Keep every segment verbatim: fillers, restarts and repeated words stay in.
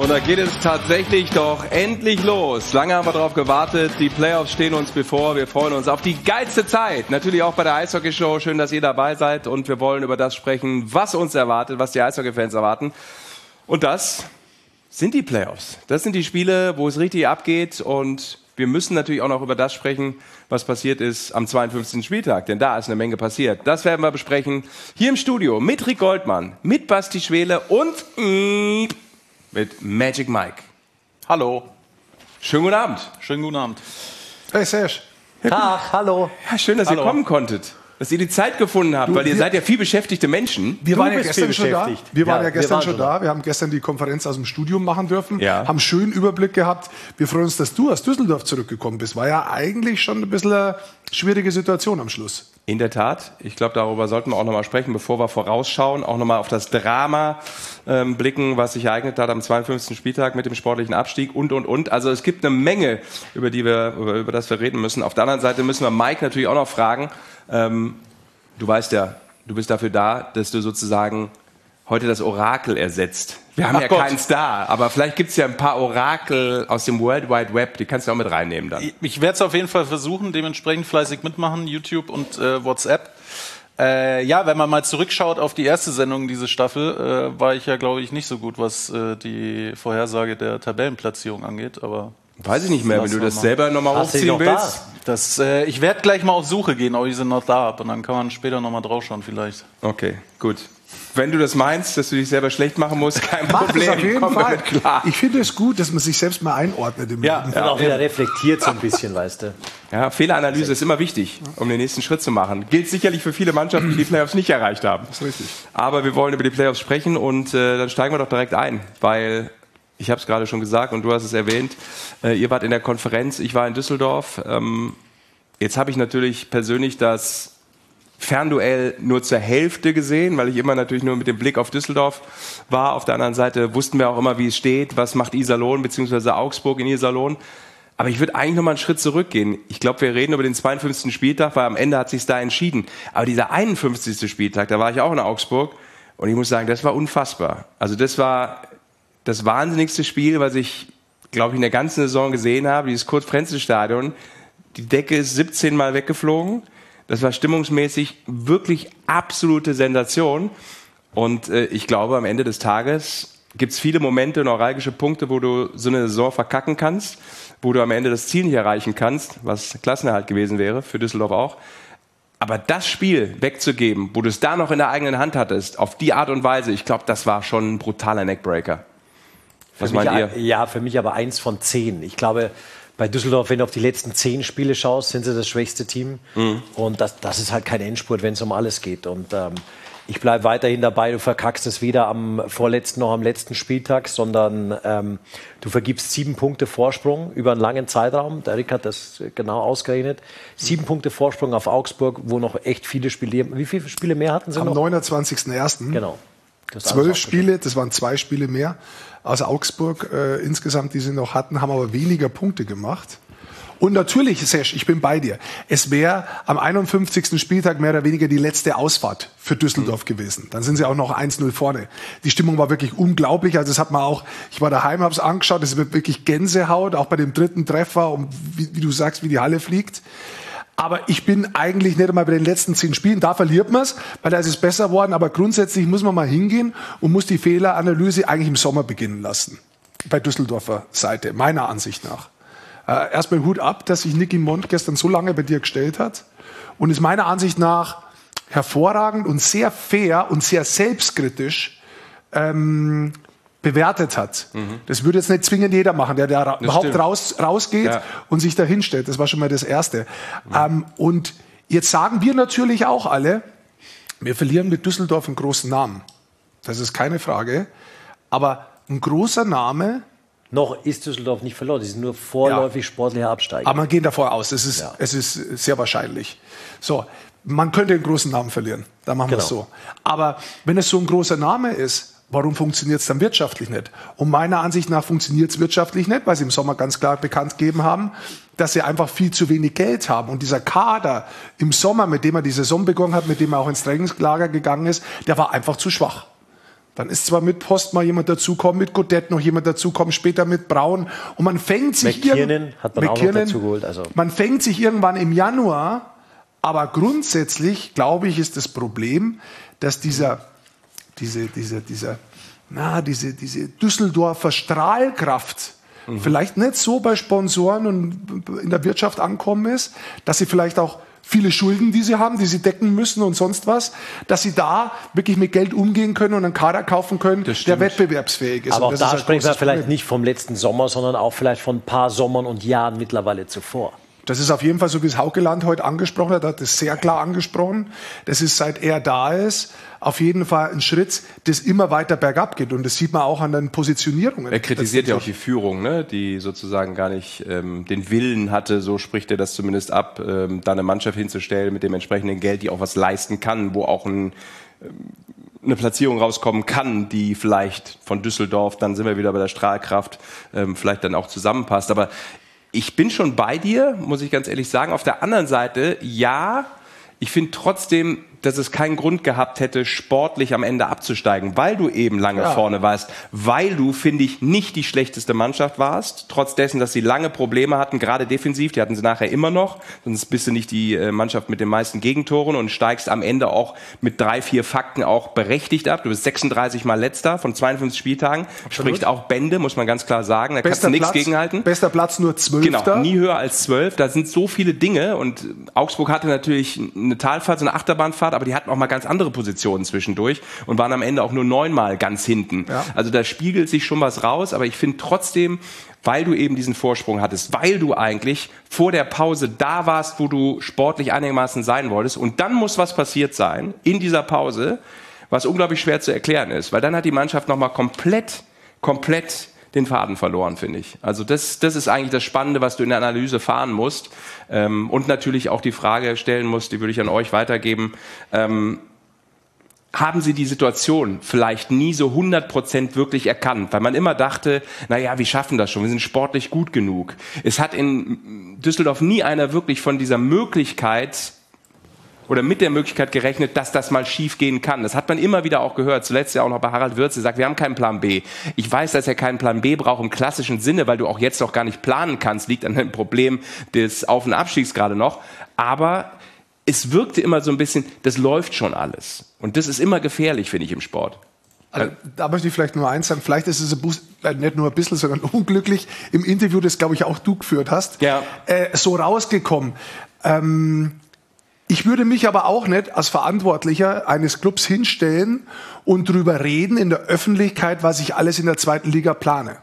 Und da geht es tatsächlich doch endlich los. Lange haben wir darauf gewartet. Die Playoffs stehen uns bevor. Wir freuen uns auf die geilste Zeit. Natürlich auch bei der Eishockey-Show. Schön, dass ihr dabei seid. Und wir wollen über das sprechen, was uns erwartet, was die Eishockey-Fans erwarten. Und das sind die Playoffs. Das sind die Spiele, wo es richtig abgeht. Und wir müssen natürlich auch noch über das sprechen, was passiert ist am zweiundfünfzigsten Spieltag. Denn da ist eine Menge passiert. Das werden wir besprechen hier im Studio mit Rick Goldmann, mit Basti Schwele und mit Magic Mike. Hallo. Schönen guten Abend. Schönen guten Abend. Hey Serge. Tag, hallo. Ja, schön, dass Hallo. ihr kommen konntet. Dass ihr die Zeit gefunden habt, Du, weil ihr wir- seid ja viel beschäftigte Menschen. Wir Du waren ja bist gestern viel schon da. beschäftigt. Wir waren Ja, ja wir gestern waren schon schon da. Wir haben gestern die Konferenz aus dem Studium machen dürfen. Ja. Haben schönen Überblick gehabt. Wir freuen uns, dass du aus Düsseldorf zurückgekommen bist. War ja eigentlich schon ein bisschen eine schwierige Situation am Schluss. In der Tat. Ich glaube, darüber sollten wir auch nochmal sprechen, bevor wir vorausschauen. Auch nochmal auf das Drama ähm, blicken, was sich ereignet hat am zweiundfünfzigsten Spieltag mit dem sportlichen Abstieg und, und, und. Also es gibt eine Menge, über die wir, über, über das wir reden müssen. Auf der anderen Seite müssen wir Mike natürlich auch noch fragen. Ähm, du weißt ja, du bist dafür da, dass du sozusagen heute das Orakel ersetzt. Wir haben Ach ja Gott. keinen Star, aber vielleicht gibt es ja ein paar Orakel aus dem World Wide Web, die kannst du auch mit reinnehmen dann. Ich, ich werde es auf jeden Fall versuchen, dementsprechend fleißig mitmachen, YouTube und äh, WhatsApp. Äh, ja, wenn man mal zurückschaut auf die erste Sendung diese Staffel, äh, war ich ja, glaube ich, nicht so gut, was äh, die Vorhersage der Tabellenplatzierung angeht. Aber Weiß ich nicht mehr, wenn Lassen du wir das mal. selber nochmal Hast du die hochziehen noch willst. das, äh, ich werde gleich mal auf Suche gehen, ob ich sie noch da habe. Und dann kann man später nochmal draufschauen vielleicht. Okay, gut. Wenn du das meinst, dass du dich selber schlecht machen musst, kein Mach Problem. das auf jeden komm Fall. damit klar. Ich finde es gut, dass man sich selbst mal einordnet im Ja. Leben. Und auch wieder reflektiert so ein bisschen, weißt du. Ja, Fehleranalyse ist immer wichtig, um den nächsten Schritt zu machen. Gilt sicherlich für viele Mannschaften, die die Playoffs nicht erreicht haben. Das ist richtig. Aber wir wollen über die Playoffs sprechen und äh, dann steigen wir doch direkt ein, weil ich habe es gerade schon gesagt und du hast es erwähnt, äh, ihr wart in der Konferenz, ich war in Düsseldorf. Ähm, jetzt habe ich natürlich persönlich das Fernduell nur zur Hälfte gesehen, weil ich immer natürlich nur mit dem Blick auf Düsseldorf war. Auf der anderen Seite wussten wir auch immer, wie es steht, was macht Iserlohn bzw. Augsburg in Iserlohn. Aber ich würde eigentlich noch mal einen Schritt zurückgehen. Ich glaube, wir reden über den zweiundfünfzigsten Spieltag, weil am Ende hat sich da entschieden. Aber dieser einundfünfzigste Spieltag, da war ich auch in Augsburg und ich muss sagen, das war unfassbar. Also das war das wahnsinnigste Spiel, was ich, glaube ich, in der ganzen Saison gesehen habe. Dieses Kurt-Frenzel-Stadion, die Decke ist siebzehn Mal weggeflogen. Das war stimmungsmäßig wirklich absolute Sensation. Und äh, ich glaube, am Ende des Tages gibt es viele Momente, neuralgische Punkte, wo du so eine Saison verkacken kannst, wo du am Ende das Ziel nicht erreichen kannst, was Klassenerhalt gewesen wäre, für Düsseldorf auch. Aber das Spiel wegzugeben, wo du es da noch in der eigenen Hand hattest, auf die Art und Weise, ich glaube, das war schon ein brutaler Neckbreaker. Was Für mich, meint ihr? Ja, für mich aber eins von zehn. Ich glaube, bei Düsseldorf, wenn du auf die letzten zehn Spiele schaust, sind sie das schwächste Team. Mhm. Und das, das ist halt kein Endspurt, wenn es um alles geht. Und ähm, ich bleibe weiterhin dabei, du verkackst es weder am vorletzten noch am letzten Spieltag, sondern ähm, du vergibst sieben Punkte Vorsprung über einen langen Zeitraum. Der Rick hat das genau ausgerechnet. Sieben Punkte Vorsprung auf Augsburg, wo noch echt viele Spiele... Wie viele Spiele mehr hatten sie Am noch? neunundzwanzigsten ersten Genau. Das ist alles Zwölf aufgeschrieben. Spiele, das waren zwei Spiele mehr aus Augsburg äh, insgesamt, die sie noch hatten, haben aber weniger Punkte gemacht. Und natürlich, Sesh, ich bin bei dir. Es wäre am einundfünfzigsten Spieltag mehr oder weniger die letzte Ausfahrt für Düsseldorf mhm. gewesen. Dann sind sie auch noch eins null vorne. Die Stimmung war wirklich unglaublich. Also das hat man auch, ich war daheim, habe es angeschaut, es wird wirklich Gänsehaut, auch bei dem dritten Treffer, um, wie, wie du sagst, wie die Halle fliegt. Aber ich bin eigentlich nicht einmal bei den letzten zehn Spielen. Da verliert man es, weil da ist es besser worden. Aber grundsätzlich muss man mal hingehen und muss die Fehleranalyse eigentlich im Sommer beginnen lassen. Bei Düsseldorfer Seite, meiner Ansicht nach. Äh, erstmal Hut ab, dass sich Nicky Mond gestern so lange bei dir gestellt hat. Und ist meiner Ansicht nach hervorragend und sehr fair und sehr selbstkritisch ähm, bewertet hat. Mhm. Das würde jetzt nicht zwingend jeder machen, der da ra überhaupt raus, rausgeht ja. und sich da hinstellt. Das war schon mal das Erste. Mhm. Ähm, und jetzt sagen wir natürlich auch alle, wir verlieren mit Düsseldorf einen großen Namen. Das ist keine Frage. Aber ein großer Name... Noch ist Düsseldorf nicht verloren. Die sind nur vorläufig ja. sportlicher Absteiger. Aber man geht davor aus. Es ist, ja. es ist sehr wahrscheinlich. So, man könnte einen großen Namen verlieren. Da machen genau. wir es so. Aber wenn es so ein großer Name ist, warum funktioniert es dann wirtschaftlich nicht? Und meiner Ansicht nach funktioniert es wirtschaftlich nicht, weil sie im Sommer ganz klar bekannt gegeben haben, dass sie einfach viel zu wenig Geld haben. Und dieser Kader im Sommer, mit dem er die Saison begonnen hat, mit dem er auch ins Trainingslager gegangen ist, der war einfach zu schwach. Dann ist zwar mit Post mal jemand dazukommen, mit Godet noch jemand dazukommen, später mit Braun. Und man fängt sich McKiernan hat man auch noch dazu geholt. Also. Man fängt sich irgendwann im Januar. Aber grundsätzlich, glaube ich, ist das Problem, dass dieser, diese, diese, dieser, na, diese, diese Düsseldorfer Strahlkraft mhm. vielleicht nicht so bei Sponsoren und in der Wirtschaft ankommen ist, dass sie vielleicht auch viele Schulden, die sie haben, die sie decken müssen und sonst was, dass sie da wirklich mit Geld umgehen können und einen Kader kaufen können, der wettbewerbsfähig ist. Aber auch da halt sprechen wir vielleicht nicht vom letzten Sommer, sondern auch vielleicht von ein paar Sommern und Jahren mittlerweile zuvor. Das ist auf jeden Fall so, wie es Haukeland heute angesprochen hat, hat das sehr klar angesprochen. Das ist, seit er da ist, auf jeden Fall ein Schritt, das immer weiter bergab geht. Und das sieht man auch an den Positionierungen. Er kritisiert ja auch die Führung, ne? Die sozusagen gar nicht ähm, den Willen hatte, so spricht er das zumindest ab, ähm, da eine Mannschaft hinzustellen mit dem entsprechenden Geld, die auch was leisten kann, wo auch ein eine Platzierung rauskommen kann, die vielleicht von Düsseldorf, dann sind wir wieder bei der Strahlkraft, ähm, vielleicht dann auch zusammenpasst. Aber ich bin schon bei dir, muss ich ganz ehrlich sagen. Auf der anderen Seite, ja, ich finde trotzdem, dass es keinen Grund gehabt hätte, sportlich am Ende abzusteigen, weil du eben lange ja. vorne warst, weil du, finde ich, nicht die schlechteste Mannschaft warst, trotz dessen, dass sie lange Probleme hatten, gerade defensiv, die hatten sie nachher immer noch, sonst bist du nicht die Mannschaft mit den meisten Gegentoren und steigst am Ende auch mit drei, vier Fakten auch berechtigt ab. Du bist sechsunddreißig Mal Letzter von zweiundfünfzig Spieltagen, Absolut. Spricht auch Bände, muss man ganz klar sagen, da bester kannst du nichts Platz, gegenhalten. Bester Platz nur Zwölfter. Genau, nie höher als zwölf, da sind so viele Dinge und Augsburg hatte natürlich eine Talfahrt, so eine Achterbahnfahrt, aber die hatten auch mal ganz andere Positionen zwischendurch und waren am Ende auch nur neunmal ganz hinten. Ja. Also da spiegelt sich schon was raus, aber ich finde trotzdem, weil du eben diesen Vorsprung hattest, weil du eigentlich vor der Pause da warst, wo du sportlich einigermaßen sein wolltest und dann muss was passiert sein in dieser Pause, was unglaublich schwer zu erklären ist, weil dann hat die Mannschaft nochmal komplett, komplett den Faden verloren, finde ich. Also das, das ist eigentlich das Spannende, was du in der Analyse fahren musst. Ähm, und natürlich auch die Frage stellen musst, die würde ich an euch weitergeben. Ähm, haben Sie die Situation vielleicht nie so hundert Prozent wirklich erkannt? Weil man immer dachte, naja, wir schaffen das schon, wir sind sportlich gut genug. Es hat in Düsseldorf nie einer wirklich von dieser Möglichkeit oder mit der Möglichkeit gerechnet, dass das mal schief gehen kann. Das hat man immer wieder auch gehört. Zuletzt ja auch noch bei Harald Wirtz, der sagt, wir haben keinen Plan B. Ich weiß, dass er keinen Plan B braucht im klassischen Sinne, weil du auch jetzt noch gar nicht planen kannst. Liegt an dem Problem des Auf- und Abstiegs gerade noch. Aber es wirkte immer so ein bisschen, das läuft schon alles. Und das ist immer gefährlich, finde ich, im Sport. Also, da möchte ich vielleicht nur eins sagen, vielleicht ist es ein, nicht nur ein bisschen, sondern unglücklich, im Interview, das, glaube ich, auch du geführt hast, ja. äh, so rausgekommen. Ähm, Ich würde mich aber auch nicht als Verantwortlicher eines Clubs hinstellen und drüber reden in der Öffentlichkeit, was ich alles in der zweiten Liga plane.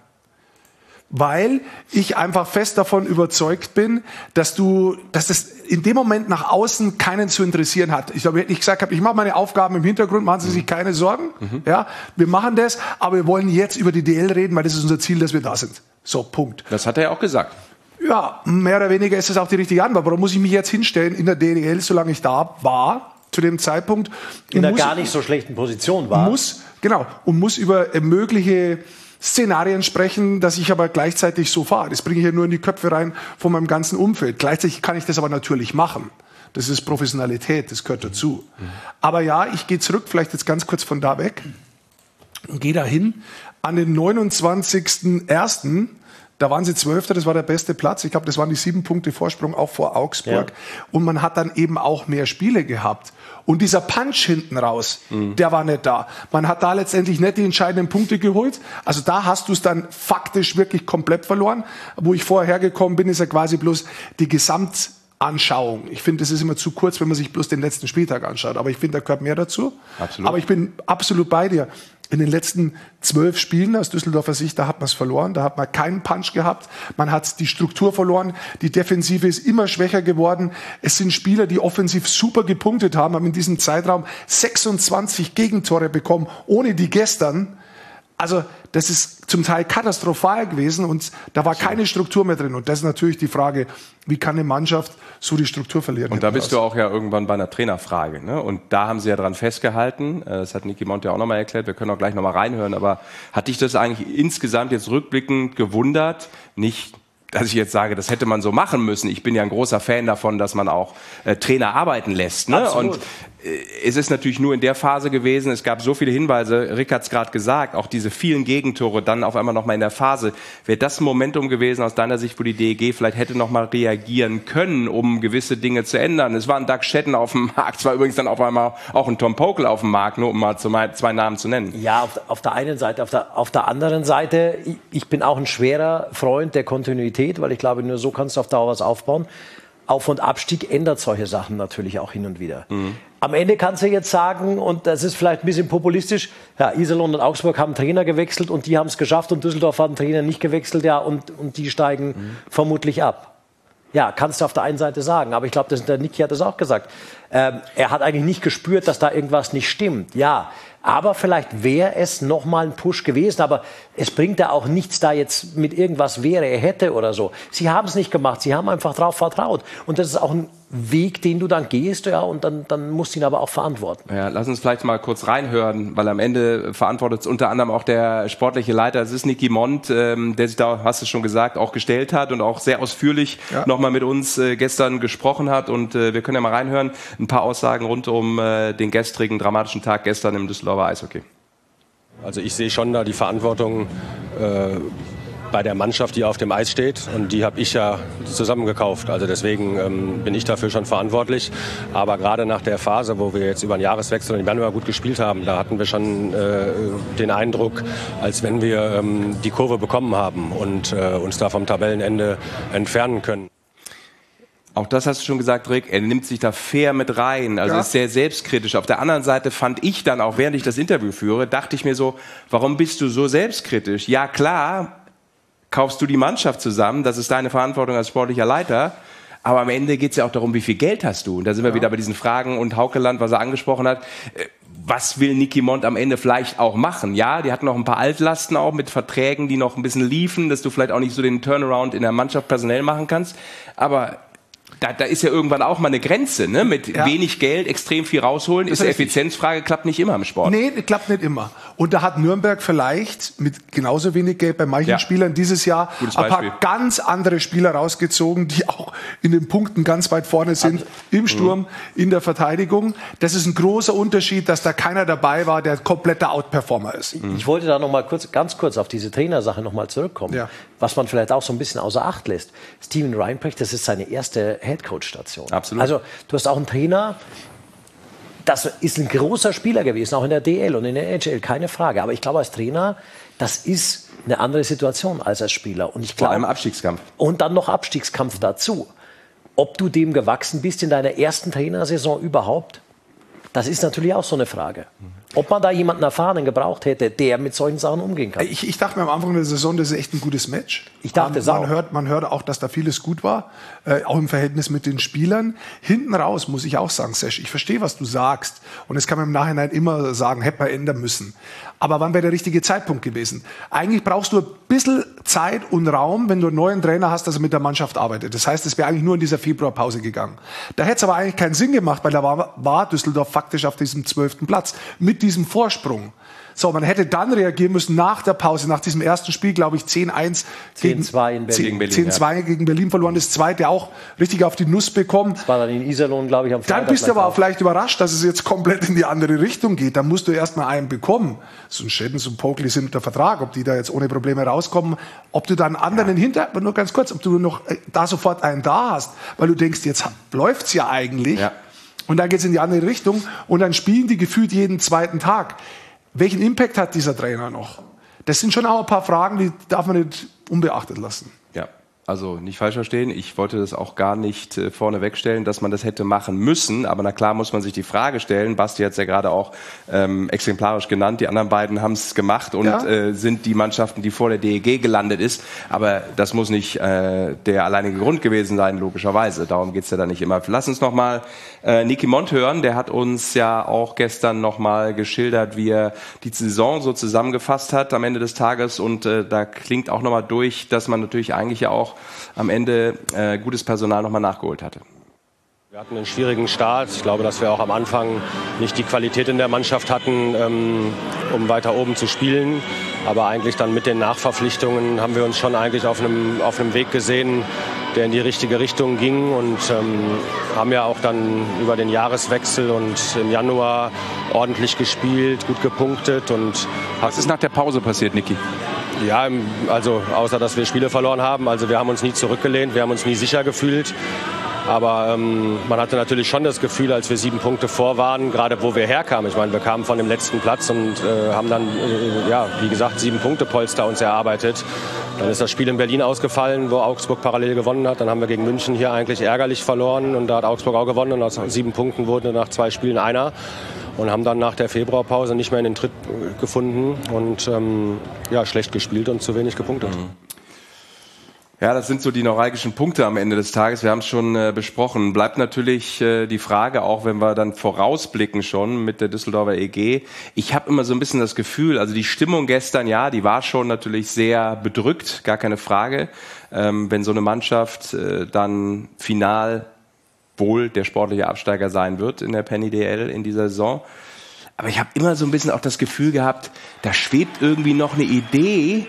Weil ich einfach fest davon überzeugt bin, dass du, dass das in dem Moment nach außen keinen zu interessieren hat. Ich glaube, ich gesagt habe, ich mache meine Aufgaben im Hintergrund, machen Sie sich keine Sorgen. Mhm. Ja, wir machen das, aber wir wollen jetzt über die D L reden, weil das ist unser Ziel, dass wir da sind. So, Punkt. Das hat er ja auch gesagt. Ja, mehr oder weniger ist das auch die richtige Antwort. Warum muss ich mich jetzt hinstellen in der D D L, solange ich da war, zu dem Zeitpunkt? In einer gar nicht so schlechten Position war. Muss, genau, und muss über mögliche Szenarien sprechen, dass ich aber gleichzeitig so fahre. Das bringe ich ja nur in die Köpfe rein von meinem ganzen Umfeld. Gleichzeitig kann ich das aber natürlich machen. Das ist Professionalität, das gehört dazu. Mhm. Aber ja, ich gehe zurück, vielleicht jetzt ganz kurz von da weg, und gehe dahin an den neunundzwanzigsten ersten Da waren sie Zwölfter, das war der beste Platz. Ich glaube, das waren die sieben Punkte Vorsprung auch vor Augsburg. Ja. Und man hat dann eben auch mehr Spiele gehabt. Und dieser Punch hinten raus, mhm. der war nicht da. Man hat da letztendlich nicht die entscheidenden Punkte geholt. Also da hast du es dann faktisch wirklich komplett verloren. Wo ich vorher hergekommen bin, ist ja quasi bloß die Gesamtanschauung. Ich finde, das ist immer zu kurz, wenn man sich bloß den letzten Spieltag anschaut. Aber ich finde, da gehört mehr dazu. Absolut. Aber ich bin absolut bei dir. In den letzten zwölf Spielen aus Düsseldorfer Sicht, da hat man es verloren, da hat man keinen Punch gehabt, man hat die Struktur verloren, die Defensive ist immer schwächer geworden. Es sind Spieler, die offensiv super gepunktet haben, haben in diesem Zeitraum sechsundzwanzig Gegentore bekommen, ohne die gestern. Also das ist zum Teil katastrophal gewesen und da war keine Struktur mehr drin. Und das ist natürlich die Frage, wie kann eine Mannschaft so die Struktur verlieren? Und da bist du auch ja irgendwann bei einer Trainerfrage, ne? Und da haben sie ja dran festgehalten, das hat Niki Mont ja auch nochmal erklärt, wir können auch gleich nochmal reinhören, aber hat dich das eigentlich insgesamt jetzt rückblickend gewundert? Nicht, dass ich jetzt sage, das hätte man so machen müssen. Ich bin ja ein großer Fan davon, dass man auch äh, Trainer arbeiten lässt. Ne? Und es ist natürlich nur in der Phase gewesen, es gab so viele Hinweise, Rick hat es gerade gesagt, auch diese vielen Gegentore, dann auf einmal nochmal in der Phase. Wäre das ein Momentum gewesen aus deiner Sicht, wo die D E G vielleicht hätte nochmal reagieren können, um gewisse Dinge zu ändern? Es war ein Doug Shetten auf dem Markt, es war übrigens dann auf einmal auch ein Tom Pokel auf dem Markt, nur um mal zwei Namen zu nennen. Ja, auf, auf der einen Seite, auf der, auf der anderen Seite, ich, ich bin auch ein schwerer Freund der Kontinuität, weil ich glaube, nur so kannst du auf Dauer was aufbauen. Auf- und Abstieg ändert solche Sachen natürlich auch hin und wieder. Mhm. Am Ende kannst du jetzt sagen, und das ist vielleicht ein bisschen populistisch, ja, Iserlohn und Augsburg haben Trainer gewechselt und die haben es geschafft und Düsseldorf hat einen Trainer nicht gewechselt, ja, und, und die steigen mhm. vermutlich ab. Ja, kannst du auf der einen Seite sagen, aber ich glaube, der Niki hat das auch gesagt. Ähm, er hat eigentlich nicht gespürt, dass da irgendwas nicht stimmt. Ja, aber vielleicht wäre es noch mal ein Push gewesen, aber es bringt ja auch nichts, da jetzt mit irgendwas wäre, er hätte oder so. Sie haben es nicht gemacht, sie haben einfach drauf vertraut. Und das ist auch ein Weg, den du dann gehst, ja, und dann, dann musst du ihn aber auch verantworten. Ja, lass uns vielleicht mal kurz reinhören, weil am Ende verantwortet es unter anderem auch der sportliche Leiter. Es ist Niki Mond, ähm, der sich da, hast du schon gesagt, auch gestellt hat und auch sehr ausführlich ja. nochmal mit uns äh, gestern gesprochen hat. Und äh, wir können ja mal reinhören, ein paar Aussagen rund um äh, den gestrigen dramatischen Tag gestern im Düsseldorfer Eishockey. Also ich sehe schon da die Verantwortung äh, bei der Mannschaft, die auf dem Eis steht, und die habe ich ja zusammengekauft. Also deswegen ähm, bin ich dafür schon verantwortlich. Aber gerade nach der Phase, wo wir jetzt über den Jahreswechsel im Januar gut gespielt haben, da hatten wir schon äh, den Eindruck, als wenn wir ähm, die Kurve bekommen haben und äh, uns da vom Tabellenende entfernen können. Auch das hast du schon gesagt, Rick, er nimmt sich da fair mit rein, also ja. ist sehr selbstkritisch. Auf der anderen Seite fand ich dann auch, während ich das Interview führe, dachte ich mir so, warum bist du so selbstkritisch? Ja klar, kaufst du die Mannschaft zusammen, das ist deine Verantwortung als sportlicher Leiter, aber am Ende geht es ja auch darum, wie viel Geld hast du? Und da sind wir ja. wieder bei diesen Fragen und Haukeland, was er angesprochen hat. Was will Niki Mond am Ende vielleicht auch machen? Ja, die hatten noch ein paar Altlasten auch mit Verträgen, die noch ein bisschen liefen, dass du vielleicht auch nicht so den Turnaround in der Mannschaft personell machen kannst, aber Da, da ist ja irgendwann auch mal eine Grenze, ne? Mit ja. wenig Geld extrem viel rausholen. Das ist eine Effizienzfrage, klappt nicht immer im Sport. Nee, klappt nicht immer. Und da hat Nürnberg vielleicht mit genauso wenig Geld bei manchen ja. Spielern dieses Jahr ein paar ganz andere Spieler rausgezogen, die auch in den Punkten ganz weit vorne sind, also, im Sturm, mhm. in der Verteidigung. Das ist ein großer Unterschied, dass da keiner dabei war, der kompletter Outperformer ist. Mhm. Ich wollte da noch mal kurz, ganz kurz auf diese Trainersache noch mal zurückkommen, ja. was man vielleicht auch so ein bisschen außer Acht lässt. Steven Reinprecht, das ist seine erste Headcoach-Station. Absolut. Also du hast auch einen Trainer, das ist ein großer Spieler gewesen, auch in der D L und in der N H L, keine Frage. Aber ich glaube, als Trainer, das ist eine andere Situation als als Spieler. Und ich glaube, vor allem Abstiegskampf. Und dann noch Abstiegskampf dazu. Ob du dem gewachsen bist in deiner ersten Trainersaison überhaupt, das ist natürlich auch so eine Frage. Ob man da jemanden Erfahrenen gebraucht hätte, der mit solchen Sachen umgehen kann. Ich, ich dachte mir am Anfang der Saison, das ist echt ein gutes Match. Ich dachte es auch. Man hört, man hört auch, dass da vieles gut war, äh, auch im Verhältnis mit den Spielern. Hinten raus muss ich auch sagen, Sesh, ich verstehe, was du sagst. Und das kann man im Nachhinein immer sagen, hätte man ändern müssen. Aber wann wäre der richtige Zeitpunkt gewesen? Eigentlich brauchst du ein bisschen Zeit und Raum, wenn du einen neuen Trainer hast, dass er mit der Mannschaft arbeitet. Das heißt, es wäre eigentlich nur in dieser Februarpause gegangen. Da hätte es aber eigentlich keinen Sinn gemacht, weil da war, war Düsseldorf faktisch auf diesem zwölften Platz mit diesem Vorsprung. So, man hätte dann reagieren müssen nach der Pause, nach diesem ersten Spiel, glaube ich, zehn eins zehn zwei in Berlin. zehn zwei ja. gegen Berlin verloren, das zweite auch richtig auf die Nuss bekommen. Das war dann in Iserlohn, glaube ich, am Freitag. Dann bist du aber auch vielleicht überrascht, dass es jetzt komplett in die andere Richtung geht. Dann musst du erst mal einen bekommen. So ein Shedden, so ein Pokely sind unter Vertrag, ob die da jetzt ohne Probleme rauskommen. Ob du dann einen anderen ja. hinter, aber nur ganz kurz, ob du noch da sofort einen da hast, weil du denkst, jetzt läuft's ja eigentlich. Ja. Und dann geht's in die andere Richtung und dann spielen die gefühlt jeden zweiten Tag. Welchen Impact hat dieser Trainer noch? Das sind schon auch ein paar Fragen, die darf man nicht unbeachtet lassen. Ja, also nicht falsch verstehen. Ich wollte das auch gar nicht äh, vorne wegstellen, dass man das hätte machen müssen. Aber na klar muss man sich die Frage stellen. Basti hat es ja gerade auch ähm, exemplarisch genannt. Die anderen beiden haben es gemacht und ja. äh, sind die Mannschaften, die vor der D E G gelandet ist. Aber das muss nicht äh, der alleinige Grund gewesen sein, logischerweise. Darum geht es ja dann nicht immer. Lass uns noch mal äh, Niki Mond hören. Der hat uns ja auch gestern noch mal geschildert, wie er die Saison so zusammengefasst hat am Ende des Tages. Und äh, da klingt auch noch mal durch, dass man natürlich eigentlich ja auch am Ende äh, gutes Personal noch mal nachgeholt hatte. Wir hatten einen schwierigen Start. Ich glaube, dass wir auch am Anfang nicht die Qualität in der Mannschaft hatten, ähm, um weiter oben zu spielen. Aber eigentlich dann mit den Nachverpflichtungen haben wir uns schon eigentlich auf einem, auf einem Weg gesehen, der in die richtige Richtung ging und ähm, haben ja auch dann über den Jahreswechsel und im Januar ordentlich gespielt, gut gepunktet. Und Was ist nach der Pause passiert, Niki? Ja, also außer dass wir Spiele verloren haben. Also wir haben uns nie zurückgelehnt, wir haben uns nie sicher gefühlt. Aber ähm, man hatte natürlich schon das Gefühl, als wir sieben Punkte vor waren, gerade wo wir herkamen. Ich meine, wir kamen von dem letzten Platz und äh, haben dann, äh, ja, wie gesagt, sieben Punkte Polster uns erarbeitet. Dann ist das Spiel in Berlin ausgefallen, wo Augsburg parallel gewonnen hat. Dann haben wir gegen München hier eigentlich ärgerlich verloren und da hat Augsburg auch gewonnen. Und aus sieben Punkten wurde nach zwei Spielen einer. Und haben dann nach der Februarpause nicht mehr in den Tritt gefunden und ähm, ja, schlecht gespielt und zu wenig gepunktet. Mhm. Ja, das sind so die neuralgischen Punkte am Ende des Tages. Wir haben es schon äh, besprochen. Bleibt natürlich äh, die Frage, auch wenn wir dann vorausblicken schon mit der Düsseldorfer E G. Ich habe immer so ein bisschen das Gefühl, also die Stimmung gestern, ja, die war schon natürlich sehr bedrückt, gar keine Frage. Ähm, wenn so eine Mannschaft äh, dann final wohl der sportliche Absteiger sein wird in der Penny D L in dieser Saison. Aber ich habe immer so ein bisschen auch das Gefühl gehabt, da schwebt irgendwie noch eine Idee.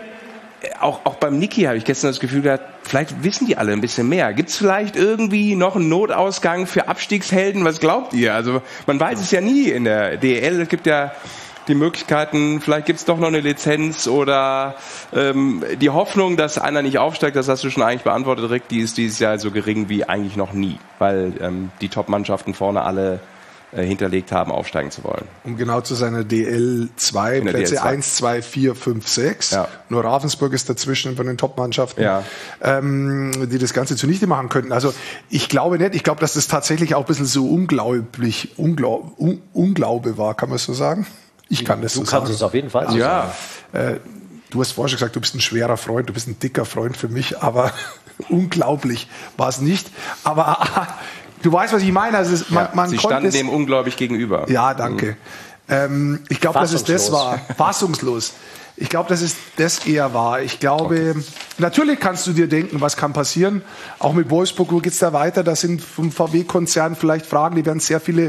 Auch, auch beim Niki habe ich gestern das Gefühl gehabt, vielleicht wissen die alle ein bisschen mehr. Gibt es vielleicht irgendwie noch einen Notausgang für Abstiegshelden? Was glaubt ihr? Also man weiß es ja nie in der D L. Es gibt ja die Möglichkeiten, vielleicht gibt es doch noch eine Lizenz oder ähm, die Hoffnung, dass einer nicht aufsteigt, das hast du schon eigentlich beantwortet, Rick, die ist dieses Jahr so gering wie eigentlich noch nie, weil ähm, die Top-Mannschaften vorne alle äh, hinterlegt haben, aufsteigen zu wollen. Um genau zu sein, D L zwei, Plätze D L zwei. eins, zwei, vier, fünf, sechs. Ja. Nur Ravensburg ist dazwischen von den Top-Mannschaften, ja. ähm, die das Ganze zunichte machen könnten. Also ich glaube nicht, ich glaube, dass das tatsächlich auch ein bisschen so unglaublich, Unglaub, Un, Unglaube war, kann man so sagen? Ich kann das du so kannst sagen. Du kannst es auf jeden Fall also, ja. Äh, du hast vorher schon gesagt, du bist ein schwerer Freund, du bist ein dicker Freund für mich, aber unglaublich war es nicht. Aber du weißt, was ich meine. Also es, man, ja, man Sie konnte standen es, dem ungläubig gegenüber. Ja, danke. Mhm. Ähm, ich glaube, dass es das war. Fassungslos. Ich glaube, dass es das eher war. Ich glaube, okay. Natürlich kannst du dir denken, was kann passieren. Auch mit Wolfsburg, wo geht's da weiter? Das sind vom V W-Konzern vielleicht Fragen, die werden sehr viele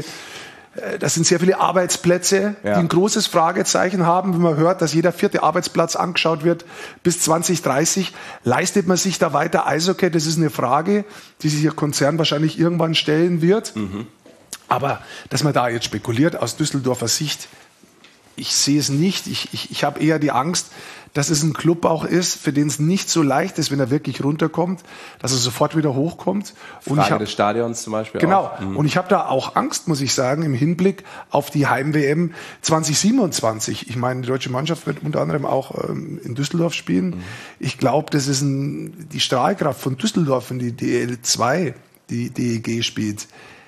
Das sind sehr viele Arbeitsplätze, ja. die ein großes Fragezeichen haben. Wenn man hört, dass jeder vierte Arbeitsplatz angeschaut wird bis zwanzig dreißig, leistet man sich da weiter Eishockey? Das ist eine Frage, die sich der Konzern wahrscheinlich irgendwann stellen wird. Mhm. Aber dass man da jetzt spekuliert aus Düsseldorfer Sicht, ich sehe es nicht. Ich, ich, ich habe eher die Angst, dass es ein Club auch ist, für den es nicht so leicht ist, wenn er wirklich runterkommt, dass er sofort wieder hochkommt. Und Frage ich hab, des Stadions zum Beispiel Genau. auch. Mhm. Und ich habe da auch Angst, muss ich sagen, im Hinblick auf die Heim-W M zwanzig siebenundzwanzig. Ich meine, die deutsche Mannschaft wird unter anderem auch ähm, in Düsseldorf spielen. Mhm. Ich glaube, das ist ein, die Strahlkraft von Düsseldorf, wenn die D L zwei, die D E G spielt.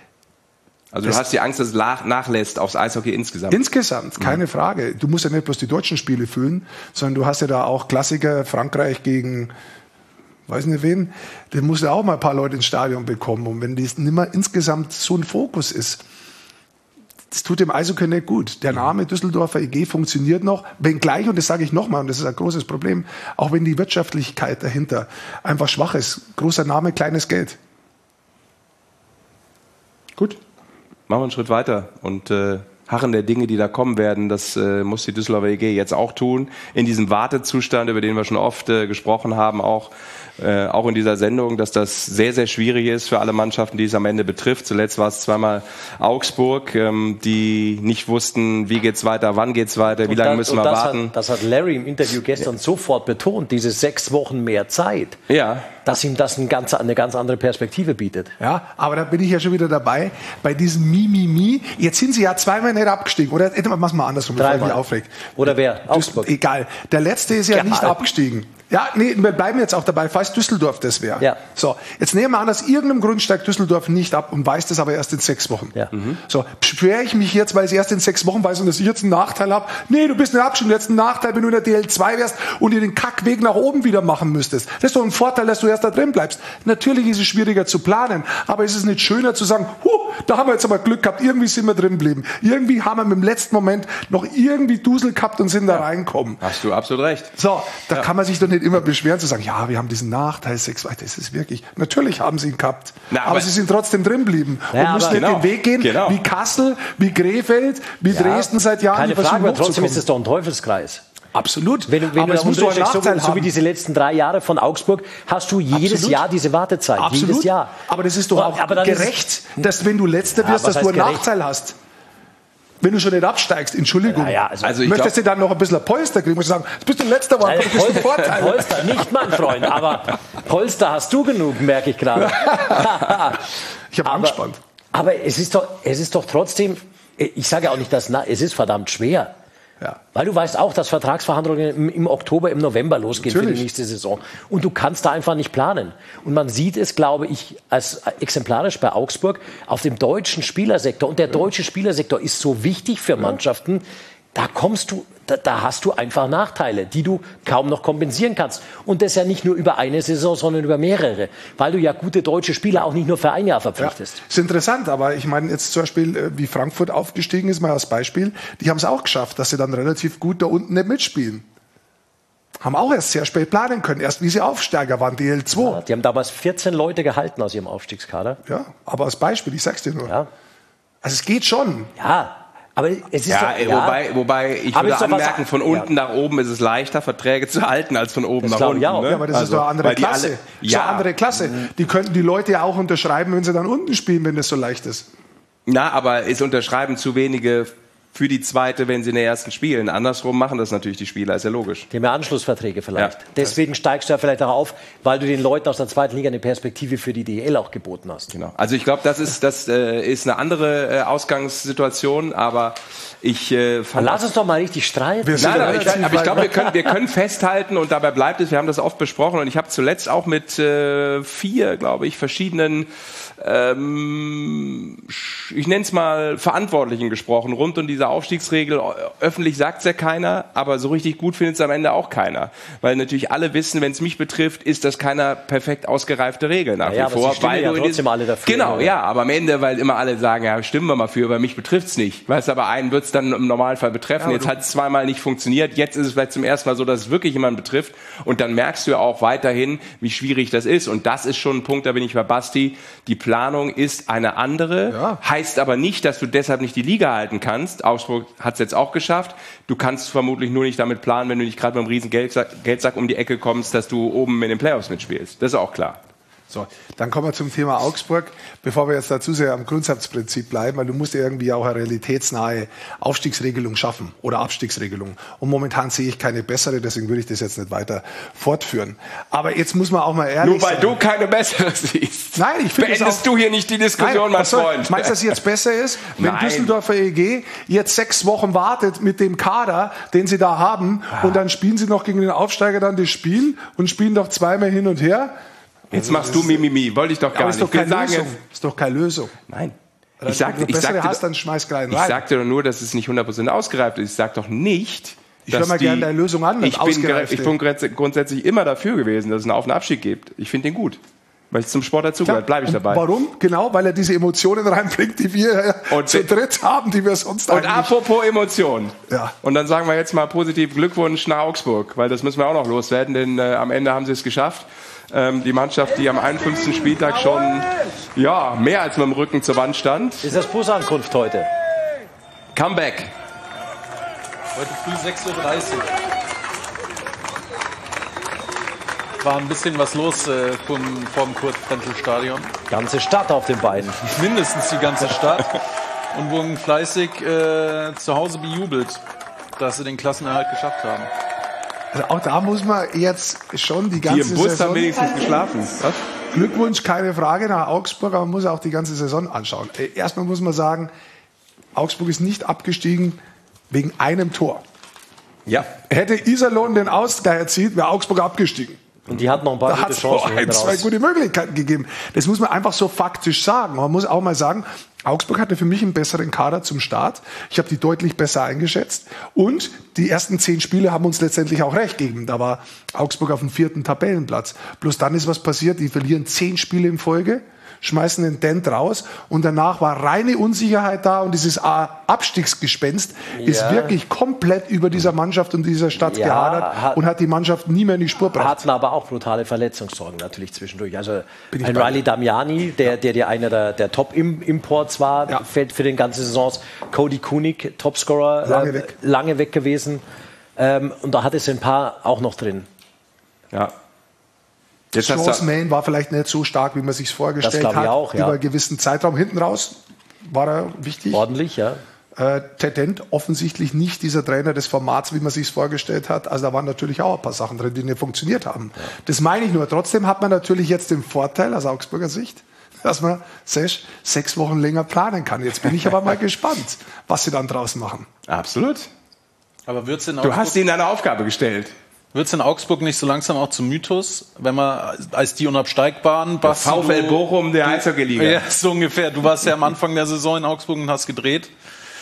Also du das hast die Angst, dass es nachlässt aufs Eishockey insgesamt? Insgesamt, keine mhm. Frage. Du musst ja nicht bloß die deutschen Spiele füllen, sondern du hast ja da auch Klassiker, Frankreich gegen, weiß nicht wen, da musst du auch mal ein paar Leute ins Stadion bekommen. Und wenn das nicht mehr insgesamt so ein Fokus ist, das tut dem Eishockey nicht gut. Der Name Düsseldorfer E G funktioniert noch, wenngleich, und das sage ich nochmal, und das ist ein großes Problem, auch wenn die Wirtschaftlichkeit dahinter einfach schwach ist. Großer Name, kleines Geld. Gut. Machen wir einen Schritt weiter und äh, harren der Dinge, die da kommen werden. Das äh, muss die Düsseldorfer E G jetzt auch tun. In diesem Wartezustand, über den wir schon oft äh, gesprochen haben, auch, äh, auch in dieser Sendung, dass das sehr, sehr schwierig ist für alle Mannschaften, die es am Ende betrifft. Zuletzt war es zweimal Augsburg, ähm, die nicht wussten, wie geht's weiter, wann geht's weiter, wie lange müssen wir das warten. Hat, das hat Larry im Interview gestern ja. sofort betont, diese sechs Wochen mehr Zeit. Ja. Dass ihm das ein ganz, eine ganz andere Perspektive bietet. Ja, aber da bin ich ja schon wieder dabei, bei diesem Mi-Mi-Mi. Jetzt sind sie ja zweimal nicht abgestiegen. Oder machen wir es mal andersrum, bevor ich mich aufreg. Oder wer? Augsburg. Egal. Der Letzte ist ja Egal. nicht abgestiegen. Ja, nee, wir bleiben jetzt auch dabei, falls Düsseldorf das wäre. Ja. So, jetzt nehmen wir an, aus irgendeinem Grund steigt Düsseldorf nicht ab und weiß das aber erst in sechs Wochen. Ja. Mhm. So, beschwere ich mich jetzt, weil ich erst in sechs Wochen weiß und dass ich jetzt einen Nachteil habe? Nee, du bist nicht abgestiegen, du hättest einen Nachteil, wenn du in der D L zwei wärst und dir den Kackweg nach oben wieder machen müsstest. Das ist doch ein Vorteil, dass du erst da drin bleibst. Natürlich ist es schwieriger zu planen, aber ist es nicht schöner zu sagen, huh, da haben wir jetzt aber Glück gehabt, irgendwie sind wir drin geblieben. Irgendwie haben wir im letzten Moment noch irgendwie Dusel gehabt und sind da reingekommen. Hast du absolut recht. So, da ja. kann man sich doch nicht immer beschweren, zu sagen, ja, wir haben diesen Nachteil, sechs, das ist wirklich, natürlich haben sie ihn gehabt, Na, aber, aber sie sind trotzdem drin geblieben ja, und müssen nicht genau, den Weg gehen, genau. wie Kassel, wie Krefeld, wie ja, Dresden seit Jahren. Keine Frage, aber trotzdem ist es doch ein Teufelskreis. Absolut. Wenn, wenn aber du es muss doch einen so, Nachteil so wie haben. diese letzten drei Jahre von Augsburg, hast du jedes Absolut. Jahr diese Wartezeit. Absolut. Jedes Jahr. Aber das ist doch auch aber gerecht, ist, dass wenn du Letzter wirst, ja, dass du einen gerecht? Nachteil hast. Wenn du schon nicht absteigst, Entschuldigung. Ja, ja, also, Also ich Möchtest du dann noch ein bisschen Polster kriegen? Musst du sagen, jetzt bist du Letzter, war Nein, bist du Polster, Vorteil. Polster, nicht mein Freund, aber Polster hast du genug, merke ich gerade. Ich habe angespannt. Aber es ist doch, es ist doch trotzdem, ich sage auch nicht, dass na, es ist verdammt schwer. Ja. Weil du weißt auch, dass Vertragsverhandlungen im, im Oktober, im November losgehen Natürlich. für die nächste Saison. Und du kannst da einfach nicht planen. Und man sieht es, glaube ich, als exemplarisch bei Augsburg auf dem deutschen Spielersektor. Und der deutsche Spielersektor ist so wichtig für Mannschaften. Da kommst du, da, da hast du einfach Nachteile, die du kaum noch kompensieren kannst. Und das ja nicht nur über eine Saison, sondern über mehrere. Weil du ja gute deutsche Spieler auch nicht nur für ein Jahr verpflichtest. Ja, ist interessant, aber ich meine jetzt zum Beispiel, wie Frankfurt aufgestiegen ist, mal als Beispiel, die haben es auch geschafft, dass sie dann relativ gut da unten nicht mitspielen. Haben auch erst sehr spät planen können, erst wie sie Aufsteiger waren, D L zwei. Ja, die haben damals vierzehn Leute gehalten aus ihrem Aufstiegskader. Ja, aber als Beispiel, ich sag's dir nur. Ja. Also es geht schon. Ja, aber es ist Ja, doch, wobei, wobei ich Aber würde ist doch was- anmerken, von unten nach oben ist es leichter, Verträge zu halten, als von oben Das nach glaube unten. ich auch. Ne? Ja, aber das Also, ist doch eine andere weil die Klasse. alle- Ja. So Ja, eine andere Klasse. Die könnten die Leute ja auch unterschreiben, wenn sie dann unten spielen, wenn das so leicht ist. na, aber es unterschreiben zu wenige für die zweite, wenn sie in der ersten spielen. Andersrum machen das natürlich die Spieler, ist ja logisch. Die haben ja Anschlussverträge vielleicht. Ja. Deswegen steigst du ja vielleicht auch auf, weil du den Leuten aus der zweiten Liga eine Perspektive für die D L auch geboten hast. Genau. Also ich glaube, das ist das äh, ist eine andere äh, Ausgangssituation, aber ich äh, fand Lass uns doch mal richtig streiten. Wir sind Nein, aber relativ ich, aber ich glaube, wir weit- können, wir können festhalten und dabei bleibt es, wir haben das oft besprochen und ich habe zuletzt auch mit äh, vier, glaube ich, verschiedenen, ähm, ich nenne es mal Verantwortlichen gesprochen, rund um diese Aufstiegsregel. Öffentlich sagt es ja keiner, aber so richtig gut findet es am Ende auch keiner. Weil natürlich alle wissen, wenn es mich betrifft, ist das keine perfekt ausgereifte Regel nach Ja, wie aber vor. sie stimmen ja du in trotzdem diesem- alle dafür. Genau, Ja. ja, aber am Ende, weil immer alle sagen, ja, stimmen wir mal für, weil mich betrifft's nicht. Weißt du, aber einen wird's dann im Normalfall betreffen. Jetzt hat es zweimal nicht funktioniert. Jetzt ist es vielleicht zum ersten Mal so, dass es wirklich jemanden betrifft. Und dann merkst du ja auch weiterhin, wie schwierig das ist. Und das ist schon ein Punkt, da bin ich bei Basti. Die Planung ist eine andere. Ja. Heißt aber nicht, dass du deshalb nicht die Liga halten kannst. Augsburg hat's jetzt auch geschafft. Du kannst vermutlich nur nicht damit planen, wenn du nicht gerade mit einem riesen Geldsack, Geldsack um die Ecke kommst, dass du oben in den Playoffs mitspielst. Das ist auch klar. So, dann kommen wir zum Thema Augsburg, bevor wir jetzt dazu sehr am Grundsatzprinzip bleiben, weil du musst ja irgendwie auch eine realitätsnahe Aufstiegsregelung schaffen oder Abstiegsregelung. Und momentan sehe ich keine bessere, deswegen würde ich das jetzt nicht weiter fortführen. Aber jetzt muss man auch mal ehrlich Nur weil sein. du keine bessere siehst. Nein, ich finde es Beendest auch- du hier nicht die Diskussion, Nein, mein was soll- Freund. Meinst du, dass es jetzt besser ist, wenn Nein. Düsseldorfer E G jetzt sechs Wochen wartet mit dem Kader, den sie da haben, und dann spielen sie noch gegen den Aufsteiger dann das Spiel und spielen doch zweimal hin und her? Jetzt machst du Mimimi, wollte ich doch gar Aber ist nicht. doch keine Ich will sagen Lösung. jetzt- Ist doch keine Lösung. Nein. Wenn Ich du sagte, eine ich bessere sagte, hast, dann schmeiß gleich ich rein. sagte doch nur, dass es nicht hundert Prozent ausgereift ist. Ich sag doch nicht, Ich höre dass mal die, gerne deine Lösung an, Ich bin, ausgereifte. ich bin grundsätzlich- grundsätzlich immer dafür gewesen, dass es einen Auf- und Abstieg gibt. Ich finde den gut. Weil es zum Sport dazugehört, bleibe ich Und dabei. Warum? Genau, weil er diese Emotionen reinbringt, die wir Und zu be- dritt haben, die wir sonst Und eigentlich... apropos Emotionen. Ja. Und dann sagen wir jetzt mal positiv Glückwunsch nach Augsburg, weil das müssen wir auch noch loswerden, denn äh, am Ende haben sie es geschafft. Ähm, die Mannschaft, die am einundfünfzigsten Spieltag schon ja, mehr als mit dem Rücken zur Wand stand. Ist das Busankunft heute? Comeback. Heute früh sechs Uhr dreißig. War ein bisschen was los äh, vom, vom Kurt-Frenzel-Stadion. Ganze Stadt auf den Beinen. Mindestens die ganze Stadt. Und wurden fleißig äh, zu Hause bejubelt, dass sie den Klassenerhalt geschafft haben. Also auch da muss man jetzt schon die Die ganze im Bus Saison... haben wenigstens geschlafen. Was? Glückwunsch, keine Frage, nach Augsburg, aber man muss auch die ganze Saison anschauen. Äh, Erstmal muss man sagen, Augsburg ist nicht abgestiegen wegen einem Tor. Ja. Hätte Iserlohn den Ausgleich erzielt, wäre Augsburg abgestiegen. Und die hat noch ein paar Da gute hat es Chancen ein, hinten zwei raus. gute Möglichkeiten gegeben. Das muss man einfach so faktisch sagen. Man muss auch mal sagen, Augsburg hatte für mich einen besseren Kader zum Start. Ich habe die deutlich besser eingeschätzt. Und die ersten zehn Spiele haben uns letztendlich auch recht gegeben. Da war Augsburg auf dem vierten Tabellenplatz. Bloß dann ist was passiert. Die verlieren zehn Spiele in Folge, schmeißen den Dent raus. Und danach war reine Unsicherheit da. Und dieses Abstiegsgespenst ist Ja. wirklich komplett über dieser Mannschaft und dieser Stadt Ja, gehadert hat- und hat die Mannschaft nie mehr in die Spur gebracht. Hatten aber auch brutale Verletzungssorgen natürlich zwischendurch. Also Bin ich ein bei Riley Damiani, der, der, der einer der, der Top-Imports war, Ja. fällt für den ganzen Saisons. Cody Kunig, Topscorer, Lange äh, weg. lange weg gewesen. Ähm, und da hatte es ein paar auch noch drin. Ja. Jetzt hast Jones du, Main war vielleicht nicht so stark, wie man sich vorgestellt Das glaub ich hat. auch, ja. Über einen gewissen Zeitraum hinten raus war er wichtig. Ordentlich, ja. Äh, Tedent offensichtlich nicht dieser Trainer des Formats, wie man sich vorgestellt hat. Also da waren natürlich auch ein paar Sachen drin, die nicht funktioniert haben. Ja. Das meine ich nur. Trotzdem hat man natürlich jetzt den Vorteil aus Augsburger Sicht, dass man sech, sechs Wochen länger planen kann. Jetzt bin ich aber mal gespannt, was sie dann draus machen. absolut. Aber wird's in Du Augsburg, hast ihnen eine Aufgabe gestellt. wird's in Augsburg nicht so langsam auch zum Mythos, wenn man als die Unabsteigbaren... Basti, VfL du- Bochum der Eishockey-Liga. Ja, so ungefähr. Du warst ja am Anfang der Saison in Augsburg und hast gedreht.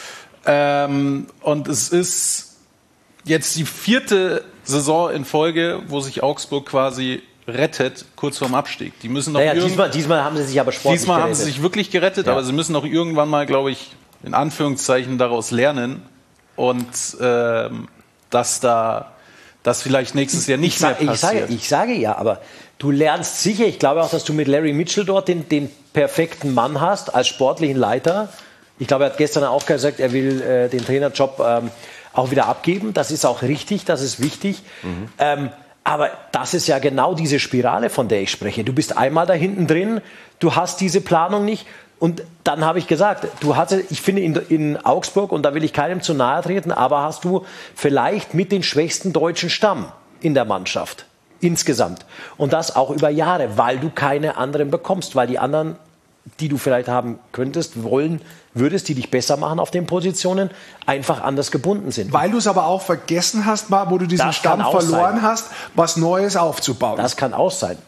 Ähm, und es ist jetzt die vierte Saison in Folge, wo sich Augsburg quasi rettet, kurz vorm Abstieg. Die müssen noch Naja, irgend- diesmal, diesmal haben sie sich aber sportlich diesmal haben gerettet. sie sich wirklich gerettet, Ja. aber sie müssen auch irgendwann mal, glaube ich, in Anführungszeichen daraus lernen und ähm, dass da das vielleicht nächstes Jahr nicht ich, sag, mehr ich, sage, passiert. ich sage ja, aber du lernst sicher, ich glaube auch, dass du mit Larry Mitchell dort den, den perfekten Mann hast als sportlichen Leiter. Ich glaube, er hat gestern auch gesagt, er will äh, den Trainerjob ähm, auch wieder abgeben. Das ist auch richtig, das ist wichtig. Mhm. Ähm, aber das ist ja genau diese Spirale, von der ich spreche. Du bist einmal da hinten drin, du hast diese Planung nicht. Und dann habe ich gesagt, du hattest, ich finde in, in Augsburg, und da will ich keinem zu nahe treten, aber hast du vielleicht mit den schwächsten deutschen Stamm in der Mannschaft insgesamt. Und das auch über Jahre, weil du keine anderen bekommst, weil die anderen, die du vielleicht haben könntest, wollen, würdest, die dich besser machen auf den Positionen, einfach anders gebunden sind. Weil du es aber auch vergessen hast, mal, wo du diesen Das Stamm kann auch verloren sein. hast, was Neues aufzubauen. Das kann auch sein.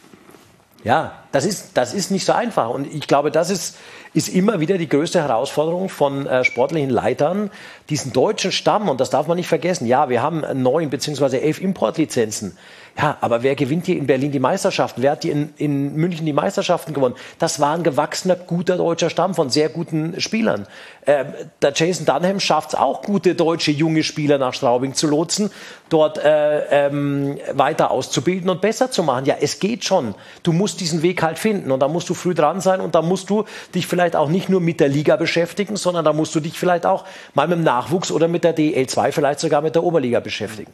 Ja, das ist, das ist nicht so einfach. Und ich glaube, das ist, ist immer wieder die größte Herausforderung von äh, sportlichen Leitern, diesen deutschen Stamm, und das darf man nicht vergessen. Ja, wir haben neun beziehungsweise elf Importlizenzen. Ja, aber wer gewinnt hier in Berlin die Meisterschaften? Wer hat hier in, in München die Meisterschaften gewonnen? Das war ein gewachsener, guter deutscher Stamm von sehr guten Spielern. Ähm, der Jason Dunham schafft es auch, gute deutsche junge Spieler nach Straubing zu lotsen, dort äh, ähm, weiter auszubilden und besser zu machen. Ja, es geht schon. Du musst diesen Weg halt finden und da musst du früh dran sein und da musst du dich vielleicht auch nicht nur mit der Liga beschäftigen, sondern da musst du dich vielleicht auch mal mit dem Nachwuchs oder mit der D L zwei, vielleicht sogar mit der Oberliga beschäftigen.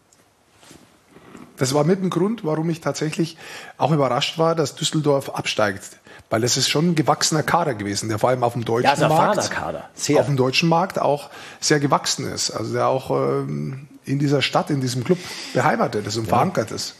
Das war mit ein Grund, warum ich tatsächlich auch überrascht war, dass Düsseldorf absteigt. Weil das ist schon ein gewachsener Kader gewesen, der vor allem auf dem deutschen Ja, ist ein Markt, erfahrener Kader. Sehr. auf dem deutschen Markt auch sehr gewachsen ist. Also der auch ähm, in dieser Stadt, in diesem Club beheimatet ist und ja. verankert ist.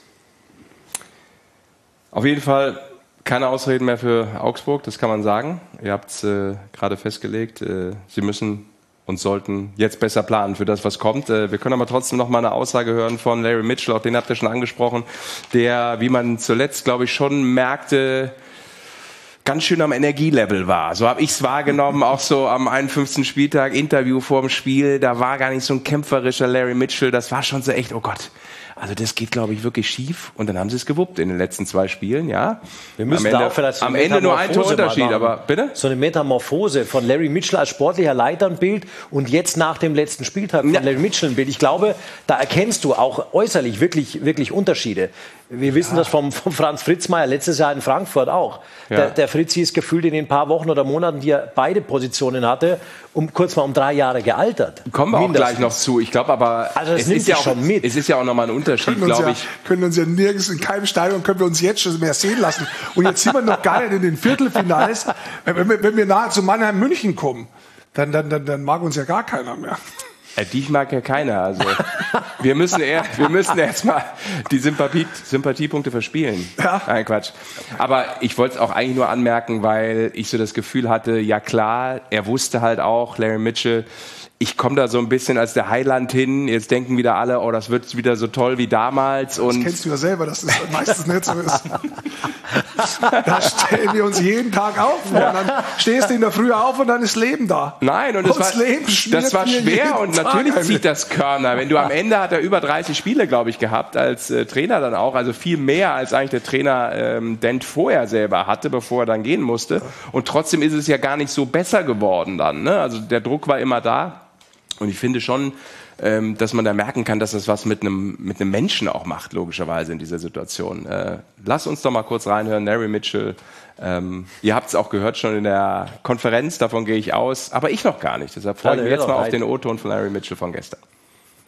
Auf jeden Fall keine Ausreden mehr für Augsburg, das kann man sagen. Ihr habt es äh, gerade festgelegt, äh, sie müssen und sollten jetzt besser planen für das, was kommt. Wir können aber trotzdem noch mal eine Aussage hören von Larry Mitchell, auch den habt ihr schon angesprochen, der, wie man zuletzt, glaube ich, schon merkte, ganz schön am Energielevel war. So habe ich es wahrgenommen, auch so am einundfünfzigsten Spieltag, Interview vorm Spiel, da war gar nicht so ein kämpferischer Larry Mitchell, das war schon so echt, oh Gott, also das geht, glaube ich, wirklich schief. Und dann haben sie es gewuppt in den letzten zwei Spielen, ja. Wir müssen am Ende, da auch vielleicht so am eine Ende nur ein Metamorphose Torunterschied, mal machen. aber bitte? So eine Metamorphose von Larry Mitchell als sportlicher Leiter ein Bild und jetzt nach dem letzten Spieltag von Ja. Larry Mitchell ein Bild. Ich glaube, da erkennst du auch äußerlich wirklich, wirklich Unterschiede. Wir wissen das vom, vom Franz Fritzmeier letztes Jahr in Frankfurt auch. Ja. Der, der Fritzi ist gefühlt in den paar Wochen oder Monaten, die er beide Positionen hatte, um kurz mal um drei Jahre gealtert. Kommen wir auch Mindestens. gleich noch zu. Ich glaube aber, Also das es, nimmt ist ja sich auch, schon mit. es ist ja auch nochmal ein Unterschied, Können uns, glaube ja, ich. können uns ja nirgends, in keinem Stadion können wir uns jetzt schon mehr sehen lassen. Und jetzt sind wir noch gar nicht in den Viertelfinals. Wenn wir, wenn wir nahe zu Mannheim München kommen, dann, dann, dann, dann mag uns ja gar keiner mehr. Äh, dich mag ja keiner. Also wir müssen eher, wir müssen erstmal die Sympathie, Sympathiepunkte verspielen. Ja. Nein, Quatsch. Aber ich wollte es auch eigentlich nur anmerken, weil ich so das Gefühl hatte, ja klar, er wusste halt auch, Larry Mitchell, ich komme da so ein bisschen als der Heiland hin. Jetzt denken wieder alle, oh, das wird wieder so toll wie damals. Und Das kennst du ja selber, dass das meistens nicht so ist. Da stellen wir uns jeden Tag auf. Und dann stehst du in der Früh auf und dann ist Leben da. Nein, und das das war, Leben schmiert das war mir schwer jeden und Tag natürlich eine. zieht das Körner. Wenn du am Ende hat er über dreißig Spiele, glaube ich, gehabt als äh, Trainer dann auch, also viel mehr als eigentlich der Trainer ähm, Dent vorher selber hatte, bevor er dann gehen musste. Und trotzdem ist es ja gar nicht so besser geworden dann. Ne? Also der Druck war immer da. Und ich finde schon, ähm, dass man da merken kann, dass das was mit einem mit einem Menschen auch macht, logischerweise in dieser Situation. Äh, lass uns doch mal kurz reinhören, Larry Mitchell. Ähm, ihr habt es auch gehört schon in der Konferenz, davon gehe ich aus, aber ich noch gar nicht. Deshalb freue ich Ja, mich hör jetzt doch mal auf rein. den O-Ton von Larry Mitchell von gestern.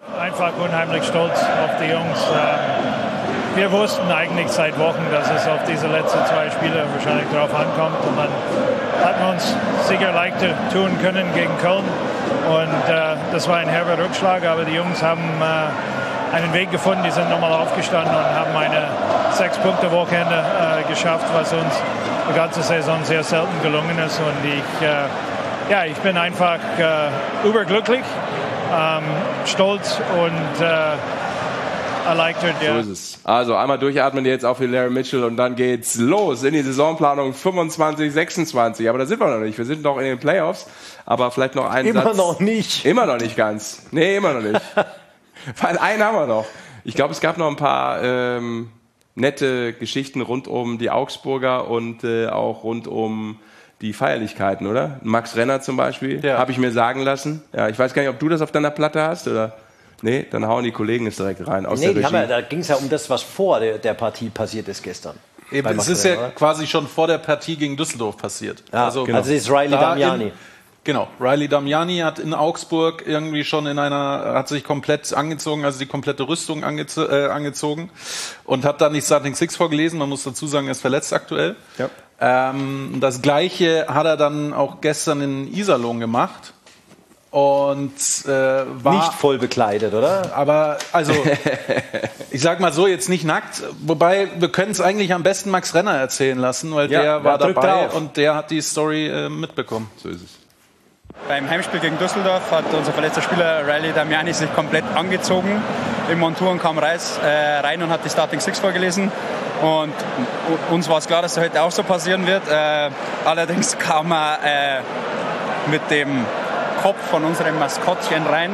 Einfach unheimlich stolz auf die Jungs. Wir wussten eigentlich seit Wochen, dass es auf diese letzten zwei Spiele wahrscheinlich drauf ankommt. Und dann hatten wir uns sicher leichter tun können gegen Köln. Und äh, das war ein herber Rückschlag, aber die Jungs haben äh, einen Weg gefunden. Die sind nochmal aufgestanden und haben eine Sechs-Punkte-Wochenende äh, geschafft, was uns die ganze Saison sehr selten gelungen ist. Und ich, äh, ja, ich bin einfach äh, überglücklich, ähm, stolz und äh, erleichtert. Ja. So ist es. Also einmal durchatmen jetzt auch für Larry Mitchell und dann geht's los in die Saisonplanung fünfundzwanzig sechsundzwanzig. Aber da sind wir noch nicht. Wir sind noch in den Playoffs. Aber vielleicht noch einen Immer Satz. noch nicht. Immer noch nicht ganz. Nee, immer noch nicht. Weil einen haben wir noch. Ich glaube, es gab noch ein paar ähm, nette Geschichten rund um die Augsburger und äh, auch rund um die Feierlichkeiten, oder? Max Renner zum Beispiel, Ja. habe ich mir sagen lassen. Ja, ich weiß gar nicht, ob du das auf deiner Platte hast, oder? Nee, dann hauen die Kollegen es direkt rein. Aus Nee, der die haben ja, Regie. da ging es ja um das, was vor der, der Partie passiert ist gestern. Eben, Bei es Max ist Renner, ja oder? quasi schon vor der Partie gegen Düsseldorf passiert. Ja, also, also das ist Riley da Damiani. In, genau, Riley Damiani hat in Augsburg irgendwie schon in einer, hat sich komplett angezogen, also die komplette Rüstung angez äh, angezogen und hat dann die Starting Six vorgelesen. Man muss dazu sagen, er ist verletzt aktuell. Ja. Ähm, das Gleiche hat er dann auch gestern in Iserlohn gemacht. Und äh, war Nicht voll bekleidet, oder? aber also ich sag mal so, jetzt nicht nackt, wobei wir können es eigentlich am besten Max Renner erzählen lassen, weil Ja, der war der drückt dabei drauf. und der hat die Story äh, mitbekommen. So ist es. Beim Heimspiel gegen Düsseldorf hat unser verletzter Spieler Riley Damiani sich komplett angezogen im Montur und kam reis, äh, rein und hat die Starting Six vorgelesen. Und uns war es klar, dass das heute auch so passieren wird. Äh, allerdings kam er äh, mit dem Kopf von unserem Maskottchen rein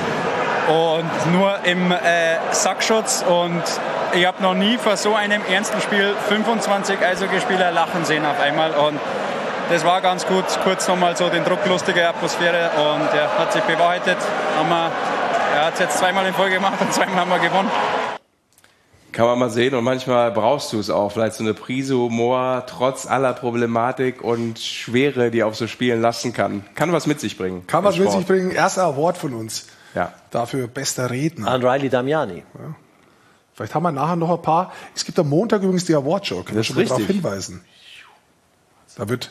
und nur im äh, Sackschutz. Und ich habe noch nie vor so einem ernsten Spiel fünfundzwanzig Eishockeyspieler lachen sehen auf einmal. Und das war ganz gut, kurz nochmal so den Druck, lustige Atmosphäre und ja, hat sich bewahrheitet. Haben wir, er hat es jetzt zweimal in Folge gemacht und zweimal haben wir gewonnen. Kann man mal sehen und manchmal brauchst du es auch. Vielleicht so eine Prise Humor, trotz aller Problematik und Schwere, die auf so Spielen lassen kann. Kann was mit sich bringen. Kann was im mit Sport. sich bringen. Erster Award von uns. Ja. Dafür bester Redner. An Riley Damiani. Vielleicht haben wir nachher noch ein paar. Es gibt am Montag übrigens die Awardshow. Können wir Das schon mal ist darauf richtig. hinweisen. Da wird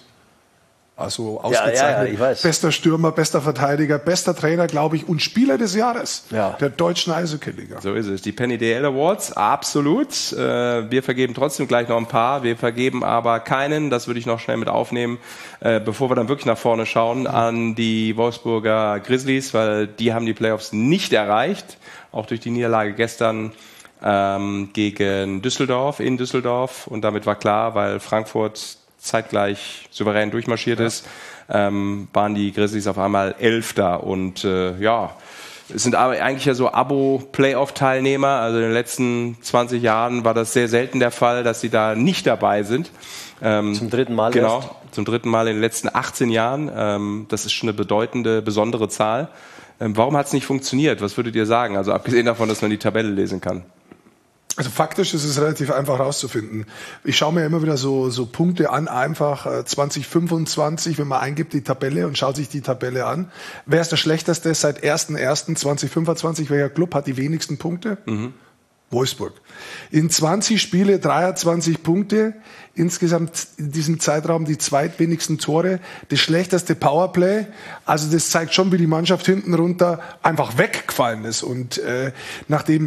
also Ja, ja, ausgezeichnet. ja, ich weiß. Bester Stürmer, bester Verteidiger, bester Trainer, glaube ich, und Spieler des Jahres Ja. der deutschen Eishockey-Liga. So ist es. Die Penny D L Awards, absolut. Äh, wir vergeben trotzdem gleich noch ein paar. Wir vergeben aber keinen, das würde ich noch schnell mit aufnehmen, äh, bevor wir dann wirklich nach vorne schauen, an die Wolfsburger Grizzlies, weil die haben die Playoffs nicht erreicht, auch durch die Niederlage gestern ähm, gegen Düsseldorf, in Düsseldorf. Und damit war klar, weil Frankfurt zeitgleich souverän durchmarschiert ist, ähm, waren die Grizzlies auf einmal Elfter. Und äh, ja, es sind aber eigentlich ja so Abo-Playoff-Teilnehmer. Also in den letzten zwanzig Jahren war das sehr selten der Fall, dass sie da nicht dabei sind. Ähm, Zum dritten Mal Genau, erst. zum dritten Mal in den letzten achtzehn Jahren. Ähm, das ist schon eine bedeutende, besondere Zahl. Ähm, warum hat es nicht funktioniert? Was würdet ihr sagen? Also abgesehen davon, dass man die Tabelle lesen kann. Also faktisch ist es relativ einfach rauszufinden. Ich schaue mir immer wieder so, so Punkte an, einfach äh, zwanzig fünfundzwanzig, wenn man eingibt die Tabelle und schaut sich die Tabelle an. Wer ist der schlechteste seit erster erster zweitausendfünfundzwanzig? Welcher Club hat die wenigsten Punkte? Mhm. Wolfsburg. In zwanzig Spiele dreiundzwanzig Punkte, insgesamt in diesem Zeitraum die zweitwenigsten Tore, das schlechteste Powerplay. Also das zeigt schon, wie die Mannschaft hinten runter einfach weggefallen ist. Und äh, nachdem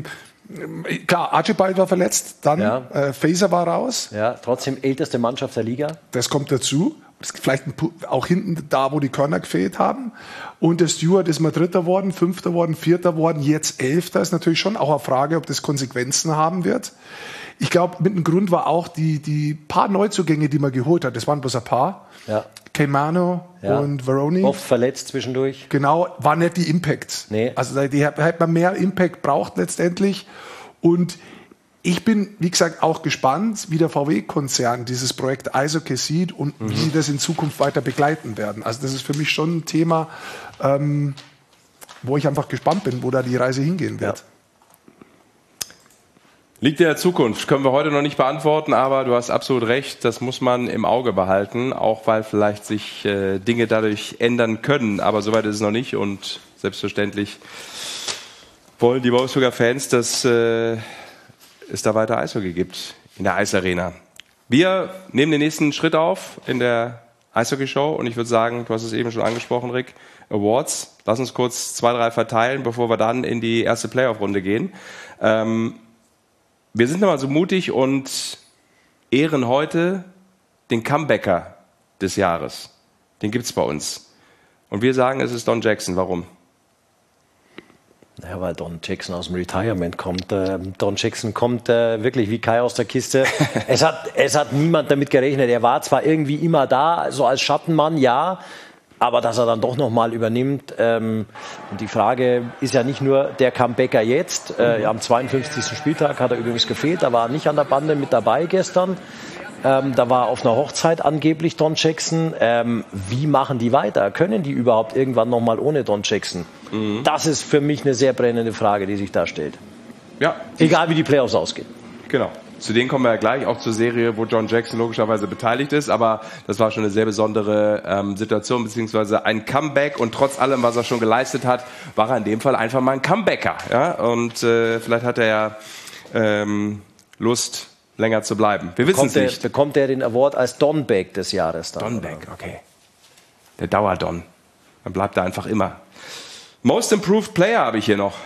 klar, Archibald war verletzt, dann Ja. äh, Faeser war raus. Ja, trotzdem älteste Mannschaft der Liga. Das kommt dazu. Das ist vielleicht ein Pu- auch hinten da, wo die Körner gefehlt haben. Und der Stewart ist mal Dritter worden, Fünfter worden, Vierter worden, jetzt Elfter. Ist natürlich schon auch eine Frage, ob das Konsequenzen haben wird. Ich glaube, mit dem Grund war auch die, die paar Neuzugänge, die man geholt hat. Das waren bloß ein paar. Ja. Keimano Ja. und Veroni. Oft verletzt zwischendurch. Genau, war nicht die Impact. Nee. Also die hat man mehr Impact braucht letztendlich. Und ich bin, wie gesagt, auch gespannt, wie der V W-Konzern dieses Projekt Eishockey sieht und mhm. wie sie das in Zukunft weiter begleiten werden. Also das ist für mich schon ein Thema, ähm, wo ich einfach gespannt bin, wo da die Reise hingehen wird. Ja. Liegt in der Zukunft, können wir heute noch nicht beantworten, aber du hast absolut recht, das muss man im Auge behalten, auch weil vielleicht sich äh, Dinge dadurch ändern können, aber soweit ist es noch nicht und selbstverständlich wollen die Wolfsburger Fans, dass äh, es da weiter Eishockey gibt in der Eisarena. Wir nehmen den nächsten Schritt auf in der Eishockey-Show und ich würde sagen, du hast es eben schon angesprochen, Rick, Awards. Lass uns kurz zwei, drei verteilen, bevor wir dann in die erste Playoff-Runde gehen. Ähm, wir sind nochmal so mutig und ehren heute den Comebacker des Jahres. Den gibt's bei uns. Und wir sagen, es ist Don Jackson. Warum? Ja, weil Don Jackson aus dem Retirement kommt. Äh, Don Jackson kommt äh, wirklich wie Kai aus der Kiste. es, hat, es hat niemand damit gerechnet. Er war zwar irgendwie immer da, so als Schattenmann, ja, aber dass er dann doch nochmal übernimmt. Ähm, und die Frage ist ja nicht nur der Comebacker jetzt. Äh, am zweiundfünfzigsten Spieltag hat er übrigens gefehlt. Da war er nicht an der Bande mit dabei gestern. Ähm, da war auf einer Hochzeit angeblich Don Jackson. Ähm, wie machen die weiter? Können die überhaupt irgendwann noch mal ohne Don Jackson? Mhm. Das ist für mich eine sehr brennende Frage, die sich da stellt. Ja. Egal wie die Playoffs ausgehen. Genau. Zu denen kommen wir ja gleich, auch zur Serie, wo John Jackson logischerweise beteiligt ist. Aber das war schon eine sehr besondere ähm, Situation, beziehungsweise ein Comeback. Und trotz allem, was er schon geleistet hat, war er in dem Fall einfach mal ein Comebacker. Ja? Und äh, vielleicht hat er ja ähm, Lust, länger zu bleiben. Wir wissen es nicht. Bekommt er den Award als Donback des Jahres dann? Donback, okay. Der Dauerdon. Dann bleibt er einfach immer. Most Improved Player habe ich hier noch.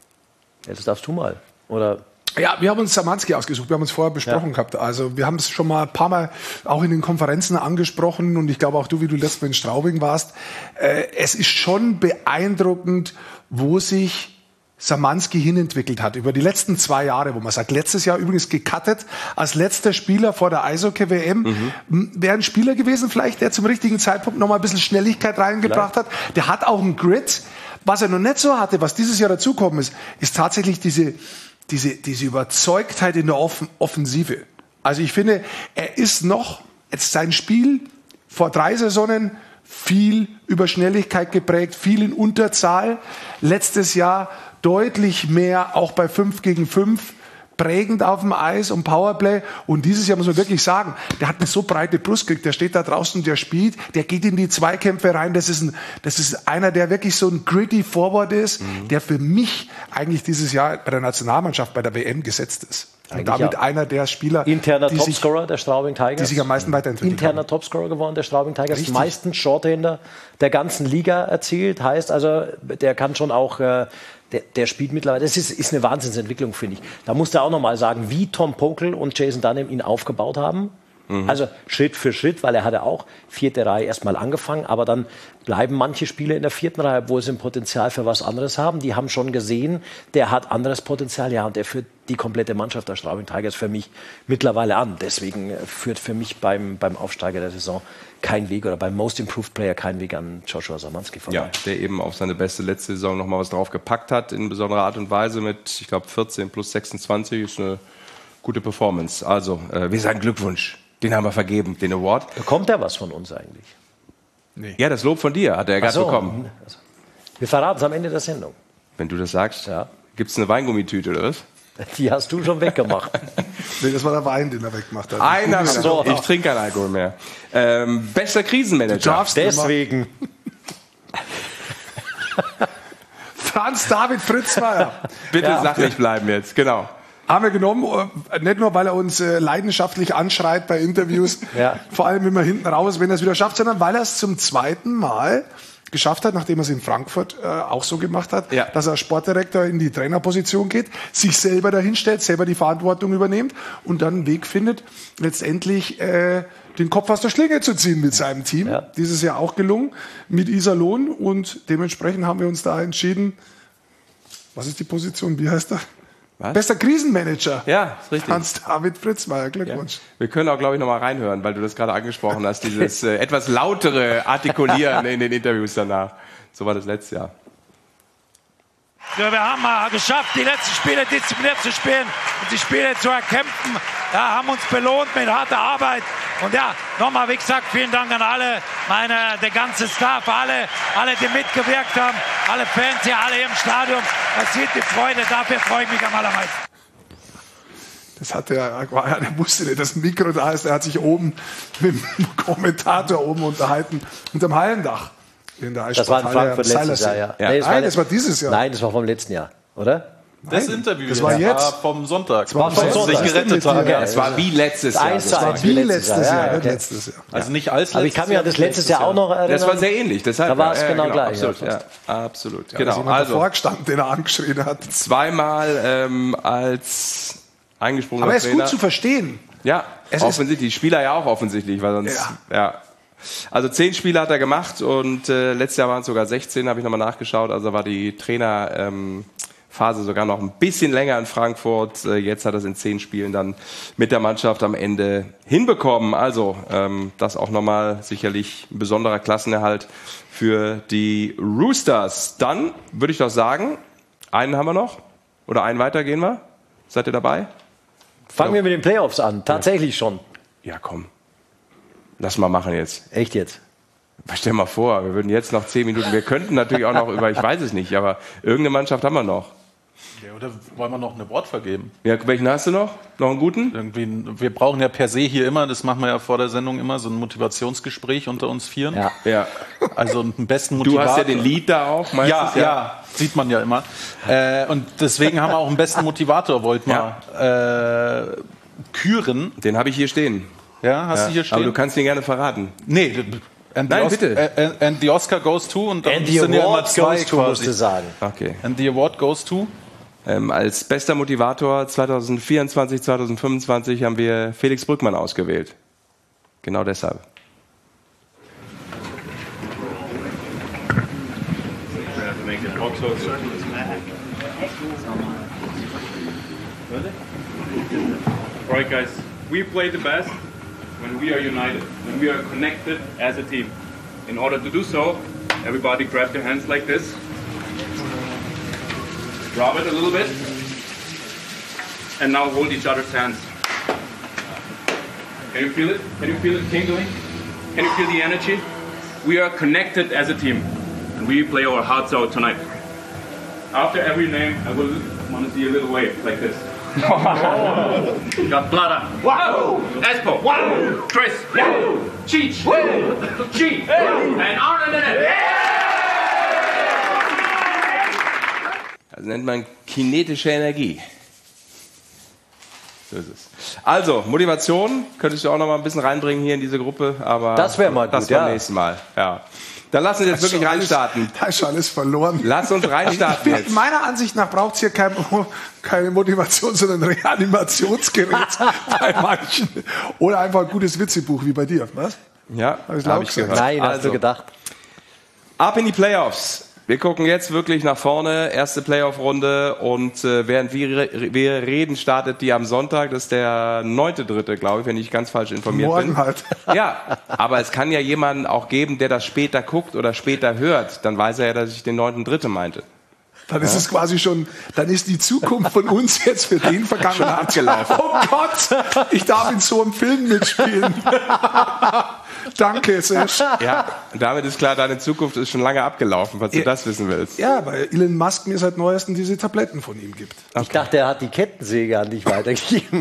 Jetzt darfst du mal. Oder? Ja, wir haben uns Szymanski ausgesucht. Wir haben uns vorher besprochen ja. gehabt. Also wir haben es schon mal ein paar Mal auch in den Konferenzen angesprochen. Und ich glaube auch du, wie du letztes Mal in Straubing warst. Äh, es ist schon beeindruckend, wo sich Szymanski hinentwickelt hat über die letzten zwei Jahre, wo man sagt, letztes Jahr übrigens gecuttet als letzter Spieler vor der Eishockey-W M. Mhm. Wäre ein Spieler gewesen vielleicht, der zum richtigen Zeitpunkt noch mal ein bisschen Schnelligkeit reingebracht Klar. hat. Der hat auch einen Grit. Was er noch nicht so hatte, was dieses Jahr dazukommen ist, ist tatsächlich diese, diese, diese Überzeugtheit in der Offen- Offensive. Also ich finde, er ist noch, jetzt sein Spiel vor drei Saisonen, viel über Schnelligkeit geprägt, viel in Unterzahl. Letztes Jahr deutlich mehr, auch bei fünf gegen fünf, prägend auf dem Eis und Powerplay. Und dieses Jahr muss man wirklich sagen, der hat eine so breite Brust gekriegt, der steht da draußen, der spielt, der geht in die Zweikämpfe rein. Das ist, ein, das ist einer, der wirklich so ein gritty Forward ist, mhm. der für mich eigentlich dieses Jahr bei der Nationalmannschaft, bei der W M gesetzt ist. Und damit ja. einer der Spieler, interner die Topscorer sich, der Straubing Tigers, die sich am meisten weiterentwickelt interner haben. Topscorer geworden der Straubing Tigers, Richtig. meisten Shorthander der ganzen Liga erzielt. Heißt also, der kann schon auch, äh, der, der spielt mittlerweile. Das ist, ist eine Wahnsinnsentwicklung, finde ich. Da musst du auch noch mal sagen, wie Tom Pokel und Jason Dunham ihn aufgebaut haben. Mhm. Also Schritt für Schritt, weil er hatte auch vierte Reihe erstmal angefangen, aber dann bleiben manche Spieler in der vierten Reihe, obwohl sie ein Potenzial für was anderes haben. Die haben schon gesehen, der hat anderes Potenzial, ja, und der führt die komplette Mannschaft der Straubing Tigers für mich mittlerweile an. Deswegen führt für mich beim, beim Aufsteiger der Saison kein Weg oder beim Most Improved Player kein Weg an Joshua Szymanski vorbei. Ja, der eben auf seine beste letzte Saison noch mal was drauf gepackt hat, in besonderer Art und Weise mit, ich glaube, vierzehn plus sechsundzwanzig, ist eine gute Performance. Also, äh, wir sagen Glückwunsch. Den haben wir vergeben, den Award. Bekommt er was von uns eigentlich? Nee. Ja, das Lob von dir hat er ja gerade so. bekommen. Wir verraten es am Ende der Sendung. Wenn du das sagst, ja. Gibt es eine Weingummitüte oder was? Die hast du schon weggemacht. Nee, das war der Wein, den er weggemacht hat. Einer, so. Ich trinke keinen Alkohol mehr. Ähm, bester Krisenmanager. Deswegen. Franz David Fritzmeier. Bitte ja. sachlich bleiben jetzt, genau. Haben wir genommen, nicht nur, weil er uns äh, leidenschaftlich anschreit bei Interviews, ja. vor allem immer hinten raus, wenn er es wieder schafft, sondern weil er es zum zweiten Mal geschafft hat, nachdem er es in Frankfurt äh, auch so gemacht hat, ja. dass er als Sportdirektor in die Trainerposition geht, sich selber dahinstellt, selber die Verantwortung übernimmt und dann einen Weg findet, letztendlich äh, den Kopf aus der Schlinge zu ziehen mit seinem Team. Ja. Dieses Jahr auch gelungen mit Iserlohn und dementsprechend haben wir uns da entschieden, was ist die Position, wie heißt er? Was? Bester Krisenmanager. Ja, ist richtig. Hans-David Fritzmeier, Glückwunsch. Ja. Wir können auch, glaube ich, noch mal reinhören, weil du das gerade angesprochen hast, dieses äh, etwas lautere Artikulieren in den Interviews danach. So war das letztes Jahr. Ja, wir haben mal geschafft, die letzten Spiele diszipliniert zu spielen und die Spiele zu erkämpfen. Ja, haben uns belohnt mit harter Arbeit. Und ja, nochmal, wie gesagt, vielen Dank an alle, meine, der ganze Staff, alle, alle, die mitgewirkt haben, alle Fans hier, alle hier im Stadion. Man sieht die Freude, dafür freue ich mich am allermeisten. Das hat er, er wusste nicht, dass ein Mikro da ist. Er hat sich oben mit dem Kommentator oben unterhalten, unterm Hallendach. In der das war in Frankfurt letztes Jahr, ja. ja. Nee, das Nein, war das war dieses Jahr. Nein, das war vom letzten Jahr. oder? Das Interview das war jetzt. jetzt. War vom Sonntag. Das war Als vom sie sich Sonntag. gerettet haben. Ja, es war wie letztes Jahr. Eins Das zu war- eins Wie wie letztes Jahr, ja, nicht okay. letztes Jahr. Also nicht als Aber ich kann mich an das letztes Jahr auch noch erinnern. Das war sehr ähnlich. Deshalb, Da war es genau gleich, Absolut, ja, ja, absolut. Da ist Genau. jemand Also davor gestanden, den er angeschrien hat. zweimal ähm, als eingesprungener Aber er ist Trainer. gut zu verstehen. Ja, Es ist- offensichtlich. Die Spieler ja auch offensichtlich, weil sonst. Ja. Ja. Also zehn Spiele hat er gemacht und äh, letztes Jahr waren es sogar sechzehn, habe ich nochmal nachgeschaut. Also war die Trainer. Ähm, Phase sogar noch ein bisschen länger in Frankfurt. Äh, Jetzt hat er es in zehn Spielen dann mit der Mannschaft am Ende hinbekommen. Also ähm, das auch nochmal sicherlich ein besonderer Klassenerhalt für die Roosters. Dann würde ich doch sagen, einen haben wir noch oder einen weiter gehen wir. Seid ihr dabei? Fangen wir mit den Playoffs an. Tatsächlich schon. Ja, komm. Lass mal machen jetzt. Echt jetzt. Stell mal vor, wir würden jetzt noch zehn Minuten, wir könnten natürlich auch noch über, ich weiß es nicht, aber irgendeine Mannschaft haben wir noch. Ja, oder wollen wir noch ein Award vergeben? Ja, welchen hast du noch? Noch einen guten? Irgendwie, wir brauchen ja per se hier immer, das machen wir ja vor der Sendung immer, so ein Motivationsgespräch unter uns Vieren. Ja. Ja. Also einen besten Du Motivator. hast ja den Lied da auch, meistens. Ja, ja, sieht man ja immer. Äh, und deswegen haben wir auch einen besten Motivator, wollten wir äh, küren. Den habe ich hier stehen. Ja, hast Ja. du hier stehen? Aber du kannst ihn gerne verraten. Nee, and Nein, the Os- bitte. äh, and the Oscar goes to und dann And the sind ja immer award zwei goes to, musst quasi. du sagen. Okay. And the award goes to? Ähm, als bester Motivator zwanzig vierundzwanzig, zwanzig fünfundzwanzig haben wir Felix Brückmann ausgewählt. Genau deshalb. Alright guys, we play the best when we are united, when we are connected as a team. In order to do so, everybody grab their hands like this. Drop it a little bit. And now hold each other's hands. Can you feel it? Can you feel it tingling? Can you feel the energy? We are connected as a team. And we play our hearts out tonight. After every name, I will want to see a little wave like this. We got Blada. Wow! Espo. Wow! Chris. Wow! Cheech. Wow! G. And Arnold in it. Das nennt man kinetische Energie. So ist es. Also, Motivation könntest du auch noch mal ein bisschen reinbringen hier in diese Gruppe, aber Das wäre mal das gut, beim ja. nächsten Mal. Ja. Dann lass uns jetzt wirklich reinstarten. Da ist schon alles verloren. Lass uns reinstarten jetzt. Meiner Ansicht nach braucht es hier kein, keine Motivation, sondern ein Reanimationsgerät bei manchen. Oder einfach ein gutes Witzebuch wie bei dir. Was? Ja, Hab ich hab laut ich gesagt? gehört. Nein, hast Also, du gedacht. ab in die Playoffs. Wir gucken jetzt wirklich nach vorne, erste Playoff-Runde und äh, während wir, wir reden, startet die am Sonntag, das ist der neunte Dritte, glaube ich, wenn ich ganz falsch informiert Morgen bin. halt. Ja, aber es kann ja jemanden auch geben, der das später guckt oder später hört, dann weiß er ja, dass ich den neunten Dritte meinte. Dann ist es quasi schon, dann ist die Zukunft von uns jetzt für den vergangen. abgelaufen. Oh Gott, ich darf in so einem Film mitspielen. Danke, Sesh. Ja, und damit ist klar, deine Zukunft ist schon lange abgelaufen, falls du Ja. das wissen willst. Ja, weil Elon Musk mir seit neuestem diese Tabletten von ihm gibt. Ich dachte, er hat die Kettensäge an dich weitergegeben.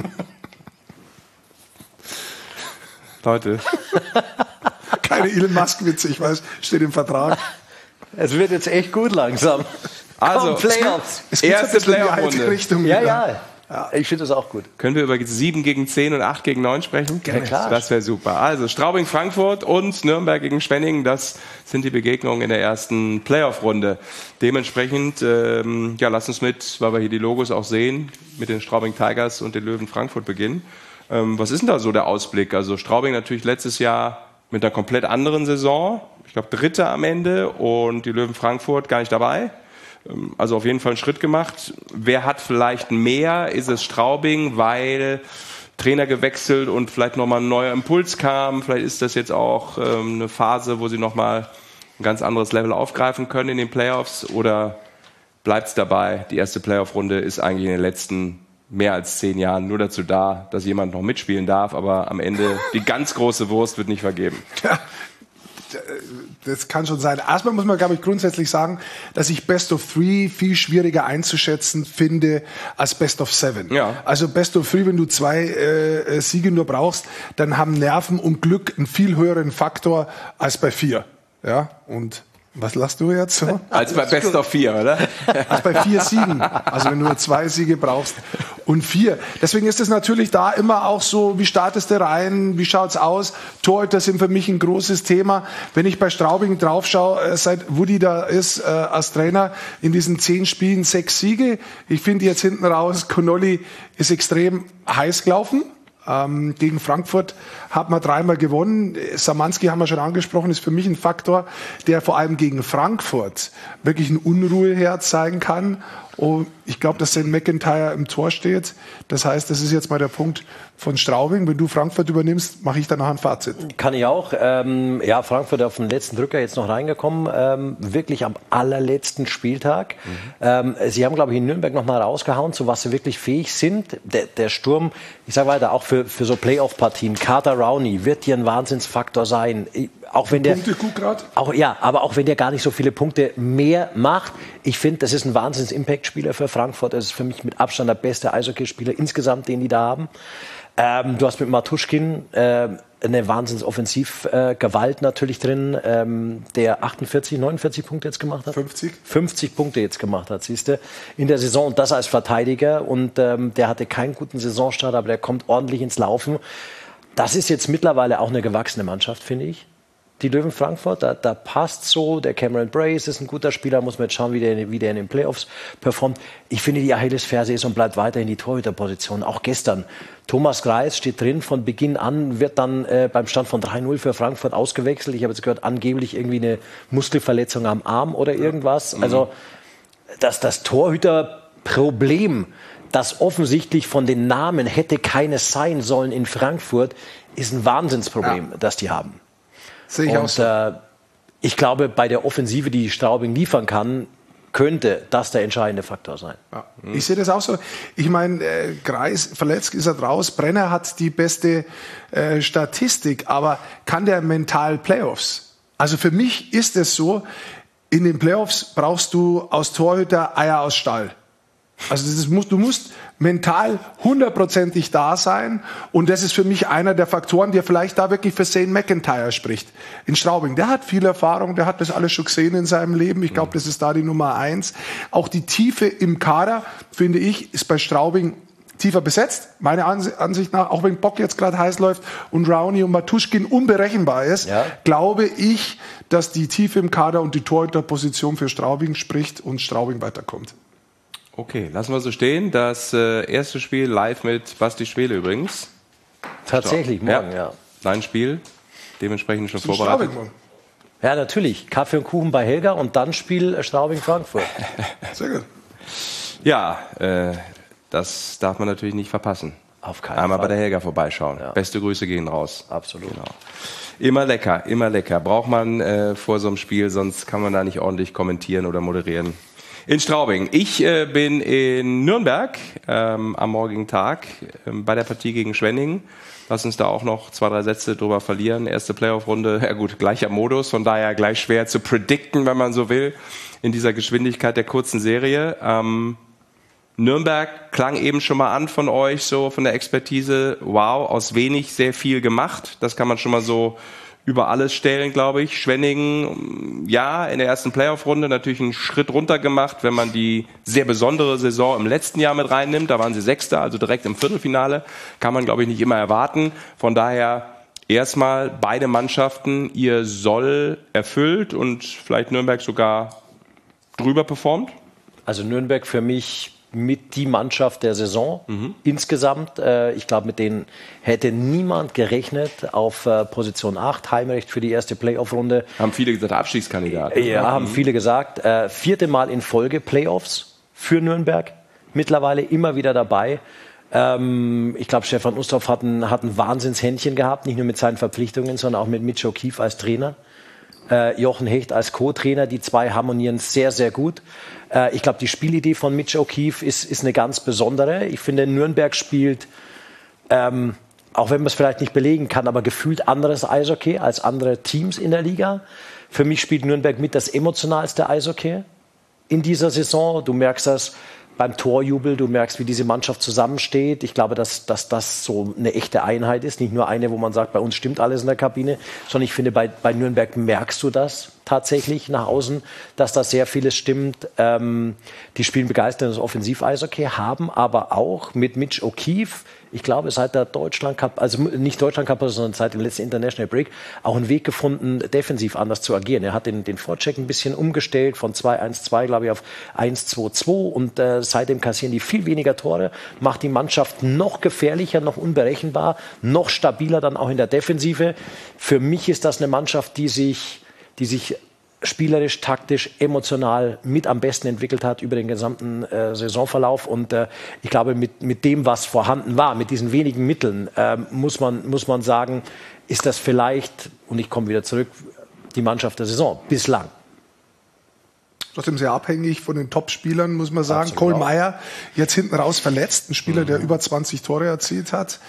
Leute, Keine Elon Musk-Witze, ich weiß, steht im Vertrag. Es wird jetzt echt gut langsam. also, Komm, Playoffs. Es geht Erste ein bisschen in die alte Playoff-Runde. Richtung Ja, wieder. ja. Ich finde das auch gut. Können wir über sieben gegen zehn und acht gegen neun sprechen? Ja, klar. Das wäre super. Also Straubing-Frankfurt und Nürnberg gegen Schwenningen, das sind die Begegnungen in der ersten Playoff-Runde. Dementsprechend, ähm, ja, lass uns mit, weil wir hier die Logos auch sehen, mit den Straubing Tigers und den Löwen Frankfurt beginnen. Ähm, was ist denn da so der Ausblick? Also Straubing natürlich letztes Jahr mit einer komplett anderen Saison. Ich glaube, Dritter am Ende und die Löwen Frankfurt gar nicht dabei. Also auf jeden Fall einen Schritt gemacht. Wer hat vielleicht mehr? Ist es Straubing, weil Trainer gewechselt und vielleicht nochmal ein neuer Impuls kam? Vielleicht ist das jetzt auch ähm, eine Phase, wo sie nochmal ein ganz anderes Level aufgreifen können in den Playoffs? Oder bleibt es dabei? Die erste Playoff-Runde ist eigentlich in den letzten mehr als zehn Jahren nur dazu da, dass jemand noch mitspielen darf, aber am Ende die ganz große Wurst wird nicht vergeben. Ja, das kann schon sein. Erstmal muss man, glaube ich, grundsätzlich sagen, dass ich Best of Three viel schwieriger einzuschätzen finde als Best of Seven. Ja. Also Best of Three, wenn du zwei äh, Siege nur brauchst, dann haben Nerven und Glück einen viel höheren Faktor als bei vier. Ja, und Was lachst du jetzt so? Als bei Best of vier, oder? Als bei vier Siegen. Also wenn du nur zwei Siege brauchst und vier. Deswegen ist es natürlich da immer auch so, wie startest du rein, wie schaut's aus? Torhüter sind für mich ein großes Thema. Wenn ich bei Straubing draufschaue, seit Woody da ist äh, als Trainer, in diesen zehn Spielen sechs Siege. Ich finde jetzt hinten raus, Connolly ist extrem heiß gelaufen. Ähm, gegen Frankfurt hat man dreimal gewonnen. Szymanski haben wir schon angesprochen, ist für mich ein Faktor, der vor allem gegen Frankfurt wirklich ein Unruheherd zeigen kann. Und ich glaube, dass Saint McIntyre im Tor steht. Das heißt, das ist jetzt mal der Punkt von Straubing. Wenn du Frankfurt übernimmst, mache ich danach ein Fazit. Kann ich auch. Ähm, ja, Frankfurt auf den letzten Drücker jetzt noch reingekommen. Ähm, wirklich am allerletzten Spieltag. Mhm. Ähm, sie haben, glaube ich, in Nürnberg noch mal rausgehauen, zu was sie wirklich fähig sind. Der, der Sturm, ich sage weiter, auch für, für so Playoff-Partien. Carter Rowney wird hier ein Wahnsinnsfaktor sein. Auch wenn der, Punkte gut gerade? Auch, ja, aber auch wenn der gar nicht so viele Punkte mehr macht. Ich finde, das ist ein Wahnsinns-Impact-Spieler für Frankfurt. Das ist für mich mit Abstand der beste Eishockeyspieler insgesamt, den die da haben. Ähm, du hast mit Matuschkin äh, eine Wahnsinns-Offensiv-Gewalt äh, natürlich drin, ähm, der achtundvierzig, neunundvierzig Punkte jetzt gemacht hat. fünfzig? fünfzig Punkte jetzt gemacht hat, siehst du, in der Saison. Und das als Verteidiger. Und ähm, der hatte keinen guten Saisonstart, aber der kommt ordentlich ins Laufen. Das ist jetzt mittlerweile auch eine gewachsene Mannschaft, finde ich. Die Löwen Frankfurt, da, da passt so. Der Cameron Brace ist ein guter Spieler, muss man jetzt schauen, wie der, wie der in den Playoffs performt. Ich finde, die Achillesferse ist und bleibt weiter in die Torhüterposition. Auch gestern. Thomas Greiss steht drin von Beginn an, wird dann äh, beim Stand von drei null für Frankfurt ausgewechselt. Ich habe jetzt gehört, angeblich irgendwie eine Muskelverletzung am Arm oder irgendwas. Mhm. Also das, das Torhüterproblem, das offensichtlich von den Namen hätte keines sein sollen in Frankfurt, ist ein Wahnsinnsproblem, ja. das die haben. Sehe ich und auch so. äh, ich glaube, bei der Offensive, die Straubing liefern kann, könnte das der entscheidende Faktor sein. Ja. Ich sehe das auch so. Ich meine, äh, Greis, verletzt ist er draus. Brenner hat die beste äh, Statistik, aber kann der mental Playoffs? Also für mich ist es so, in den Playoffs brauchst du aus Torhüter Eier aus Stall. Also das muss, du musst mental hundertprozentig da sein und das ist für mich einer der Faktoren, der vielleicht da wirklich für Saint McIntyre spricht. In Straubing, der hat viel Erfahrung, der hat das alles schon gesehen in seinem Leben. Ich glaube, das ist da die Nummer eins. Auch die Tiefe im Kader, finde ich, ist bei Straubing tiefer besetzt, meiner Ansicht nach, auch wenn Bock jetzt gerade heiß läuft und Rowney und Matuschkin unberechenbar ist, ja. glaube ich, dass die Tiefe im Kader und die Torhüterposition für Straubing spricht und Straubing weiterkommt. Okay, lassen wir so stehen. Das äh, erste Spiel live mit Basti Schwele übrigens. Tatsächlich, morgen, ja. ja. Dein Spiel, dementsprechend schon vorbereitet. Ja, natürlich. Kaffee und Kuchen bei Helga und dann Spiel Straubing-Frankfurt. Sehr gut. Ja, äh, das darf man natürlich nicht verpassen. Auf keinen Einmal Fall. bei der Helga vorbeischauen. Ja. Beste Grüße gehen raus. Absolut. Genau. Immer lecker, immer lecker. Braucht man äh, vor so einem Spiel, sonst kann man da nicht ordentlich kommentieren oder moderieren. In Straubing. Ich äh, bin in Nürnberg ähm, am morgigen Tag ähm, bei der Partie gegen Schwenningen. Lass uns da auch noch zwei, drei Sätze drüber verlieren. Erste Playoff-Runde, ja gut, gleicher Modus, von daher gleich schwer zu predikten, wenn man so will, in dieser Geschwindigkeit der kurzen Serie. Ähm, Nürnberg klang eben schon mal an von euch, so von der Expertise. Wow, aus wenig sehr viel gemacht. Das kann man schon mal so über alles stellen, glaube ich. Schwenningen, ja, in der ersten Playoff-Runde natürlich einen Schritt runter gemacht, wenn man die sehr besondere Saison im letzten Jahr mit reinnimmt. Da waren sie Sechster, also direkt im Viertelfinale. Kann man, glaube ich, nicht immer erwarten. Von daher erstmal beide Mannschaften ihr Soll erfüllt und vielleicht Nürnberg sogar drüber performt. Also Nürnberg für mich mit die Mannschaft der Saison mhm. insgesamt. Äh, ich glaube, mit denen hätte niemand gerechnet auf äh, Position acht. Heimrecht für die erste Playoff-Runde. Haben viele gesagt, Abstiegskandidaten. Ja, mhm. haben viele gesagt. Äh, vierte Mal in Folge Playoffs für Nürnberg. Mittlerweile immer wieder dabei. Ähm, ich glaube, Stefan Ustorf hat ein, hat ein Wahnsinnshändchen gehabt. Nicht nur mit seinen Verpflichtungen, sondern auch mit Mitch O'Keefe als Trainer. Äh, Jochen Hecht als Co-Trainer. Die zwei harmonieren sehr, sehr gut. Äh, ich glaube, die Spielidee von Mitch O'Keefe ist, ist eine ganz besondere. Ich finde, Nürnberg spielt, ähm, auch wenn man es vielleicht nicht belegen kann, aber gefühlt anderes Eishockey als andere Teams in der Liga. Für mich spielt Nürnberg mit das emotionalste Eishockey in dieser Saison. Du merkst das beim Torjubel, du merkst, wie diese Mannschaft zusammensteht. Ich glaube, dass, dass das so eine echte Einheit ist. Nicht nur eine, wo man sagt, bei uns stimmt alles in der Kabine, sondern ich finde, bei, bei Nürnberg merkst du das. tatsächlich nach außen, dass da sehr vieles stimmt. Ähm, die spielen begeisterndes Offensiv-Eishockey, haben aber auch mit Mitch O'Keefe, ich glaube, seit der Deutschland Cup, also nicht Deutschland Cup, sondern seit dem letzten International Break, auch einen Weg gefunden, defensiv anders zu agieren. Er hat den, den Vorcheck ein bisschen umgestellt, von zwei eins zwei, glaube ich, auf eins zwei zwei und äh, seitdem kassieren die viel weniger Tore, macht die Mannschaft noch gefährlicher, noch unberechenbar, noch stabiler dann auch in der Defensive. Für mich ist das eine Mannschaft, die sich, die sich spielerisch, taktisch, emotional mit am besten entwickelt hat über den gesamten äh, Saisonverlauf. Und äh, ich glaube, mit, mit dem, was vorhanden war, mit diesen wenigen Mitteln, äh, muss man, muss man sagen, ist das vielleicht, und ich komme wieder zurück, die Mannschaft der Saison bislang. Trotzdem sehr abhängig von den Top-Spielern, muss man sagen. Absolut. Cole Meyer, jetzt hinten raus verletzt, ein Spieler, mhm. der über zwanzig Tore erzielt hat.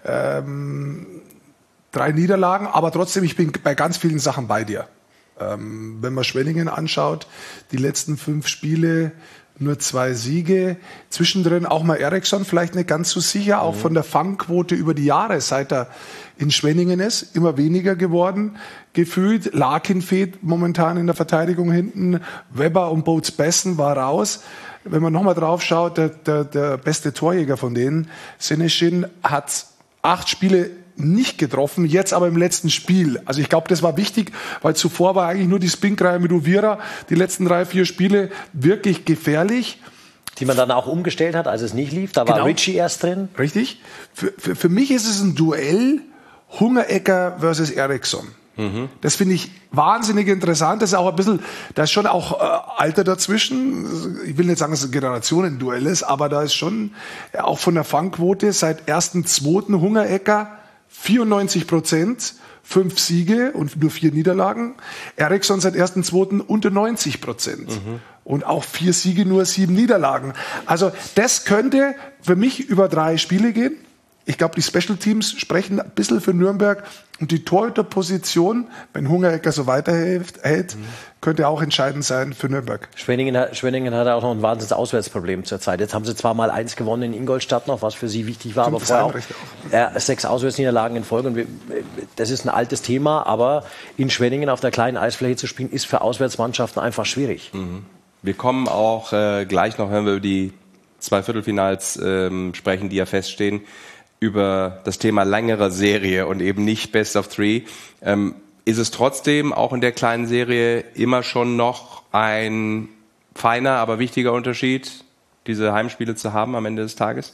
Ähm, drei Niederlagen, aber trotzdem, ich bin bei ganz vielen Sachen bei dir. Ähm, wenn man Schwenningen anschaut, die letzten fünf Spiele, nur zwei Siege. Zwischendrin auch mal Eriksson, vielleicht nicht ganz so sicher, auch mhm. von der Fangquote über die Jahre, seit er in Schwenningen ist, immer weniger geworden, gefühlt. Larkin fehlt momentan in der Verteidigung hinten. Weber und Boats Bessen war raus. Wenn man nochmal drauf schaut, der, der, der beste Torjäger von denen, Seneschin, hat acht Spiele nicht getroffen, jetzt aber im letzten Spiel. Also ich glaube, das war wichtig, weil zuvor war eigentlich nur die Spinkreihe mit Uvira, die letzten drei, vier Spiele wirklich gefährlich. Die man dann auch umgestellt hat, als es nicht lief. Da war Genau. Ritchie erst drin. Richtig. Für, für, für mich ist es ein Duell Hungerecker versus Eriksson. Mhm. Das finde ich wahnsinnig interessant. Das ist auch ein bisschen, da ist schon auch äh, Alter dazwischen. Ich will nicht sagen, dass es ein Generationenduell ist, aber da ist schon ja, auch von der Fangquote seit ersten, zweiten Hungerecker vierundneunzig Prozent, fünf Siege und nur vier Niederlagen. Eriksson seit ersten, zweiten unter neunzig Prozent. Mhm. Und auch vier Siege, nur sieben Niederlagen. Also das könnte für mich über drei Spiele gehen. Ich glaube, die Special Teams sprechen ein bisschen für Nürnberg. Und die Torhüterposition, wenn Hungerecker so weiterhält, hält, mhm. könnte auch entscheidend sein für Nürnberg. Schwenningen hat, Schwenningen hat auch noch ein wahnsinniges Auswärtsproblem zurzeit. Jetzt haben sie zwar mal eins gewonnen in Ingolstadt noch, was für sie wichtig war, aber vorher auch äh, sechs Auswärtsniederlagen in Folge. Und wir, das ist ein altes Thema, aber in Schwenningen auf der kleinen Eisfläche zu spielen, ist für Auswärtsmannschaften einfach schwierig. Mhm. Wir kommen auch äh, gleich noch, wenn wir über die zwei Viertelfinals ähm, sprechen, die ja feststehen, über das Thema längere Serie und eben nicht Best of Three. Ähm, ist es trotzdem auch in der kleinen Serie immer schon noch ein feiner, aber wichtiger Unterschied, diese Heimspiele zu haben am Ende des Tages?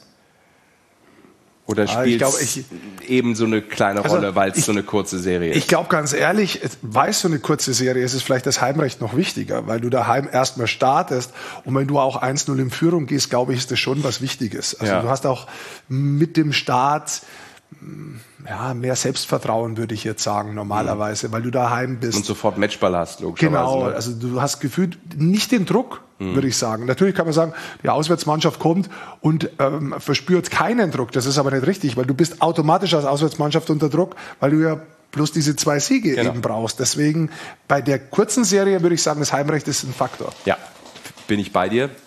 Oder spielt es eben so eine kleine Rolle, also weil es so eine kurze Serie ist? Ich glaube ganz ehrlich, weil es so eine kurze Serie ist, ist vielleicht das Heimrecht noch wichtiger, weil du daheim erstmal startest und wenn du auch eins null in Führung gehst, glaube ich, ist das schon was Wichtiges. Also ja. du hast auch mit dem Start ja, mehr Selbstvertrauen, würde ich jetzt sagen, normalerweise, mhm. weil du daheim bist. Und sofort Matchball hast, logischerweise. Genau, ne? also du hast gefühlt nicht den Druck, mhm. würde ich sagen. Natürlich kann man sagen, die Auswärtsmannschaft kommt und ähm, verspürt keinen Druck. Das ist aber nicht richtig, weil du bist automatisch als Auswärtsmannschaft unter Druck, weil du ja bloß diese zwei Siege genau. eben brauchst. Deswegen bei der kurzen Serie würde ich sagen, das Heimrecht ist ein Faktor. Ja, bin ich bei dir.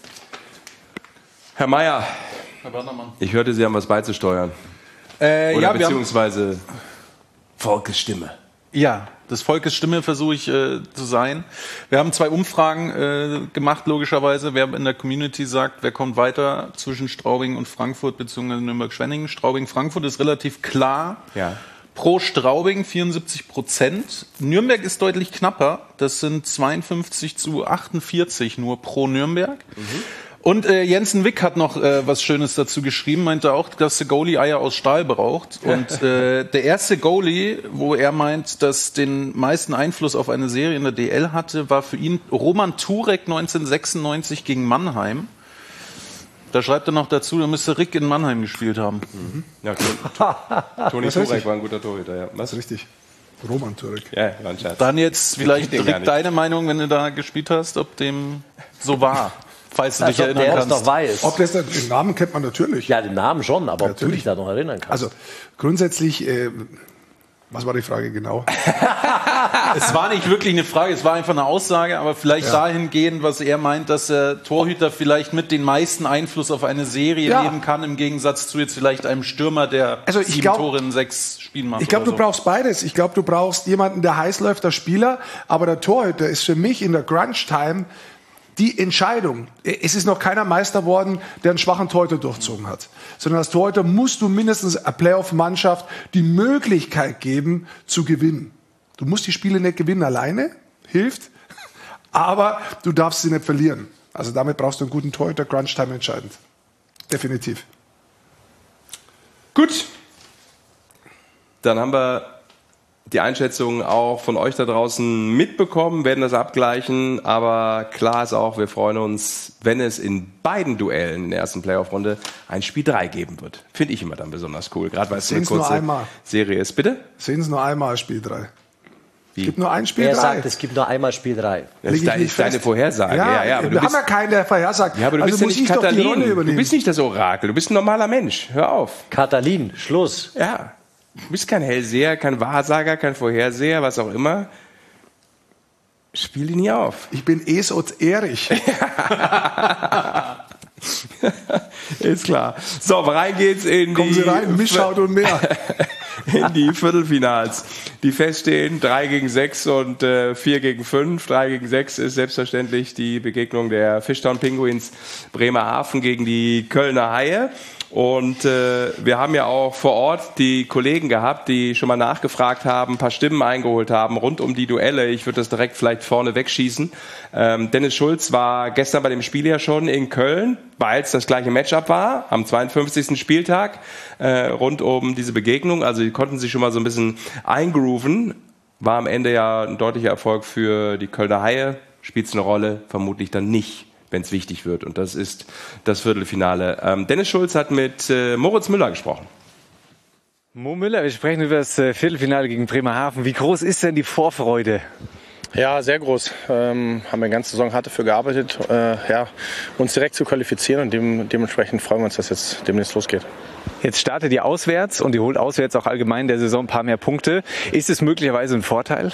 Herr Meier, Herr Bannermann. Ich hörte, Sie haben was beizusteuern. Äh, Oder ja, beziehungsweise Volkes Stimme. Ja, das Volkes Stimme versuche ich äh, zu sein. Wir haben zwei Umfragen äh, gemacht, logischerweise. Wer in der Community sagt, wer kommt weiter zwischen Straubing und Frankfurt bzw. Nürnberg-Schwenningen. Straubing-Frankfurt ist relativ klar. Ja. Pro Straubing vierundsiebzig Prozent. Nürnberg ist deutlich knapper. Das sind zweiundfünfzig zu achtundvierzig nur pro Nürnberg. Mhm. Und äh, Jensen Wick hat noch äh, was Schönes dazu geschrieben, meinte auch, dass der Goalie Eier aus Stahl braucht. Und äh, der erste Goalie, wo er meint, dass den meisten Einfluss auf eine Serie in der D L hatte, war für ihn Roman Turek neunzehnhundertsechsundneunzig gegen Mannheim. Da schreibt er noch dazu, da müsste Rick in Mannheim gespielt haben. Mhm. Ja, Toni Turek war ein guter Torhüter, ja. Was ist richtig? Roman Turek. Ja, war ein Scherz. Dann jetzt vielleicht, Rick, deine Meinung, wenn du da gespielt hast, ob dem so war. Falls du dich also, erinnern kannst. Noch weiß. Ob das, den Namen kennt man natürlich. Ja, den Namen schon, aber natürlich. ob du dich da noch erinnern kannst. Also grundsätzlich, äh, Was war die Frage genau? Es war nicht wirklich eine Frage, es war einfach eine Aussage, aber vielleicht ja. dahingehend, was er meint, dass der Torhüter vielleicht mit den meisten Einfluss auf eine Serie ja. nehmen kann, im Gegensatz zu jetzt vielleicht einem Stürmer, der also sieben glaub, Tore in sechs Spielen macht. Ich glaube, so. du brauchst beides. Ich glaube, du brauchst jemanden, der heiß läuft, der Spieler, aber der Torhüter ist für mich in der Crunch-Time die Entscheidung. Es ist noch keiner Meister worden, der einen schwachen Torhüter durchzogen hat. Sondern als Torhüter musst du mindestens einer Playoff-Mannschaft die Möglichkeit geben, zu gewinnen. Du musst die Spiele nicht gewinnen alleine, hilft, aber du darfst sie nicht verlieren. Also damit brauchst du einen guten Torhüter, Crunch-Time entscheidend. Definitiv. Gut. Dann haben wir die Einschätzung auch von euch da draußen mitbekommen, werden das abgleichen, aber klar ist auch, wir freuen uns, wenn es in beiden Duellen in der ersten Playoff-Runde ein Spiel drei geben wird. Finde ich immer dann besonders cool, gerade weil es eine kurze Serie ist. Bitte? Sehen Sie nur einmal Spiel drei. Es gibt nur ein Spiel drei. Er sagt, es gibt nur einmal Spiel drei. Das ist deine, deine Vorhersage. Ja, ja, ja, aber wir du haben ja keinen, der vorhersagt. Ja, aber du also bist ja nicht Katalin. Du bist nicht das Orakel. Du bist ein normaler Mensch. Hör auf. Katalin, Schluss. Ja. Du bist kein Hellseher, kein Wahrsager, kein Vorherseher, was auch immer. Spiel die nie auf. Ich bin esoterisch. Ist klar. So, rein geht's in Kommen die... Sie rein, Mischhaut und mehr. in die Viertelfinals, die feststehen. drei gegen sechs und äh, vier gegen fünf. drei gegen sechs ist selbstverständlich die Begegnung der Fishtown Penguins Bremerhaven gegen die Kölner Haie. Und äh, wir haben ja auch vor Ort die Kollegen gehabt, die schon mal nachgefragt haben, ein paar Stimmen eingeholt haben rund um die Duelle. Ich würde das direkt vielleicht vorne wegschießen. Ähm, Dennis Schulz war gestern bei dem Spiel ja schon in Köln, weil es das gleiche Matchup war, am zweiundfünfzigsten Spieltag, äh, rund um diese Begegnung. Also die konnten sich schon mal so ein bisschen eingrooven. War am Ende ja ein deutlicher Erfolg für die Kölner Haie. Spielt es eine Rolle? Vermutlich dann nicht, wenn es wichtig wird. Und das ist das Viertelfinale. Ähm, Dennis Schulz hat mit äh, Moritz Müller gesprochen. Mo Müller, wir sprechen über das äh, Viertelfinale gegen Bremerhaven. Wie groß ist denn die Vorfreude? Ja, sehr groß. Ähm, haben wir die ganze Saison hart dafür gearbeitet, äh, ja, uns direkt zu qualifizieren. Und dem, dementsprechend freuen wir uns, dass jetzt demnächst losgeht. Jetzt startet ihr auswärts und ihr holt auswärts auch allgemein in der Saison ein paar mehr Punkte. Ist es möglicherweise ein Vorteil?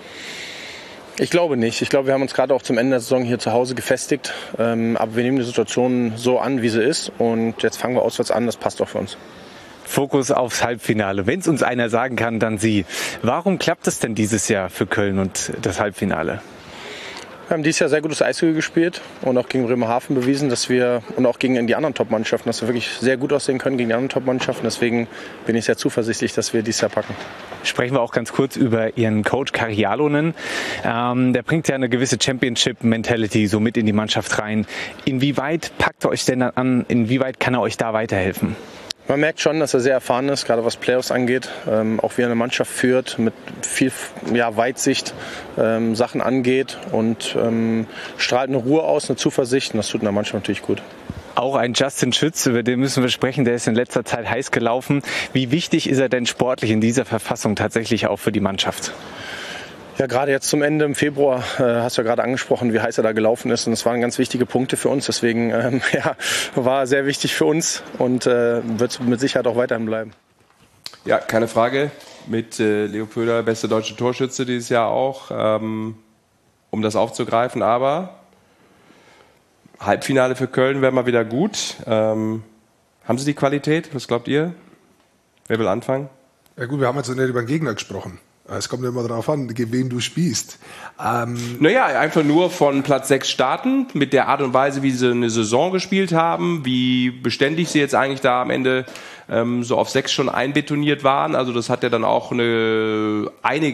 Ich glaube nicht. Ich glaube, wir haben uns gerade auch zum Ende der Saison hier zu Hause gefestigt. Ähm, aber wir nehmen die Situation so an, wie sie ist. Und jetzt fangen wir auswärts an. Das passt auch für uns. Fokus aufs Halbfinale. Wenn es uns einer sagen kann, dann Sie. Warum klappt es denn dieses Jahr für Köln und das Halbfinale? Wir haben dieses Jahr sehr gutes Eishockey gespielt und auch gegen Bremerhaven bewiesen, dass wir und auch gegen die anderen Top-Mannschaften, dass wir wirklich sehr gut aussehen können gegen die anderen Top-Mannschaften. Deswegen bin ich sehr zuversichtlich, dass wir dieses Jahr packen. Sprechen wir auch ganz kurz über Ihren Coach Kari Jalonen. Ähm, der bringt ja eine gewisse Championship-Mentality so mit in die Mannschaft rein. Inwieweit packt er euch denn dann an? Inwieweit kann er euch da weiterhelfen? Man merkt schon, dass er sehr erfahren ist, gerade was Playoffs angeht. Ähm, auch wie er eine Mannschaft führt, mit viel ja, Weitsicht ähm, Sachen angeht und ähm, strahlt eine Ruhe aus, eine Zuversicht. Und das tut in der Mannschaft natürlich gut. Auch ein Justin Schütz, über den müssen wir sprechen, der ist in letzter Zeit heiß gelaufen. Wie wichtig ist er denn sportlich in dieser Verfassung tatsächlich auch für die Mannschaft? Ja, gerade jetzt zum Ende im Februar äh, hast du ja gerade angesprochen, wie heiß er da gelaufen ist. Und das waren ganz wichtige Punkte für uns. Deswegen ähm, ja, war sehr wichtig für uns und äh, wird mit Sicherheit auch weiterhin bleiben. Ja, keine Frage. Mit äh, Leo Pöder, beste deutsche Torschütze dieses Jahr auch, ähm, um das aufzugreifen. Aber Halbfinale für Köln wäre mal wieder gut. Ähm, haben Sie die Qualität? Was glaubt ihr? Wer will anfangen? Ja gut, wir haben jetzt noch nicht über den Gegner gesprochen. Es kommt ja immer darauf an, gegen wen du spielst. Ähm naja, einfach nur von Platz sechs starten, mit der Art und Weise, wie sie eine Saison gespielt haben, wie beständig sie jetzt eigentlich da am Ende ähm, so auf sechs schon einbetoniert waren. Also das hat ja dann auch eine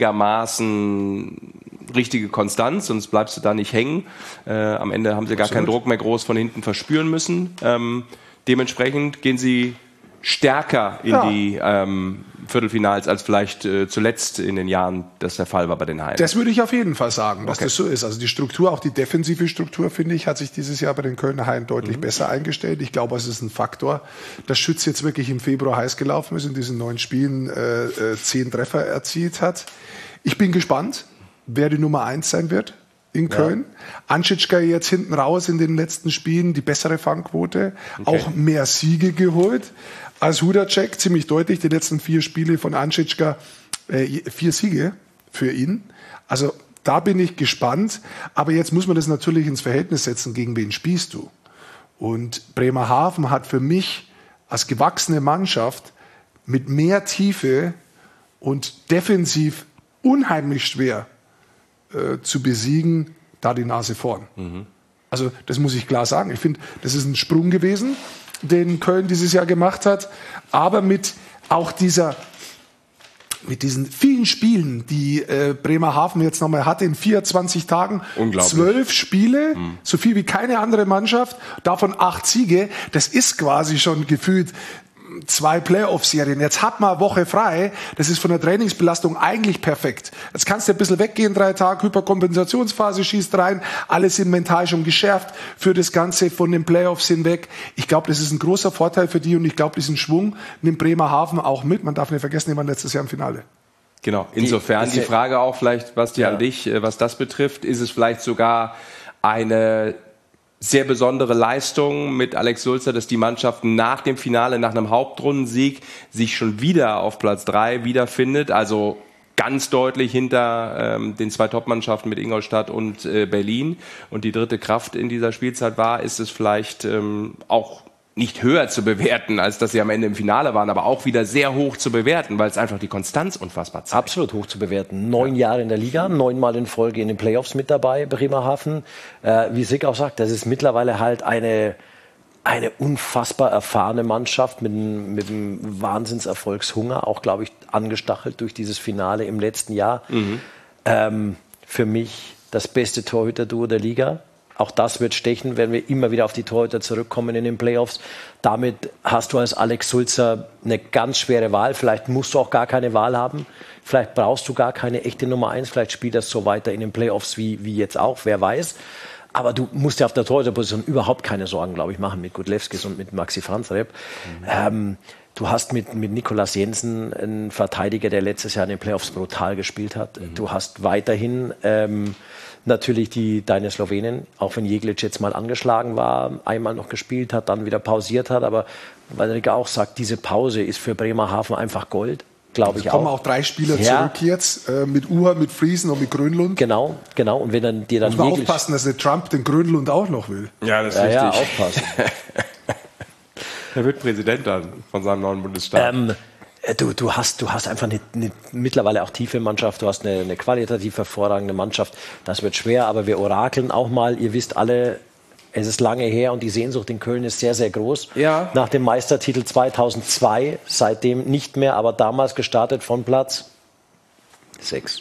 einigermaßen richtige Konstanz, sonst bleibst du da nicht hängen. Äh, am Ende haben sie gar Absolut. keinen Druck mehr groß von hinten verspüren müssen. Ähm, dementsprechend gehen sie stärker in ja. die ähm, Viertelfinals als vielleicht äh, zuletzt in den Jahren das der Fall war bei den Haien. Das würde ich auf jeden Fall sagen, dass okay. das so ist. Also die Struktur, auch die defensive Struktur, finde ich, hat sich dieses Jahr bei den Kölner Haien deutlich mhm. besser eingestellt. Ich glaube, es ist ein Faktor, dass Schütz jetzt wirklich im Februar heiß gelaufen ist, in diesen neun Spielen äh, äh, zehn Treffer erzielt hat. Ich bin gespannt, wer die Nummer eins sein wird in Köln. Ja. Anschitschka jetzt hinten raus in den letzten Spielen, die bessere Fangquote, okay. auch mehr Siege geholt als Hudacek, ziemlich deutlich. Die letzten vier Spiele von Anschitschka Äh, vier Siege für ihn. Also da bin ich gespannt. Aber jetzt muss man das natürlich ins Verhältnis setzen, gegen wen spielst du? Und Bremerhaven hat für mich als gewachsene Mannschaft mit mehr Tiefe und defensiv unheimlich schwer äh, zu besiegen, da die Nase vorn. Mhm. Also das muss ich klar sagen. Ich finde, das ist ein Sprung gewesen, den Köln dieses Jahr gemacht hat. Aber mit auch dieser, mit diesen vielen Spielen, die äh, Bremerhaven jetzt nochmal hatte, in vierundzwanzig Tagen, zwölf Spiele, mhm. so viel wie keine andere Mannschaft, davon acht Siege, das ist quasi schon gefühlt zwei Playoff-Serien. Jetzt hat man eine Woche frei. Das ist von der Trainingsbelastung eigentlich perfekt. Jetzt kannst du ein bisschen weggehen, drei Tage, Hyperkompensationsphase, schießt rein. Alle sind mental schon geschärft für das Ganze von den Playoffs hinweg. Ich glaube, das ist ein großer Vorteil für die und ich glaube, diesen Schwung nimmt Bremerhaven auch mit. Man darf nicht vergessen, die waren letztes Jahr im Finale. Genau. Insofern die, die Frage auch vielleicht, Basti, ja. an dich, was das betrifft, ist es vielleicht sogar eine sehr besondere Leistung mit Alex Sulzer, dass die Mannschaft nach dem Finale, nach einem Hauptrundensieg, sich schon wieder auf Platz drei wiederfindet. Also ganz deutlich hinter ähm, den zwei Top-Mannschaften mit Ingolstadt und äh, Berlin. Und die dritte Kraft in dieser Spielzeit war, ist es vielleicht ähm, auch nicht höher zu bewerten, als dass sie am Ende im Finale waren, aber auch wieder sehr hoch zu bewerten, weil es einfach die Konstanz unfassbar zeigt. Absolut hoch zu bewerten. Neun ja. Jahre in der Liga, neunmal in Folge in den Playoffs mit dabei, Bremerhaven. Äh, wie Sick auch sagt, das ist mittlerweile halt eine, eine unfassbar erfahrene Mannschaft mit, mit einem Wahnsinnserfolgshunger, auch, glaube ich, angestachelt durch dieses Finale im letzten Jahr. Mhm. Ähm, für mich das beste Torhüter-Duo der Liga. Auch das wird stechen, wenn wir immer wieder auf die Torhüter zurückkommen in den Playoffs. Damit hast du als Alex Sulzer eine ganz schwere Wahl. Vielleicht musst du auch gar keine Wahl haben. Vielleicht brauchst du gar keine echte Nummer eins. Vielleicht spielt das so weiter in den Playoffs wie, wie jetzt auch, wer weiß. Aber du musst dir auf der Torhüterposition überhaupt keine Sorgen, glaube ich, machen mit Gudlewskis und mit Maxi Franzreb. Mhm. Ähm, du hast mit, mit Nikolaus Jensen einen Verteidiger, der letztes Jahr in den Playoffs brutal gespielt hat. Mhm. Du hast weiterhin ähm, natürlich die, deine Slowenen, auch wenn Jeglic jetzt mal angeschlagen war, einmal noch gespielt hat, dann wieder pausiert hat. Aber weil Rick auch sagt, diese Pause ist für Bremerhaven einfach Gold, glaube ich auch. Es kommen auch drei Spieler ja. zurück jetzt, äh, mit Uha, mit Friesen und mit Grönlund. Genau, genau. Und wenn dann dir dann muss man Jeglic aufpassen, dass der Trump den Grönlund auch noch will. Ja, das ist ja, richtig. Ja, aufpassen. Er wird Präsident dann von seinem neuen Bundesstaat. Ähm, Du, du, hast, du hast einfach eine, eine mittlerweile auch tiefe Mannschaft, du hast eine, eine qualitativ hervorragende Mannschaft. Das wird schwer, aber wir orakeln auch mal. Ihr wisst alle, es ist lange her und die Sehnsucht in Köln ist sehr, sehr groß. Ja. Nach dem Meistertitel zweitausendzwei, seitdem nicht mehr, aber damals gestartet von Platz sechs.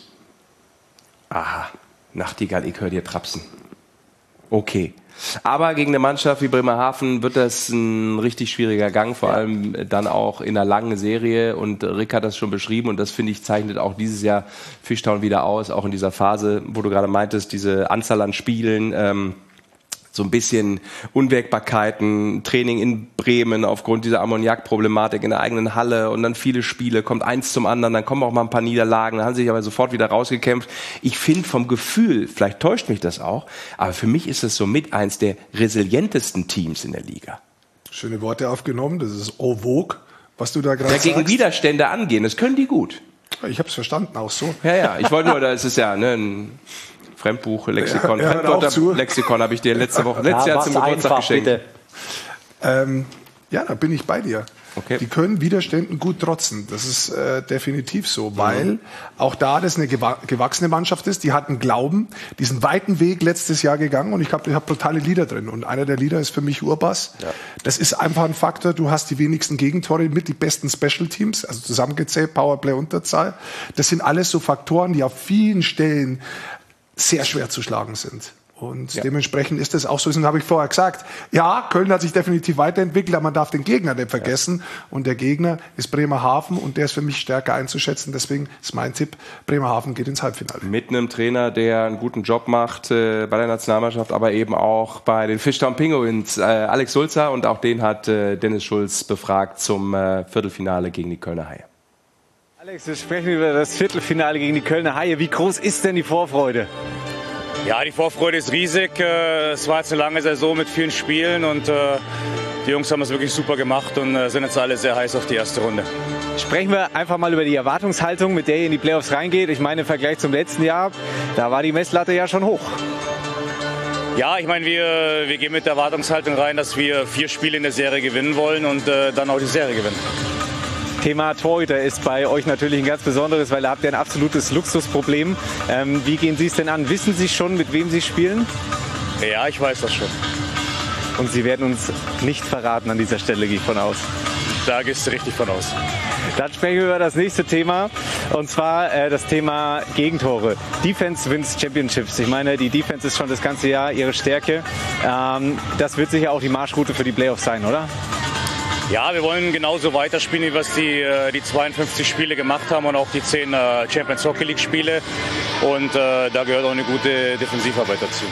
Aha, Nachtigall, ich höre dir trapsen. Okay. Aber gegen eine Mannschaft wie Bremerhaven wird das ein richtig schwieriger Gang, vor ja. allem dann auch in einer langen Serie. Und Rick hat das schon beschrieben und das, finde ich, zeichnet auch dieses Jahr Fishtown wieder aus, auch in dieser Phase, wo du gerade meintest, diese Anzahl an Spielen, ähm, so ein bisschen Unwägbarkeiten, Training in Bremen aufgrund dieser Ammoniakproblematik in der eigenen Halle und dann viele Spiele, kommt eins zum anderen, dann kommen auch mal ein paar Niederlagen, dann haben sie sich aber sofort wieder rausgekämpft. Ich finde vom Gefühl, vielleicht täuscht mich das auch, aber für mich ist es so mit eins der resilientesten Teams in der Liga. Schöne Worte aufgenommen, das ist en vogue, was du da gerade sagst. Dagegen Widerstände angehen, das können die gut. Ich habe es verstanden, auch so. Ja, ja, ich wollte nur, das ist ja ne, ein Fremdbuch, Lexikon, ja, Fremdwörter, Lexikon habe ich dir letzte Woche, letztes ja, Jahr zum Geburtstag geschenkt. Ähm, ja, da bin ich bei dir. Okay. Die können Widerständen gut trotzen. Das ist äh, definitiv so, weil mhm. auch da das eine gewa- gewachsene Mannschaft ist. Die hatten Glauben, diesen weiten Weg letztes Jahr gegangen und ich glaube, ich habe brutale Leader drin. Und einer der Leader ist für mich Urbas. Ja. Das ist einfach ein Faktor. Du hast die wenigsten Gegentore mit, die besten Special Teams, also zusammengezählt, Powerplay, Unterzahl. Das sind alles so Faktoren, die auf vielen Stellen sehr schwer zu schlagen sind. Und ja. dementsprechend ist das auch so. Das habe ich vorher gesagt. Ja, Köln hat sich definitiv weiterentwickelt, aber man darf den Gegner nicht vergessen. Ja. Und der Gegner ist Bremerhaven und der ist für mich stärker einzuschätzen. Deswegen ist mein Tipp, Bremerhaven geht ins Halbfinale. Mit einem Trainer, der einen guten Job macht äh, bei der Nationalmannschaft, aber eben auch bei den Fishtown Penguins. Äh, Alex Sulzer, und auch den hat äh, Dennis Schulz befragt zum äh, Viertelfinale gegen die Kölner Haie. Alex, wir sprechen über das Viertelfinale gegen die Kölner Haie. Wie groß ist denn die Vorfreude? Ja, die Vorfreude ist riesig. Es war jetzt eine lange Saison mit vielen Spielen und die Jungs haben es wirklich super gemacht und sind jetzt alle sehr heiß auf die erste Runde. Sprechen wir einfach mal über die Erwartungshaltung, mit der ihr in die Playoffs reingeht. Ich meine, im Vergleich zum letzten Jahr, da war die Messlatte ja schon hoch. Ja, ich meine, wir, wir gehen mit der Erwartungshaltung rein, dass wir vier Spiele in der Serie gewinnen wollen und äh, dann auch die Serie gewinnen. Thema Torhüter ist bei euch natürlich ein ganz besonderes, weil ihr habt ja ein absolutes Luxusproblem. Ähm, wie gehen Sie es denn an? Wissen Sie schon, mit wem Sie spielen? Ja, ich weiß das schon. Und Sie werden uns nicht verraten an dieser Stelle, gehe ich von aus. Da gehst du richtig von aus. Dann sprechen wir über das nächste Thema, und zwar äh, das Thema Gegentore. Defense wins Championships. Ich meine, die Defense ist schon das ganze Jahr ihre Stärke. Ähm, das wird sicher auch die Marschroute für die Playoffs sein, oder? Ja, wir wollen genauso weiterspielen, wie wir es die, die zweiundfünfzig Spiele gemacht haben und auch die zehn äh, Champions Hockey League Spiele. Und äh, da gehört auch eine gute Defensivarbeit dazu.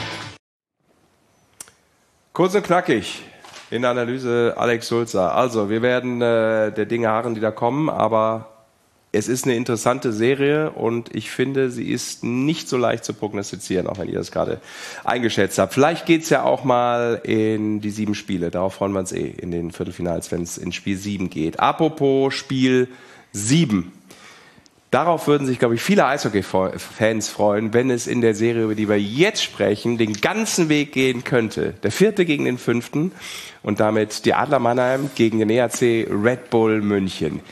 Kurz und knackig in der Analyse Alex Sulzer. Also, wir werden äh, der Dinge harren, die da kommen, aber es ist eine interessante Serie und ich finde, sie ist nicht so leicht zu prognostizieren, auch wenn ihr das gerade eingeschätzt habt. Vielleicht geht's ja auch mal in die sieben Spiele. Darauf freuen wir uns eh in den Viertelfinals, wenn es in Spiel sieben geht. Apropos Spiel sieben. Darauf würden sich, glaube ich, viele Eishockey-Fans freuen, wenn es in der Serie, über die wir jetzt sprechen, den ganzen Weg gehen könnte. Der vierte gegen den fünften und damit die Adler Mannheim gegen den E A C Red Bull München.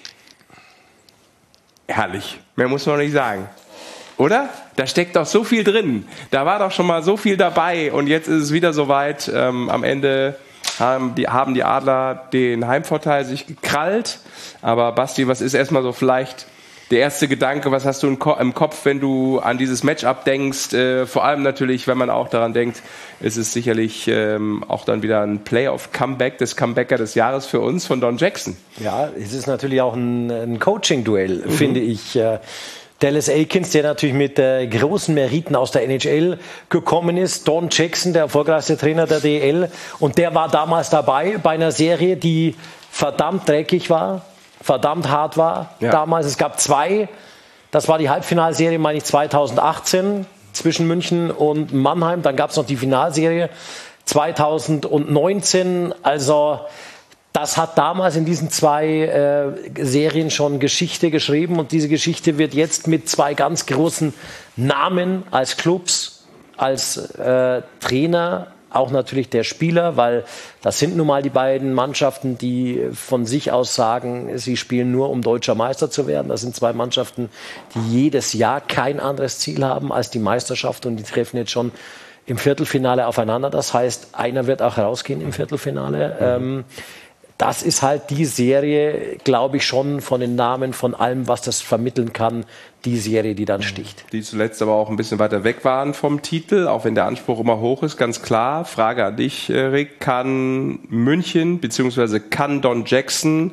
Herrlich, mehr muss man nicht sagen. Oder? Da steckt doch so viel drin. Da war doch schon mal so viel dabei und jetzt ist es wieder soweit. Ähm, am Ende haben die, haben die Adler den Heimvorteil sich gekrallt. Aber Basti, was ist erstmal so vielleicht der erste Gedanke, was hast du im Kopf, wenn du an dieses Matchup denkst? Äh, vor allem natürlich, wenn man auch daran denkt, es ist sicherlich ähm, auch dann wieder ein Playoff-Comeback, das Comebacker des Jahres für uns von Don Jackson. Ja, es ist natürlich auch ein, ein Coaching-Duell, mhm. finde ich. Äh, Dallas Eakins, der natürlich mit äh, großen Meriten aus der N H L gekommen ist. Don Jackson, der erfolgreichste Trainer der D E L. Und der war damals dabei bei einer Serie, die verdammt dreckig war. verdammt hart war ja. damals. Es gab zwei, das war die Halbfinalserie, meine ich, zweitausendachtzehn zwischen München und Mannheim. Dann gab es noch die Finalserie zweitausendneunzehn. Also das hat damals in diesen zwei äh, Serien schon Geschichte geschrieben. Und diese Geschichte wird jetzt mit zwei ganz großen Namen als Clubs, als äh, Trainer, auch natürlich der Spieler, weil das sind nun mal die beiden Mannschaften, die von sich aus sagen, sie spielen nur, um deutscher Meister zu werden. Das sind zwei Mannschaften, die jedes Jahr kein anderes Ziel haben als die Meisterschaft und die treffen jetzt schon im Viertelfinale aufeinander. Das heißt, einer wird auch rausgehen im Viertelfinale. Ähm, das ist halt die Serie, glaube ich, schon von den Namen, von allem, was das vermitteln kann, die Serie, die dann sticht. Die zuletzt aber auch ein bisschen weiter weg waren vom Titel, auch wenn der Anspruch immer hoch ist, ganz klar. Frage an dich, Rick, kann München, beziehungsweise kann Don Jackson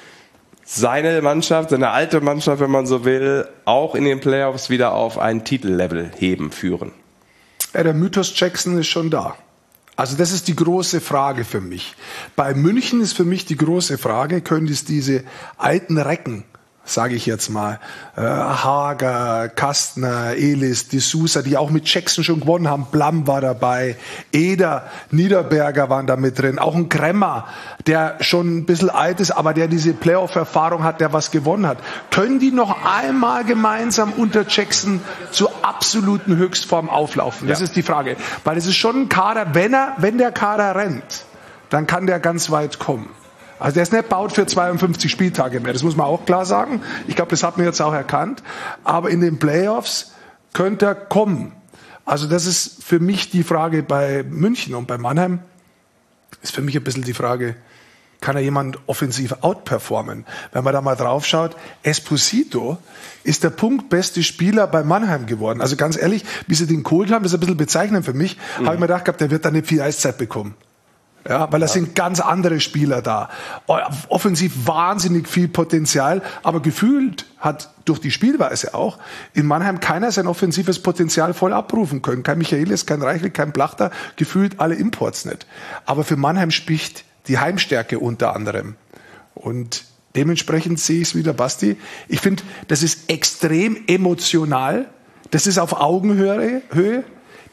seine Mannschaft, seine alte Mannschaft, wenn man so will, auch in den Playoffs wieder auf ein Titellevel heben, führen? Ja, der Mythos Jackson ist schon da. Also das ist die große Frage für mich. Bei München ist für mich die große Frage, können es diese alten Recken, sage ich jetzt mal, äh, Hager, Kastner, Elis, de Sousa, die auch mit Jackson schon gewonnen haben, Blam war dabei, Eder, Niederberger waren da mit drin, auch ein Kremmer, der schon ein bisschen alt ist, aber der diese Playoff-Erfahrung hat, der was gewonnen hat. Können die noch einmal gemeinsam unter Jackson zur absoluten Höchstform auflaufen? Das ja. ist die Frage. Weil es ist schon ein Kader, wenn er, wenn der Kader rennt, dann kann der ganz weit kommen. Also der ist nicht baut für zweiundfünfzig Spieltage mehr, das muss man auch klar sagen. Ich glaube, das hat man jetzt auch erkannt. Aber in den Playoffs könnte er kommen. Also das ist für mich die Frage bei München. Und bei Mannheim ist für mich ein bisschen die Frage, kann er jemand offensiv outperformen? Wenn man da mal drauf schaut, Esposito ist der punktbeste Spieler bei Mannheim geworden. Also ganz ehrlich, wie sie den geholt haben, das ist ein bisschen bezeichnend für mich, mhm. habe ich mir gedacht gehabt, der wird da nicht viel Eiszeit bekommen. Ja, weil da ja. sind ganz andere Spieler da. Offensiv wahnsinnig viel Potenzial, aber gefühlt hat durch die Spielweise auch in Mannheim keiner sein offensives Potenzial voll abrufen können. Kein Michaelis, kein Reichel, kein Plachter, gefühlt alle Imports nicht. Aber für Mannheim spricht die Heimstärke unter anderem. Und dementsprechend sehe ich es wieder, Basti. Ich finde, das ist extrem emotional. Das ist auf Augenhöhe.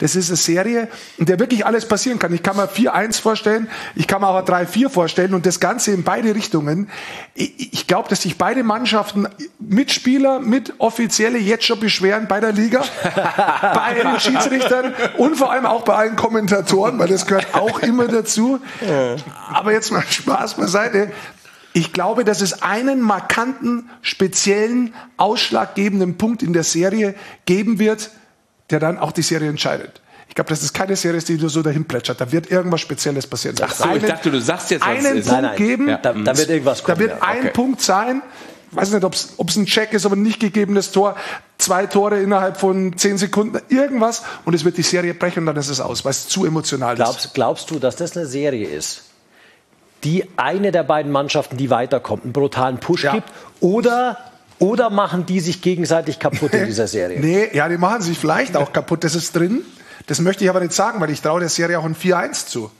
das ist eine Serie, in der wirklich alles passieren kann. Ich kann mir vier eins vorstellen, ich kann mir auch drei vier vorstellen und das Ganze in beide Richtungen. Ich, ich glaube, dass sich beide Mannschaften, Mitspieler, mit Offizielle jetzt schon beschweren bei der Liga, bei den Schiedsrichtern und vor allem auch bei allen Kommentatoren, weil das gehört auch immer dazu. Aber jetzt mal Spaß beiseite. Ich glaube, dass es einen markanten, speziellen, ausschlaggebenden Punkt in der Serie geben wird, der dann auch die Serie entscheidet. Ich glaube, das ist keine Serie, die so dahin plätschert. Da wird irgendwas Spezielles passieren. Ach so, ich dachte, du sagst jetzt, was einen ist. Punkt Nein, nein. geben. Ja. Da, da wird irgendwas kommen. Da wird ja. ein Okay. Punkt sein. Ich weiß nicht, ob es ein Check ist, aber ein nicht gegebenes Tor. Zwei Tore innerhalb von zehn Sekunden. Irgendwas. Und es wird die Serie brechen und dann ist es aus, weil es zu emotional Glaubst, ist. glaubst du, dass das eine Serie ist, die eine der beiden Mannschaften, die weiterkommt, einen brutalen Push Ja. gibt? Oder, oder machen die sich gegenseitig kaputt in dieser Serie? Nee, ja, die machen sich vielleicht auch kaputt. Das ist drin. Das möchte ich aber nicht sagen, weil ich traue der Serie auch ein vier eins zu.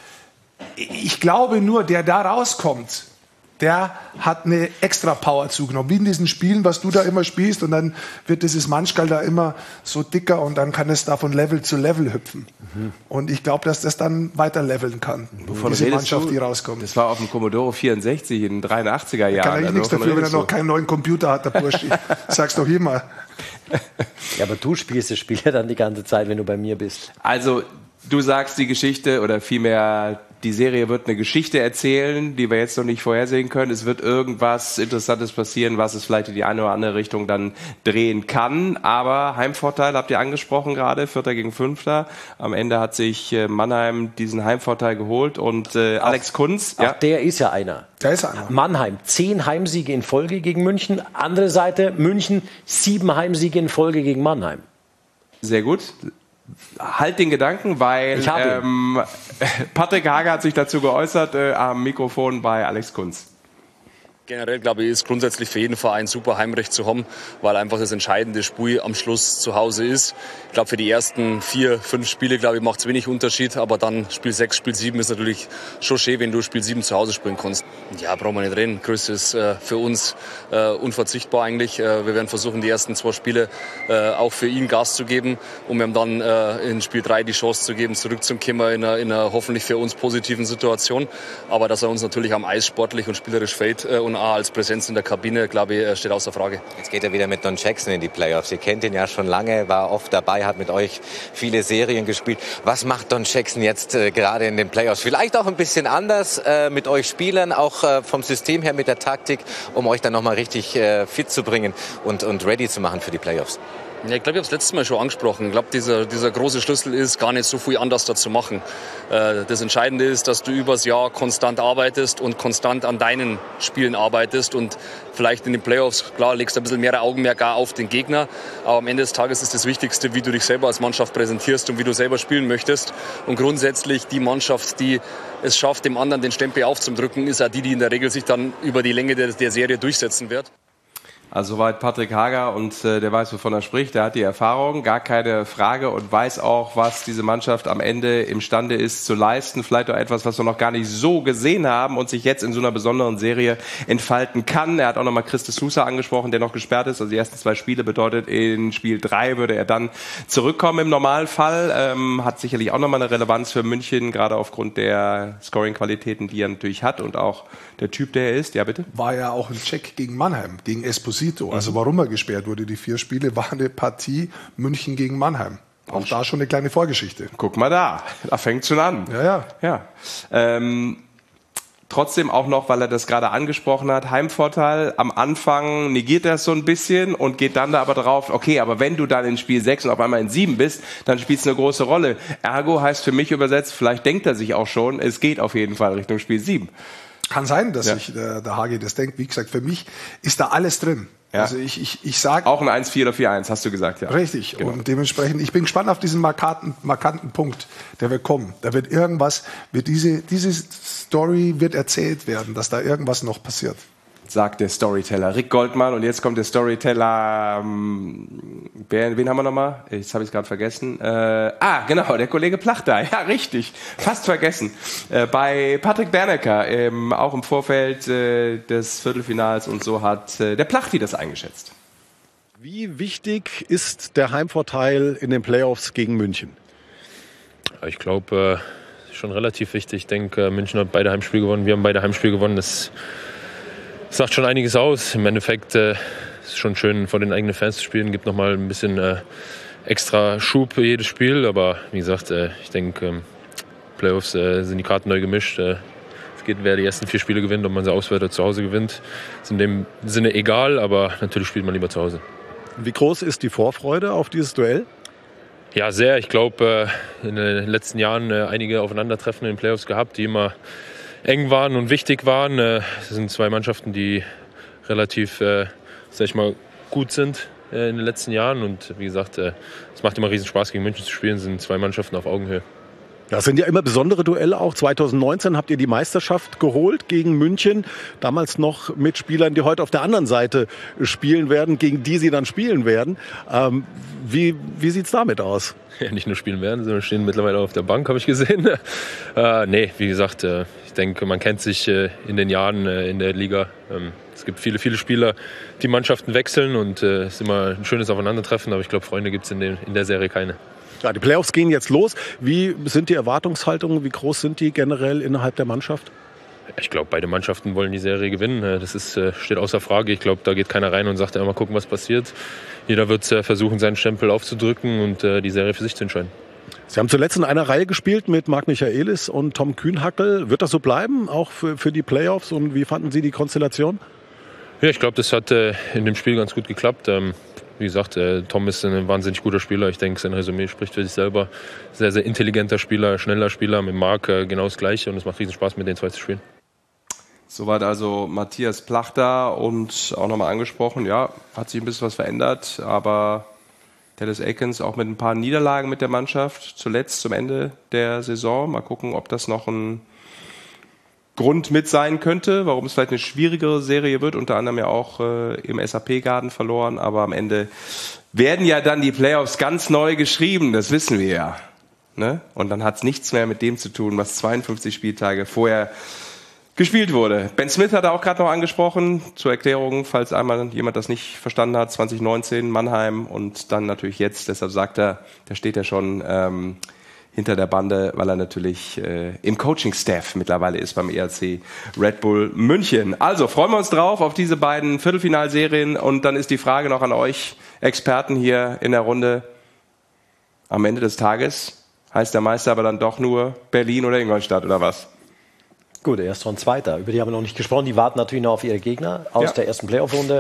Ich glaube nur, der da rauskommt, der hat eine extra Power zugenommen. Wie in diesen Spielen, was du da immer spielst und dann wird dieses Manschgal da immer so dicker und dann kann es da von Level zu Level hüpfen. Mhm. Und ich glaube, dass das dann weiter leveln kann. Wovon diese redest Mannschaft, du? die rauskommt. Das war auf dem Commodore vierundsechzig in den dreiundachtziger Jahren. Kann eigentlich Also nichts wovon dafür, wenn er redest noch du? keinen neuen Computer hat, der Burschi. Sag's doch hier mal. Ja, aber du spielst das Spiel ja dann die ganze Zeit, wenn du bei mir bist. Also, du sagst die Geschichte oder vielmehr die Serie wird eine Geschichte erzählen, die wir jetzt noch nicht vorhersehen können. Es wird irgendwas Interessantes passieren, was es vielleicht in die eine oder andere Richtung dann drehen kann. Aber Heimvorteil habt ihr angesprochen gerade, Vierter gegen Fünfter. Am Ende hat sich Mannheim diesen Heimvorteil geholt und äh, Alex Kunz. Auch Ja. der ist ja einer. Der ist einer. Mannheim, zehn Heimsiege in Folge gegen München. Andere Seite, München, sieben Heimsiege in Folge gegen Mannheim. Sehr gut. Halt den Gedanken, weil Ich hab ihn. ähm, Patrick Hager hat sich dazu geäußert äh, am Mikrofon bei Alex Kunz. Generell, glaube ich, ist grundsätzlich für jeden Verein super, Heimrecht zu haben, weil einfach das entscheidende Spiel am Schluss zu Hause ist. Ich glaube, für die ersten vier, fünf Spiele, glaube ich, macht es wenig Unterschied. Aber dann Spiel sechs, Spiel sieben ist natürlich schon schön, wenn du Spiel sieben zu Hause spielen kannst. Ja, brauchen wir nicht reden. Größe ist äh, für uns äh, unverzichtbar eigentlich. Äh, wir werden versuchen, die ersten zwei Spiele äh, auch für ihn Gas zu geben. Und wir haben dann äh, in Spiel drei die Chance zu geben, zurückzukommen in einer, in einer hoffentlich für uns positiven Situation. Aber dass er uns natürlich am Eis sportlich und spielerisch fällt äh, und auch als Präsenz in der Kabine, glaube ich, steht außer Frage. Jetzt geht er wieder mit Don Jackson in die Playoffs. Ihr kennt ihn ja schon lange, war oft dabei, hat mit euch viele Serien gespielt. Was macht Don Jackson jetzt äh, gerade in den Playoffs? Vielleicht auch ein bisschen anders äh, mit euch Spielern, auch äh, vom System her mit der Taktik, um euch dann nochmal richtig äh, fit zu bringen und, und ready zu machen für die Playoffs. Ja, ich glaube, ich habe es letztes Mal schon angesprochen. Ich glaube, dieser, dieser große Schlüssel ist, gar nicht so viel anders dazu machen. Äh, das Entscheidende ist, dass du übers Jahr konstant arbeitest und konstant an deinen Spielen arbeitest und vielleicht in den Playoffs, klar, legst du ein bisschen mehr Augenmerk auf den Gegner, aber am Ende des Tages ist das Wichtigste, wie du dich selber als Mannschaft präsentierst und wie du selber spielen möchtest. Und grundsätzlich die Mannschaft, die es schafft, dem anderen den Stempel aufzudrücken, ist auch die, die in der Regel sich dann über die Länge der, der Serie durchsetzen wird. Also soweit Patrick Hager und äh, der weiß, wovon er spricht. Der hat die Erfahrung, gar keine Frage und weiß auch, was diese Mannschaft am Ende imstande ist zu leisten. Vielleicht auch etwas, was wir noch gar nicht so gesehen haben und sich jetzt in so einer besonderen Serie entfalten kann. Er hat auch nochmal Christus Sousa angesprochen, der noch gesperrt ist. Also die ersten zwei Spiele bedeutet, in Spiel drei würde er dann zurückkommen im Normalfall. Ähm, hat sicherlich auch nochmal eine Relevanz für München, gerade aufgrund der Scoring-Qualitäten, die er natürlich hat und auch der Typ, der er ist. Ja, bitte? War ja auch ein Check gegen Mannheim, gegen Esposito. Also warum er gesperrt wurde, die vier Spiele, war eine Partie München gegen Mannheim. Auch da schon eine kleine Vorgeschichte. Guck mal da, da fängt schon an. Ja, ja. ja. Ähm, trotzdem auch noch, weil er das gerade angesprochen hat, Heimvorteil. Am Anfang negiert er es so ein bisschen und geht dann da aber drauf, okay, aber wenn du dann in Spiel sechs und auf einmal in sieben bist, dann spielt es eine große Rolle. Ergo heißt für mich übersetzt, vielleicht denkt er sich auch schon, es geht auf jeden Fall Richtung Spiel sieben. Kann sein, dass ja. sich der, der Hagi das denkt. Wie gesagt, für mich ist da alles drin. Ja. Also ich, ich, ich sage auch ein eins vier oder vier eins, hast du gesagt, ja. Richtig. Genau. Und dementsprechend, ich bin gespannt auf diesen markanten, markanten Punkt, der wird kommen. Da wird irgendwas, wird diese, diese Story wird erzählt werden, dass da irgendwas noch passiert. Sagt der Storyteller Rick Goldmann. Und jetzt kommt der Storyteller, ähm, wen, wen haben wir nochmal? Jetzt habe ich es gerade vergessen. Äh, ah, genau, der Kollege Plachter. Ja, richtig. Fast vergessen. Äh, bei Patrick Bernecker, ähm, auch im Vorfeld äh, des Viertelfinals und so, hat äh, der Plachti das eingeschätzt. Wie wichtig ist der Heimvorteil in den Playoffs gegen München? Ich glaube, äh, schon relativ wichtig. Ich denke, München hat beide Heimspiele gewonnen, wir haben beide Heimspiele gewonnen. Das, das sagt schon einiges aus. Im Endeffekt äh, ist es schon schön, vor den eigenen Fans zu spielen. Gibt nochmal ein bisschen äh, extra Schub jedes Spiel. Aber wie gesagt, äh, ich denke, ähm, Playoffs äh, sind die Karten neu gemischt. Äh, es geht, wer die ersten vier Spiele gewinnt, ob man sie auswärts oder zu Hause gewinnt. Ist in dem Sinne egal, aber natürlich spielt man lieber zu Hause. Wie groß ist die Vorfreude auf dieses Duell? Ja, sehr. Ich glaube, äh, in den letzten Jahren äh, einige Aufeinandertreffen in den Playoffs gehabt, die immer eng waren und wichtig waren. Äh, es sind zwei Mannschaften, die relativ, äh, sag ich mal, gut sind äh, in den letzten Jahren. Und wie gesagt, äh, es macht immer riesen Spaß, gegen München zu spielen. Es sind zwei Mannschaften auf Augenhöhe. Das sind ja immer besondere Duelle auch. zwanzig neunzehn habt ihr die Meisterschaft geholt gegen München. Damals noch mit Spielern, die heute auf der anderen Seite spielen werden, gegen die sie dann spielen werden. Ähm, wie wie sieht es damit aus? Ja, nicht nur spielen werden, sondern stehen mittlerweile auf der Bank, habe ich gesehen. äh, nee, wie gesagt, äh, ich denke, man kennt sich äh, in den Jahren äh, in der Liga. Ähm, es gibt viele, viele Spieler, die Mannschaften wechseln und äh, es ist immer ein schönes Aufeinandertreffen. Aber ich glaube, Freunde gibt es in, in der Serie keine. Ja, die Playoffs gehen jetzt los. Wie sind die Erwartungshaltungen? Wie groß sind die generell innerhalb der Mannschaft? Ich glaube, beide Mannschaften wollen die Serie gewinnen. Das ist, steht außer Frage. Ich glaube, da geht keiner rein und sagt, ja, mal gucken, was passiert. Jeder wird versuchen, seinen Stempel aufzudrücken und die Serie für sich zu entscheiden. Sie haben zuletzt in einer Reihe gespielt mit Marc Michaelis und Tom Kühnhackl. Wird das so bleiben, auch für, für die Playoffs? Und wie fanden Sie die Konstellation? Ja, ich glaube, das hat in dem Spiel ganz gut geklappt. Wie gesagt, Tom ist ein wahnsinnig guter Spieler. Ich denke, sein Resümee spricht für sich selber. Sehr, sehr intelligenter Spieler, schneller Spieler. Mit Marc genau das Gleiche. Und es macht riesen Spaß, mit den zwei zu spielen. Soweit also Matthias Plachter und auch nochmal angesprochen, ja, hat sich ein bisschen was verändert. Aber Dallas Eakins auch mit ein paar Niederlagen mit der Mannschaft. Zuletzt zum Ende der Saison. Mal gucken, ob das noch ein Grund mit sein könnte, warum es vielleicht eine schwierigere Serie wird, unter anderem ja auch äh, im S A P-Garden verloren, aber am Ende werden ja dann die Playoffs ganz neu geschrieben, das wissen wir ja. Ne? Und dann hat es nichts mehr mit dem zu tun, was zweiundfünfzig Spieltage vorher gespielt wurde. Ben Smith hat er auch gerade noch angesprochen, zur Erklärung, falls einmal jemand das nicht verstanden hat, zwanzig neunzehn Mannheim und dann natürlich jetzt, deshalb sagt er, da steht er schon ähm, hinter der Bande, weil er natürlich äh, im Coaching-Staff mittlerweile ist beim E R C Red Bull München. Also freuen wir uns drauf auf diese beiden Viertelfinalserien und dann ist die Frage noch an euch Experten hier in der Runde. Am Ende des Tages heißt der Meister aber dann doch nur Berlin oder Ingolstadt oder was? Gut, Erster und Zweiter, über die haben wir noch nicht gesprochen. Die warten natürlich noch auf ihre Gegner aus ja. der ersten Playoff-Runde.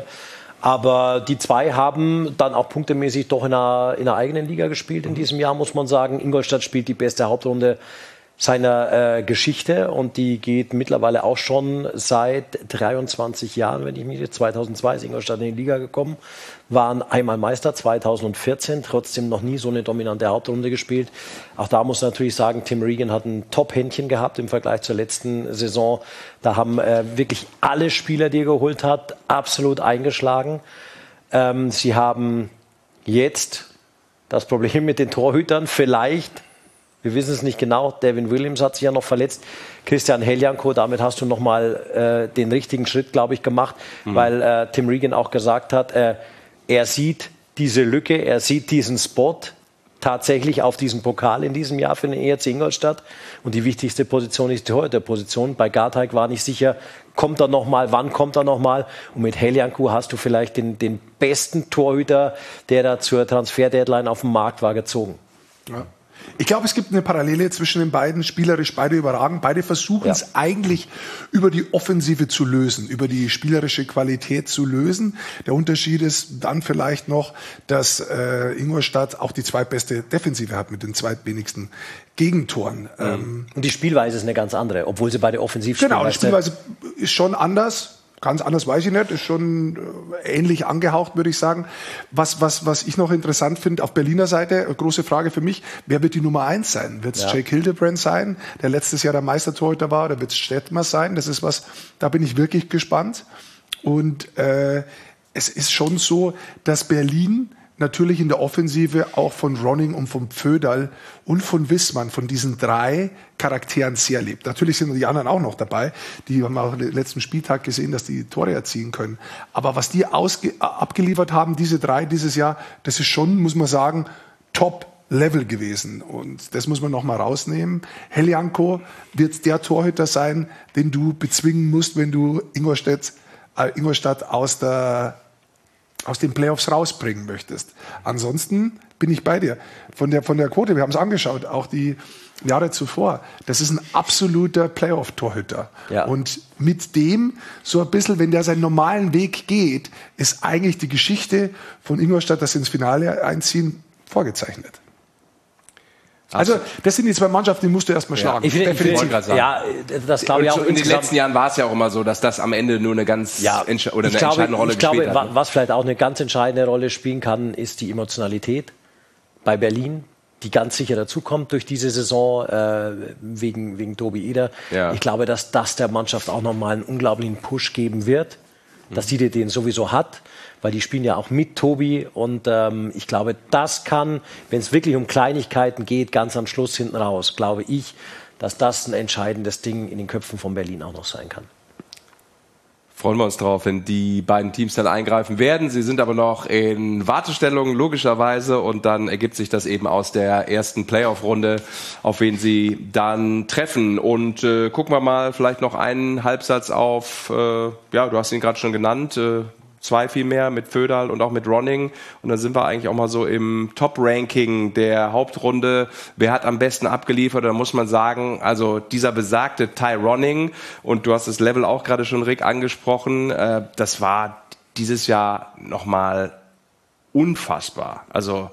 Aber die zwei haben dann auch punktemäßig doch in einer, in einer eigenen Liga gespielt in diesem Jahr, muss man sagen. Ingolstadt spielt die beste Hauptrunde seiner äh, Geschichte und die geht mittlerweile auch schon seit dreiundzwanzig Jahren, wenn ich mich nicht, zweitausendzwei ist Ingolstadt in die Liga gekommen, waren einmal Meister zweitausendvierzehn, trotzdem noch nie so eine dominante Hauptrunde gespielt. Auch da muss man natürlich sagen, Tim Regan hat ein Top-Händchen gehabt im Vergleich zur letzten Saison. Da haben äh, wirklich alle Spieler, die er geholt hat, absolut eingeschlagen. Ähm, sie haben jetzt das Problem mit den Torhütern, vielleicht. Wir wissen es nicht genau. Devin Williams hat sich ja noch verletzt. Christian Heljanko, damit hast du nochmal äh, den richtigen Schritt, glaube ich, gemacht, mhm. weil äh, Tim Regan auch gesagt hat, äh, er sieht diese Lücke, er sieht diesen Spot tatsächlich auf diesem Pokal in diesem Jahr für den E R C Ingolstadt. Und die wichtigste Position ist die Torhüterposition. Bei Garteig war nicht sicher, kommt er nochmal, wann kommt er nochmal. Und mit Heljanko hast du vielleicht den, den besten Torhüter, der da zur Transfer-Deadline auf dem Markt war, gezogen. Ja. Ich glaube, es gibt eine Parallele zwischen den beiden, spielerisch beide überragend. Beide versuchen es ja. eigentlich über die Offensive zu lösen, über die spielerische Qualität zu lösen. Der Unterschied ist dann vielleicht noch, dass äh, Ingolstadt auch die zweitbeste Defensive hat mit den zweitwenigsten Gegentoren. Mhm. Ähm, Und die Spielweise ist eine ganz andere, obwohl sie beide offensiv spielen. Genau, die Spielweise ist schon anders. Ganz anders weiß ich nicht, ist schon ähnlich angehaucht, würde ich sagen. Was, was, was ich noch interessant finde, auf Berliner Seite, große Frage für mich, wer wird die Nummer eins sein? Wird es ja. Jake Hildebrand sein, der letztes Jahr der Meistertorhüter war, oder wird es Stettmer sein? Das ist was, da bin ich wirklich gespannt. Und äh, es ist schon so, dass Berlin natürlich in der Offensive auch von Ronning und von Pföderl und von Wissmann, von diesen drei Charakteren sehr lebt. Natürlich sind die anderen auch noch dabei. Die haben auch am letzten Spieltag gesehen, dass die Tore erzielen können. Aber was die ausge- abgeliefert haben, diese drei dieses Jahr, das ist schon, muss man sagen, top Level gewesen. Und das muss man noch mal rausnehmen. Helianko wird der Torhüter sein, den du bezwingen musst, wenn du Ingolstadt, äh, Ingolstadt aus, der, aus den Playoffs rausbringen möchtest. Ansonsten bin ich bei dir. Von der, von der Quote, wir haben es angeschaut, auch die Jahre zuvor. Das ist ein absoluter Playoff-Torhüter. Ja. Und mit dem, so ein bisschen, wenn der seinen normalen Weg geht, ist eigentlich die Geschichte von Ingolstadt, das ins Finale einziehen, vorgezeichnet. Also, das sind die zwei Mannschaften, die musst du erstmal schlagen. Ja, ich will, ich will, ich sagen. Ja, das glaube ich auch. In den letzten Jahren war es ja auch immer so, dass das am Ende nur eine ganz ja, entsche- oder eine glaube, entscheidende Rolle ich gespielt glaube, hat. Was vielleicht auch eine ganz entscheidende Rolle spielen kann, ist die Emotionalität bei Berlin, die ganz sicher dazukommt durch diese Saison äh, wegen, wegen Tobi Eder. Ja. Ich glaube, dass das der Mannschaft auch nochmal einen unglaublichen Push geben wird, dass die den sowieso hat, weil die spielen ja auch mit Tobi und ähm, ich glaube, das kann, wenn es wirklich um Kleinigkeiten geht, ganz am Schluss hinten raus, glaube ich, dass das ein entscheidendes Ding in den Köpfen von Berlin auch noch sein kann. Freuen wir uns drauf, wenn die beiden Teams dann eingreifen werden. Sie sind aber noch in Wartestellung, logischerweise. Und dann ergibt sich das eben aus der ersten Playoff-Runde, auf wen sie dann treffen. Und äh, gucken wir mal vielleicht noch einen Halbsatz auf, äh, ja, du hast ihn gerade schon genannt, äh, zwei vielmehr mit Föderl und auch mit Ronning. Und dann sind wir eigentlich auch mal so im Top-Ranking der Hauptrunde. Wer hat am besten abgeliefert? Da muss man sagen, also dieser besagte Ty Ronning, und du hast das Level auch gerade schon, Rick, angesprochen, äh, das war dieses Jahr nochmal unfassbar. Also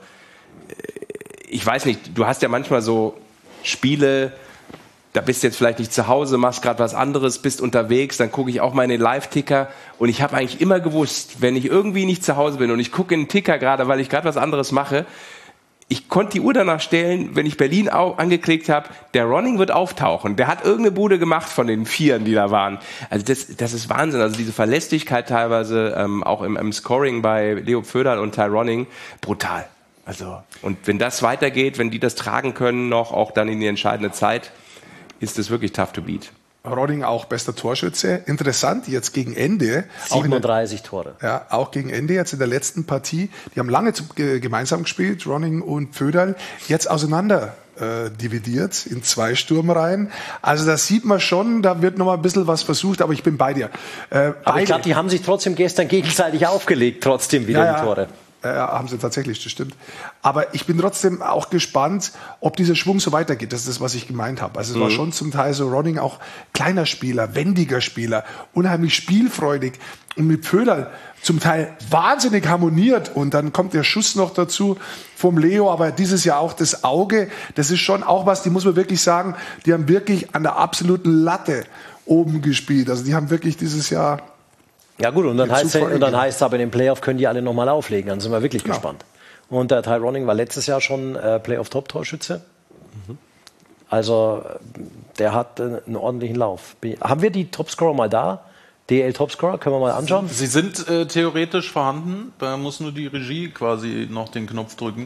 ich weiß nicht, du hast ja manchmal so Spiele, da bist du jetzt vielleicht nicht zu Hause, machst gerade was anderes, bist unterwegs, dann gucke ich auch mal in den Live-Ticker und ich habe eigentlich immer gewusst, wenn ich irgendwie nicht zu Hause bin und ich gucke in den Ticker gerade, weil ich gerade was anderes mache, ich konnte die Uhr danach stellen, wenn ich Berlin auch angeklickt habe, der Ronning wird auftauchen. Der hat irgendeine Bude gemacht von den Vieren, die da waren. Also das, das ist Wahnsinn. Also diese Verlässlichkeit teilweise, ähm, auch im, im Scoring bei Leo Föderl und Ty Ronning, brutal. Also, und wenn das weitergeht, wenn die das tragen können noch, auch dann in die entscheidende Zeit, ist es wirklich tough to beat. Ronning auch bester Torschütze. Interessant, jetzt gegen Ende. siebenunddreißig auch Tore. Ja, auch gegen Ende, jetzt in der letzten Partie. Die haben lange zu, äh, gemeinsam gespielt, Ronning und Föderl. Jetzt auseinander äh, dividiert in zwei Sturmreihen. Also da sieht man schon, da wird noch mal ein bisschen was versucht, aber ich bin bei dir. Äh, aber ich glaube, die haben sich trotzdem gestern gegenseitig aufgelegt, trotzdem wieder ja, die Tore. Ja, haben sie tatsächlich, das stimmt. Aber ich bin trotzdem auch gespannt, ob dieser Schwung so weitergeht. Das ist das, was ich gemeint habe. Also es mhm. war schon zum Teil so Ronning auch kleiner Spieler, wendiger Spieler, unheimlich spielfreudig und mit Föderl zum Teil wahnsinnig harmoniert. Und dann kommt der Schuss noch dazu vom Leo. Aber dieses Jahr auch das Auge, das ist schon auch was, die muss man wirklich sagen, die haben wirklich an der absoluten Latte oben gespielt. Also die haben wirklich dieses Jahr... Ja gut, und dann heißt es dann heißt aber in den Playoff können die alle nochmal auflegen. Dann sind wir wirklich genau. gespannt. Und der Ty Ronning war letztes Jahr schon äh, Playoff-Top-Torschütze. Mhm. Also der hat äh, einen ordentlichen Lauf. Haben wir die Topscorer mal da? D L-Topscorer, können wir mal anschauen? Sie sind äh, theoretisch vorhanden. Da muss nur die Regie quasi noch den Knopf drücken.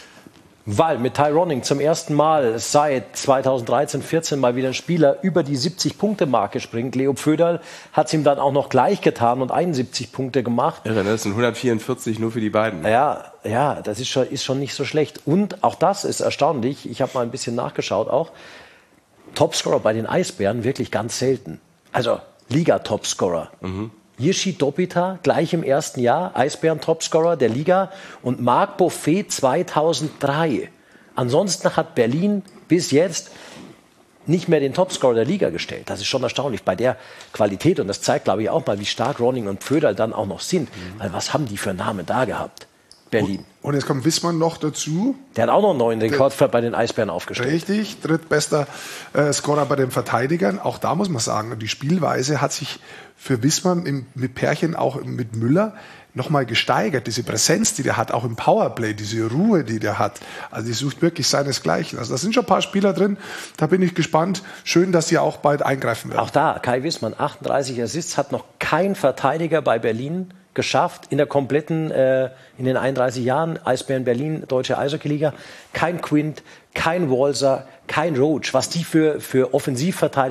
Weil mit Ty Ronning zum ersten Mal seit zweitausenddreizehn vierzehn mal wieder ein Spieler über die siebzig-Punkte-Marke springt. Leo Föderl hat es ihm dann auch noch gleich getan und einundsiebzig Punkte gemacht. Ja, das sind hundertvierundvierzig nur für die beiden. Ja, ja, das ist schon, ist schon nicht so schlecht. Und auch das ist erstaunlich. Ich habe mal ein bisschen nachgeschaut auch. Topscorer bei den Eisbären wirklich ganz selten. Also Liga-Topscorer. Mhm. Jiří Dobita, gleich im ersten Jahr, Eisbären-Topscorer der Liga und Marc Boffet zweitausenddrei. Ansonsten hat Berlin bis jetzt nicht mehr den Topscorer der Liga gestellt. Das ist schon erstaunlich bei der Qualität und das zeigt, glaube ich, auch mal, wie stark Ronning und Föderl dann auch noch sind. Mhm. Weil was haben die für Namen da gehabt? Berlin. Und jetzt kommt Wissmann noch dazu. Der hat auch noch einen neuen Rekord der, bei den Eisbären aufgestellt. Richtig, drittbester äh, Scorer bei den Verteidigern. Auch da muss man sagen, die Spielweise hat sich für Wissmann im, mit Pärchen, auch mit Müller, nochmal gesteigert. Diese Präsenz, die der hat, auch im Powerplay, diese Ruhe, die der hat. Also die sucht wirklich seinesgleichen. Also da sind schon ein paar Spieler drin. Da bin ich gespannt. Schön, dass sie auch bald eingreifen werden. Auch da, Kai Wissmann, achtunddreißig Assists, hat noch kein Verteidiger bei Berlin geschafft, in der kompletten, äh, in den einunddreißig Jahren, Eisbären Berlin, Deutsche Eishockey-Liga, kein Quint, kein Walser, kein Roach, was die für, für Offensivverteidiger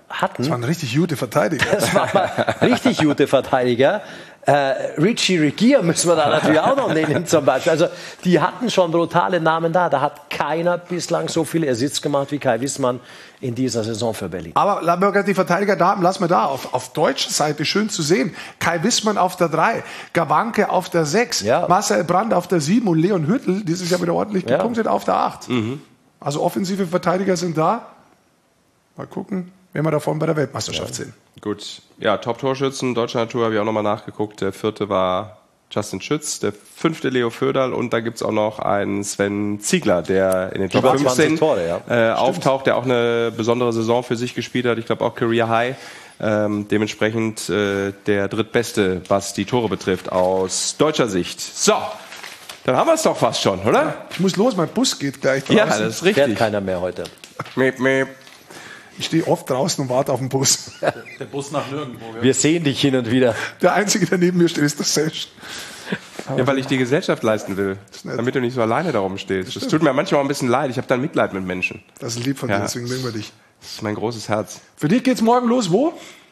hatten. Das waren richtig gute Verteidiger. Das waren mal richtig gute Verteidiger. Äh, Richie Regier müssen wir da natürlich auch noch nennen zum Beispiel. Also die hatten schon brutale Namen da. Da hat keiner bislang so viele Assists gemacht wie Kai Wissmann in dieser Saison für Berlin. Aber lassen wir die Verteidiger da haben, lassen wir da. Auf, auf deutscher Seite schön zu sehen. Kai Wissmann auf der drei, Gawanke auf der sechs, ja. Marcel Brandt auf der sieben und Leon Hüttl, dieses Jahr wieder ordentlich Ja. gepunktet, auf der acht. Mhm. Also offensive Verteidiger sind da. Mal gucken, wen wir davon bei der Weltmeisterschaft Ja. sehen. Gut, ja, Top-Torschützen, deutscher Natur habe ich auch nochmal nachgeguckt. Der vierte war Justin Schütz, der fünfte Leo Föderl und da gibt es auch noch einen Sven Ziegler, der in den Top Über fünfzehn zwanzig Tore, ja. äh, auftaucht, der auch eine besondere Saison für sich gespielt hat. Ich glaube auch Career High. Ähm, dementsprechend äh, der drittbeste, was die Tore betrifft, aus deutscher Sicht. So, dann haben wir es doch fast schon, oder? Ich muss los, mein Bus geht gleich draußen. Ja, das ist richtig. Fährt keiner mehr heute. Meep, meep. Ich stehe oft draußen und warte auf den Bus. Der Bus nach nirgendwo. Wir sehen dich hin und wieder. Der Einzige, der neben mir steht, ist der Sesh. Ja, weil ich die Gesellschaft leisten will, damit du nicht so alleine darum stehst. Das tut mir manchmal auch ein bisschen leid. Ich habe dann Mitleid mit Menschen. Das ist lieb von Ja. dir, deswegen mögen wir dich. Das ist mein großes Herz. Für dich geht's morgen los, wo?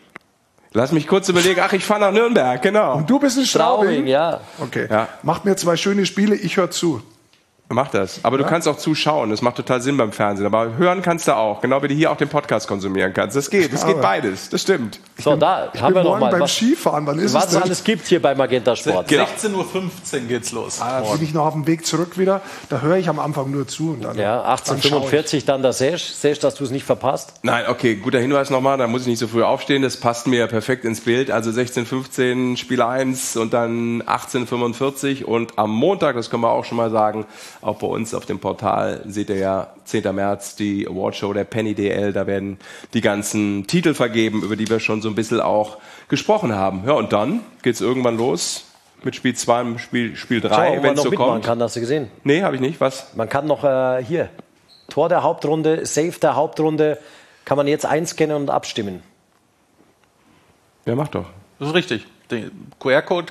Lass mich kurz überlegen. Ach, ich fahre nach Nürnberg, genau. Und du bist in Straubing? Straubing, ja. Okay. Ja. Macht mir zwei schöne Spiele, ich höre zu. Mach das. Aber du kannst auch zuschauen. Das macht total Sinn beim Fernsehen. Aber hören kannst du auch. Genau wie du hier auch den Podcast konsumieren kannst. Das geht. Das geht beides. Das stimmt. So, da Ich haben bin wir noch morgen mal beim was, Skifahren. Wann ist was es es denn? alles gibt hier bei Magenta Sport. sechzehn Uhr fünfzehn geht's los. Ah, da bin ich noch auf dem Weg zurück wieder. Da höre ich am Anfang nur zu. Und dann, Ja, achtzehn Uhr fünfundvierzig dann der Sesh. Sesh, dass du es nicht verpasst. Nein, okay, guter Hinweis nochmal. Da muss ich nicht so früh aufstehen. Das passt mir perfekt ins Bild. Also sechzehn fünfzehn Spiel eins und dann achtzehn fünfundvierzig. Und am Montag, das können wir auch schon mal sagen, auch bei uns auf dem Portal seht ihr ja zehnten März die Awardshow der Penny D L. Da werden die ganzen Titel vergeben, über die wir schon so ein bisschen auch gesprochen haben. Ja, und dann geht's irgendwann los mit Spiel zwei und Spiel, Spiel drei, wenn wenn es noch so mitmachen kommt. kann, hast du gesehen. Nee, habe ich nicht. Was? Man kann noch äh, hier, Tor der Hauptrunde, Save der Hauptrunde, kann man jetzt einscannen und abstimmen. Ja, mach doch. Das ist richtig. Den Q R-Code.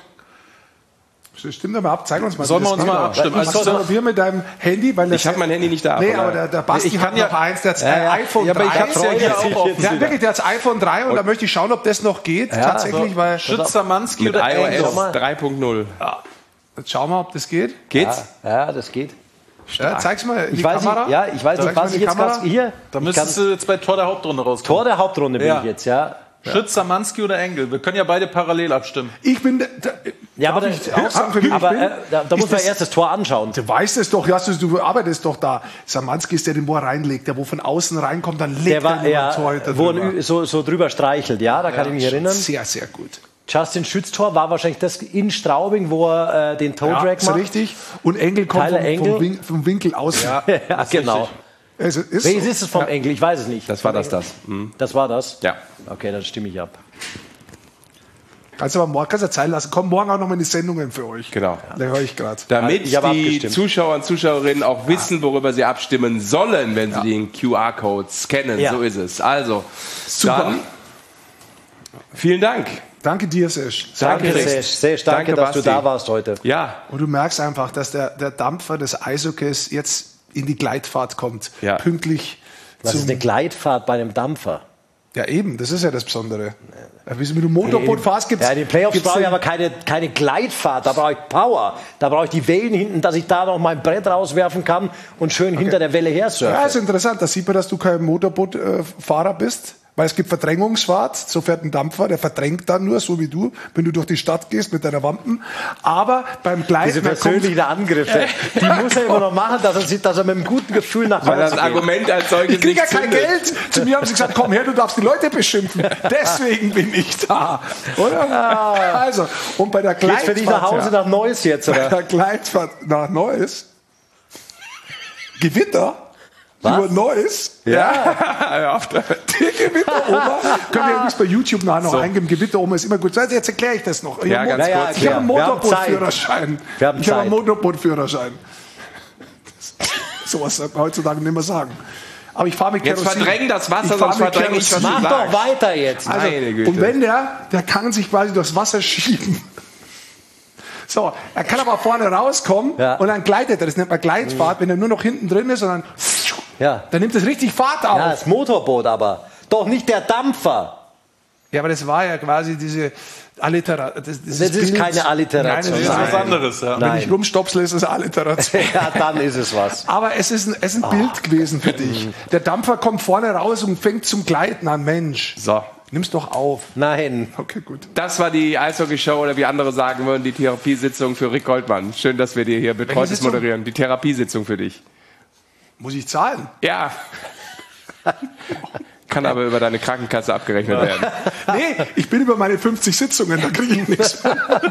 Stimmt aber ab, zeig uns mal. Sollen wie wir das uns geht. mal abstimmen? Also, Also- also, wir mit deinem Handy, weil das Ich habe mein Handy nicht da. Nee, von aber daher- der, der Basti Ich hat kann ja- noch eins, der hat Ja, ein ja. iPhone Ja, aber ich drei. hab's ja hier auch auf. Der hat wirklich, der hat das iPhone drei und da möchte ich schauen, ob das noch geht, tatsächlich, weil... Schützamanski Mit oder Engel? iOS drei Punkt null. Jetzt schauen wir, ob das geht. Geht's? Ja, ja, das geht. Ja, zeig's mal in die Ich weiß Kamera. nicht, ja, ich weiß Zeig's nicht, mal was in ich die jetzt Kamera. gerade hier. Da ich müsstest kann, du jetzt bei Tor der Hauptrunde rauskommen. Tor der Hauptrunde bin Ja. ich jetzt, ja. Schützamanski oder Engel? Wir können ja beide parallel abstimmen. Ich bin... der- der- Ja, aber, Darf da, ich auch sagen, für wen ich aber bin? äh, da, da Ist muss man das- erst das Tor anschauen. Du weißt es doch, hast du, du arbeitest doch da. Samanski ist der, den wo er reinlegt, der wo von außen reinkommt, dann legt Der war er nur ja, ein Torhüter wo drüber. ein Ü- so, so drüber streichelt, ja, da kann ich mich schon erinnern. Sehr, sehr gut. Justin Schütz-Tor war wahrscheinlich das in Straubing, wo er äh, den Toe Ja, Drag ist macht. richtig. Und Engel kommt Tyler vom, Engel. vom, Win vom Winkel aus. Ja, genau. Es ist Welches so. ist es vom Engel? Ich weiß es nicht. Das war das, das. Mhm. Das war das? Ja. Okay, dann stimme ich ab. Kannst du aber morgen kannst du Zeit lassen. Kommen morgen auch noch mal in die Sendungen für euch. Genau. Da höre ich gerade. Damit Ich habe die abgestimmt. Zuschauer und Zuschauerinnen auch wissen, worüber sie abstimmen sollen, wenn sie den Q R-Code scannen. Ja. So ist es. Also, Super. dann vielen Dank. Danke dir, Sesh. Danke, Danke, Rex. Sesh. Sesh, danke, Danke, dass du Basti. da warst heute. Ja, Und du merkst einfach, dass der, der Dampfer des Eishockeys jetzt in die Gleitfahrt kommt. Ja. Pünktlich Was zum... ist eine Gleitfahrt bei einem Dampfer? Ja eben, das ist ja das Besondere. Ja, wie du mit dem Motorboot fährst, gibt's... Ja, in den Playoffs gibt's brauche ich den- aber keine, keine Gleitfahrt, da brauche ich Power. Da brauche ich die Wellen hinten, dass ich da noch mein Brett rauswerfen kann und schön hinter der Welle her surfe. Ja, ist interessant. Da sieht man, dass du kein Motorbootfahrer bist. Weil es gibt Verdrängungsfahrt, so fährt ein Dampfer, der verdrängt dann nur, so wie du, wenn du durch die Stadt gehst mit deiner Wampen. Aber beim Gleiten... Diese da kommt- persönlichen Angriffe, die muss er immer noch machen, dass er, sieht, dass er mit einem guten Gefühl nach weil Hause das geht. Argument als solches Ich krieg ja nicht kein zündet. Geld. Zu mir haben sie gesagt, komm her, du darfst die Leute beschimpfen. Deswegen bin ich da. Oder? Also, und bei der Geht's Gleitfahrt... für dich nach Hause ja, nach Neuss jetzt, bei oder? der Gleitfahrt nach Neuss. Gewitter. Was? Über Neuss. Ja, auf der Die Gewitteroma. Könnt ihr übrigens bei YouTube nachher noch So. eingeben. Gewitteroma ist immer gut. Also jetzt erkläre ich das noch. Ich Ja, habe ganz Mo- kurz. ich habe einen Wir haben Zeit. Motorbootführerschein. Wir haben Ich habe einen Zeit. Motorbootführerschein. Sowas sollte man heutzutage nicht mehr sagen. Aber ich fahre mit Jetzt Kerosin. verdräng das Wasser, Ich fahr sonst mit verdräng ich, was Kerosin. du Mach sagst. doch weiter jetzt. Also, Meine Güte. und wenn der, der kann sich quasi durchs Wasser schieben. So, er kann aber vorne rauskommen Ja. und dann gleitet er. Das nennt man Gleitfahrt, wenn er nur noch hinten drin ist und dann, Ja. dann nimmt es richtig Fahrt auf. Ja, das Motorboot aber. Doch nicht der Dampfer. Ja, aber das war ja quasi diese Alliteration. Das, das ist Bild. Keine Alliteration. Nein, das ist was anderes. Ja. Wenn ich rumstopsle, ist es Alliteration. Ja, dann ist es was. Aber es ist ein, es ist ein oh. Bild gewesen für dich. Der Dampfer kommt vorne raus und fängt zum Gleiten an. Mensch. So. Nimm's doch auf. Nein. Okay, gut. Das war die Eishockey-Show oder wie andere sagen würden, die Therapiesitzung für Rick Goldmann. Schön, dass wir dir hier betreutes moderieren. Die Therapiesitzung für dich. Muss ich zahlen? Ja. Kann aber über deine Krankenkasse abgerechnet werden. Nee, ich bin über meine fünfzig Sitzungen, da kriege ich nichts.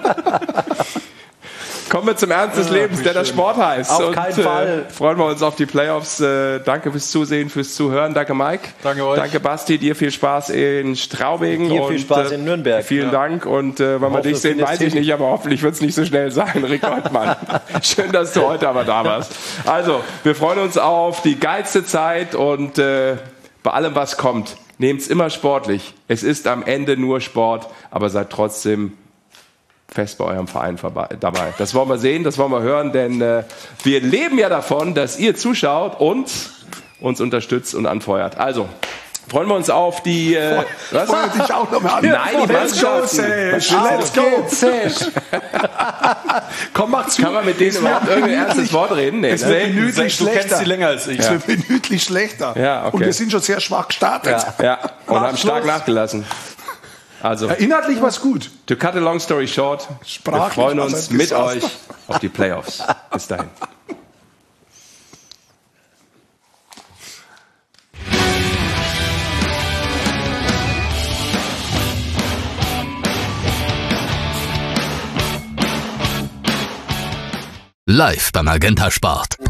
Kommen wir zum Ernst des Lebens, der das Sport heißt. Auf und, keinen Fall. Äh, freuen wir uns auf die Playoffs. Äh, danke fürs Zusehen, fürs Zuhören. Danke, Mike. Danke euch. Danke, Basti. Dir viel Spaß in Straubing. Dir viel und, Spaß in Nürnberg. Vielen ja. Dank. Und äh, wann wir dich sehen, weiß ich nicht, aber hoffentlich wird es nicht so schnell sein, Rick Goldmann. Schön, dass du heute aber da warst. Also, wir freuen uns auf die geilste Zeit und äh, bei allem, was kommt, nehmt es immer sportlich. Es ist am Ende nur Sport, aber seid trotzdem fest bei eurem Verein dabei. Das wollen wir sehen, das wollen wir hören, denn äh, wir leben ja davon, dass ihr zuschaut und uns unterstützt und anfeuert. Also, freuen wir uns auf die... Äh, was? Feuer dich auch noch mal an. Nein, die Let's go, Sesh. Let's go, Sesh. Komm, mach zu. Kann man mit denen überhaupt irgendein ernstes Wort reden? Nee, es wird minütlich du schlechter. kennst sie länger als ich. Es wird minütlich schlechter. Ja, okay. Und wir sind schon sehr schwach gestartet. Ja, ja. Und haben stark nachgelassen. Also, ja, inhaltlich war es gut. To cut a long story short, Sprachlich wir freuen uns mit euch auf die Playoffs. Bis dahin. Live beim Magenta Sport.